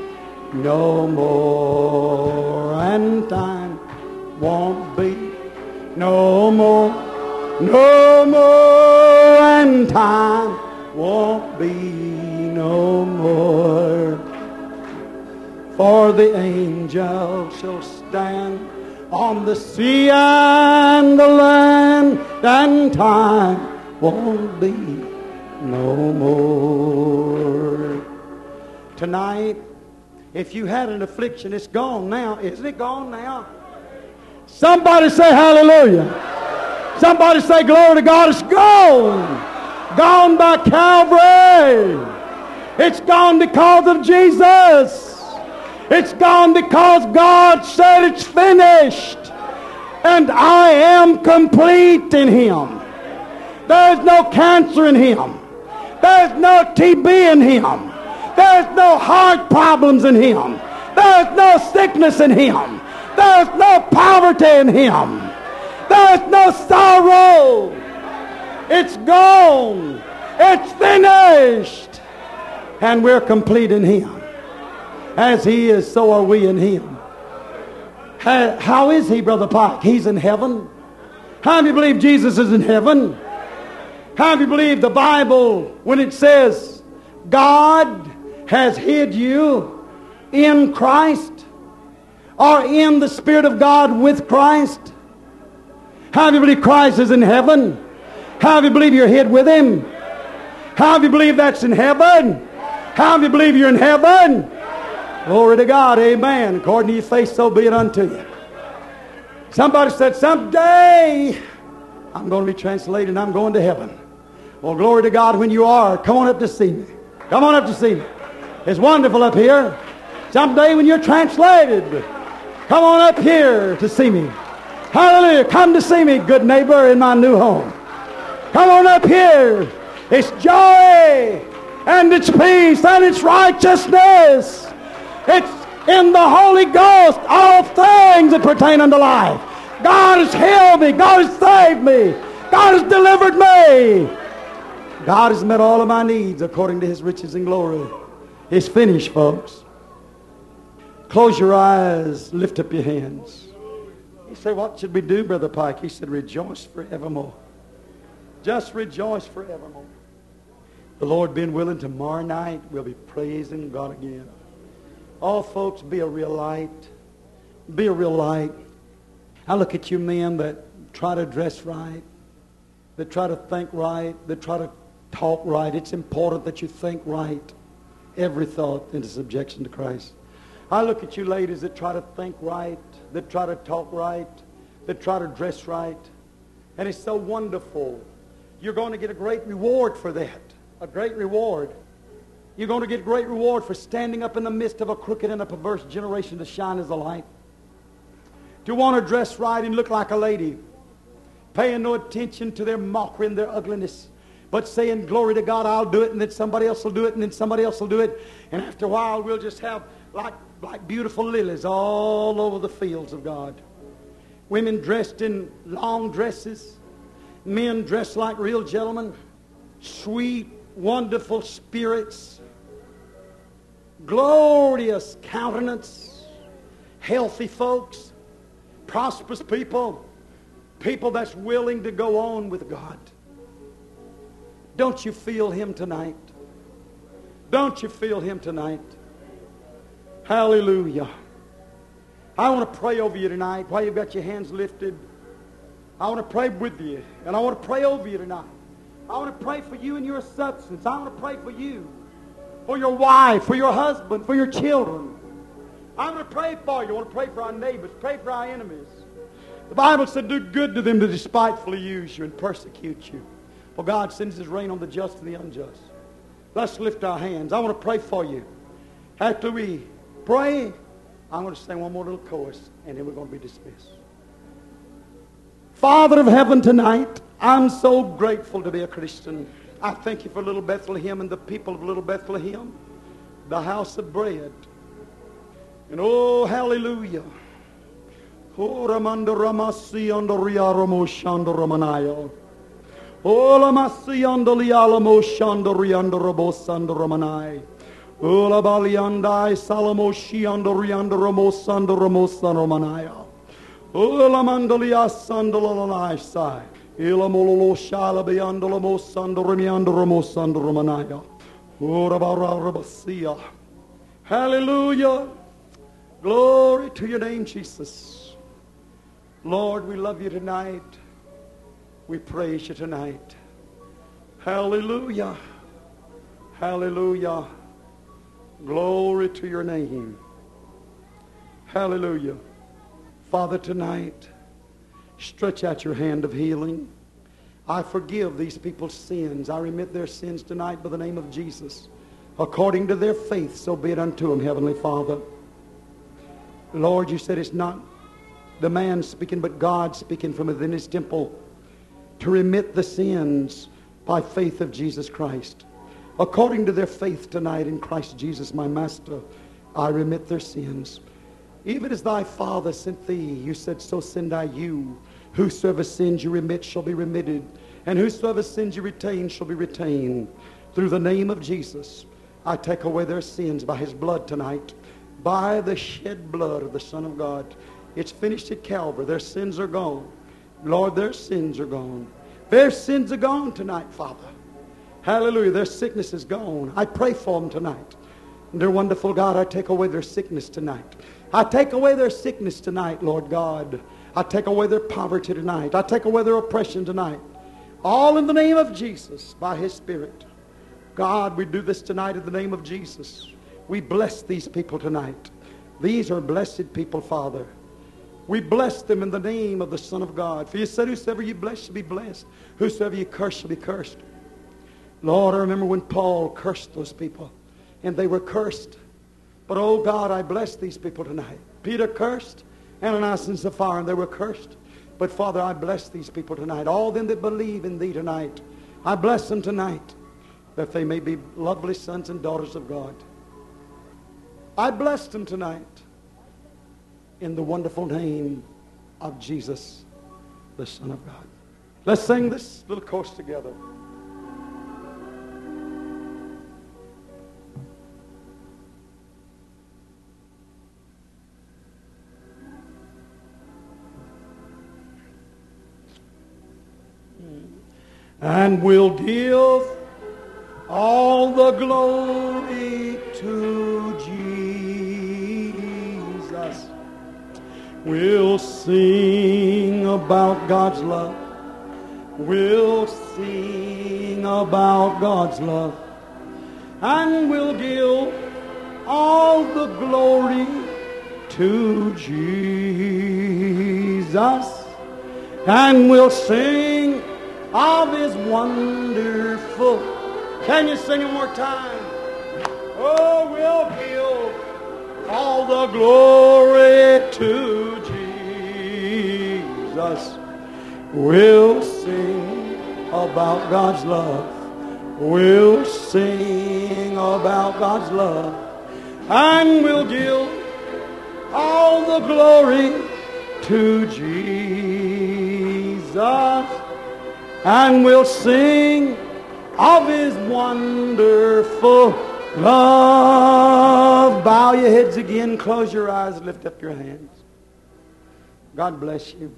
no more, and time won't be no more, no more, and time won't be no more. For the angels shall stand on the sea and the land, and time won't be no more. Tonight, if you had an affliction, it's gone now. Isn't it gone now? Somebody say hallelujah. Somebody say glory to God. It's gone. Gone by Calvary. It's gone because of Jesus. It's gone because God said it's finished. And I am complete in Him. There's no cancer in Him. There's no T B in Him. There's no heart problems in Him. There's no sickness in Him. There's no poverty in Him. There's no sorrow. It's gone. It's finished. And we're complete in Him. As He is, so are we in Him. How is He, Brother Pike? He's in heaven. How do you believe Jesus is in heaven? How do you believe the Bible when it says God has hid you in Christ, or in the Spirit of God with Christ? How do you believe Christ is in heaven? How do you believe you're hid with Him? How do you believe that's in heaven? How do you believe you're in heaven? Glory to God, amen. According to your faith, so be it unto you. Somebody said, someday I'm going to be translated and I'm going to heaven. Well, glory to God when you are. Come on up to see me. Come on up to see me. It's wonderful up here. Someday when you're translated, come on up here to see me. Hallelujah. Come to see me, good neighbor, in my new home. Come on up here. It's joy and it's peace and it's righteousness. It's in the Holy Ghost, all things that pertain unto life. God has healed me. God has saved me. God has delivered me. God has met all of my needs according to His riches and glory. It's finished, folks. Close your eyes. Lift up your hands. You say, what should we do, Brother Pike? He said, rejoice forevermore. Just rejoice forevermore. The Lord being willing, tomorrow night we'll be praising God again. Oh, folks, be a real light. Be a real light. I look at you men that try to dress right, that try to think right, that try to talk right. It's important that you think right. Every thought into subjection to Christ. I look at you ladies that try to think right, that try to talk right, that try to dress right. And it's so wonderful. You're going to get a great reward for that. A great reward. You're going to get great reward for standing up in the midst of a crooked and a perverse generation to shine as a light. To want to dress right and look like a lady, paying no attention to their mockery and their ugliness, but saying, glory to God, I'll do it, and then somebody else will do it, and then somebody else will do it. And after a while, we'll just have like, like beautiful lilies all over the fields of God. Women dressed in long dresses, men dressed like real gentlemen, sweet, wonderful spirits, glorious countenance, healthy folks, prosperous people, people that's willing to go on with God. Don't you feel Him tonight? Don't you feel Him tonight? Hallelujah. I want to pray over you tonight while you've got your hands lifted. I want to pray with you, and I want to pray over you tonight. I want to pray for you and your substance. I want to pray for you, for your wife, for your husband, for your children. I want to pray for you. I want to pray for our neighbors, pray for our enemies. The Bible said, do good to them that despitefully use you and persecute you. For God sends His rain on the just and the unjust. Let's lift our hands. I want to pray for you. After we pray, I'm going to sing one more little chorus, and then we're going to be dismissed. Father of heaven, tonight, I'm so grateful to be a Christian. I thank you for little Bethlehem and the people of little Bethlehem, the house of bread. And oh, hallelujah. Oh, Ramanda Ramasi and Riaramo Shanda Ramanaya. Oh, Lamasi and Lialamo Shanda Rianda Rabosanda Ramanai. Oh, La Baliandai Salamo Shianda Rianda Ramosanda Ramosanda Ramanaya. Oh, La Mandalia Sandalanai Sai. Ilamolo Shala Biandala Mosanda Remianda Ramosanda Ramanaya. Oh, Rabara Rabasia. Hallelujah. Glory to your name, Jesus. Lord, we love you tonight. We praise you tonight. Hallelujah. Hallelujah. Glory to your name. Hallelujah. Father, tonight, stretch out your hand of healing. I forgive these people's sins. I remit their sins tonight by the name of Jesus. According to their faith, so be it unto them, Heavenly Father. Lord, you said it's not the man speaking, but God speaking from within His temple to remit the sins by faith of Jesus Christ. According to their faith tonight in Christ Jesus, my Master, I remit their sins. Even as thy Father sent thee, you said, so send I you. Whosoever sins you remit shall be remitted, and whosoever sins you retain shall be retained. Through the name of Jesus, I take away their sins by His blood tonight. By the shed blood of the Son of God. It's finished at Calvary. Their sins are gone. Lord, their sins are gone. Their sins are gone tonight, Father. Hallelujah. Their sickness is gone. I pray for them tonight. And dear wonderful God, I take away their sickness tonight. I take away their sickness tonight, Lord God. I take away their poverty tonight. I take away their oppression tonight. All in the name of Jesus, by His Spirit. God, we do this tonight in the name of Jesus. We bless these people tonight. These are blessed people, Father. We bless them in the name of the Son of God. For you said, whosoever you bless shall be blessed. Whosoever you curse shall be cursed. Lord, I remember when Paul cursed those people, and they were cursed. But, oh God, I bless these people tonight. Peter cursed, Ananias and Sapphira, and they were cursed. But, Father, I bless these people tonight. All them that believe in Thee tonight, I bless them tonight, that they may be lovely sons and daughters of God. I bless them tonight in the wonderful name of Jesus, the Son of God. Let's sing this little chorus together. And we'll give all the glory to Jesus. We'll sing about God's love. We'll sing about God's love. And we'll give all the glory to Jesus. And we'll sing of His wonderful. Can you sing it one more time? Oh, we'll give all the glory to Jesus. We'll sing about God's love. We'll sing about God's love. And we'll give all the glory to Jesus. And we'll sing of His wonderful love. Bow your heads again, close your eyes, lift up your hands. God bless you.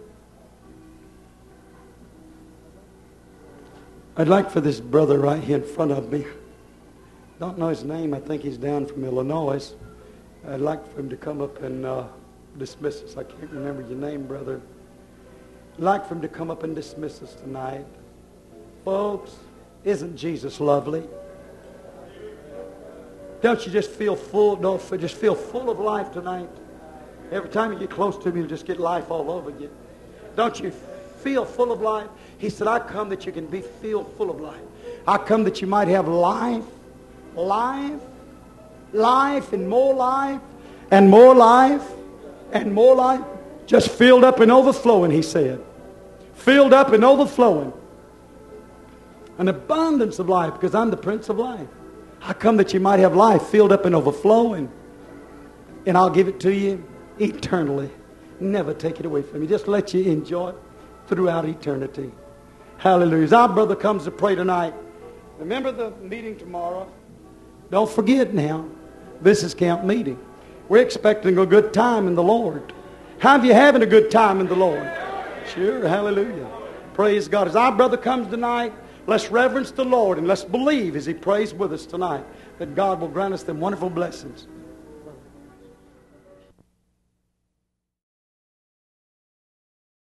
I'd like for this brother right here in front of me, don't know his name, I think he's down from Illinois. I'd like for him to come up and uh, dismiss us. I can't remember your name, brother. I'd like for him to come up and dismiss us tonight. Folks, isn't Jesus lovely? Don't you just feel full, don't just feel full of life tonight? Every time you get close to Him, you just get life all over you. Don't you feel full of life? He said, I come that you can be filled full of life. I come that you might have life, life, life, and more life, and more life, and more life. Just filled up and overflowing, He said. Filled up and overflowing. An abundance of life, because I'm the Prince of Life. I come that you might have life filled up and overflowing. And I'll give it to you eternally. Never take it away from you. Just let you enjoy it throughout eternity. Hallelujah. As our brother comes to pray tonight, remember the meeting tomorrow. Don't forget now, this is camp meeting. We're expecting a good time in the Lord. How are you having a good time in the Lord? Sure, hallelujah. Praise God. As our brother comes tonight, let's reverence the Lord and let's believe as he prays with us tonight that God will grant us them wonderful blessings.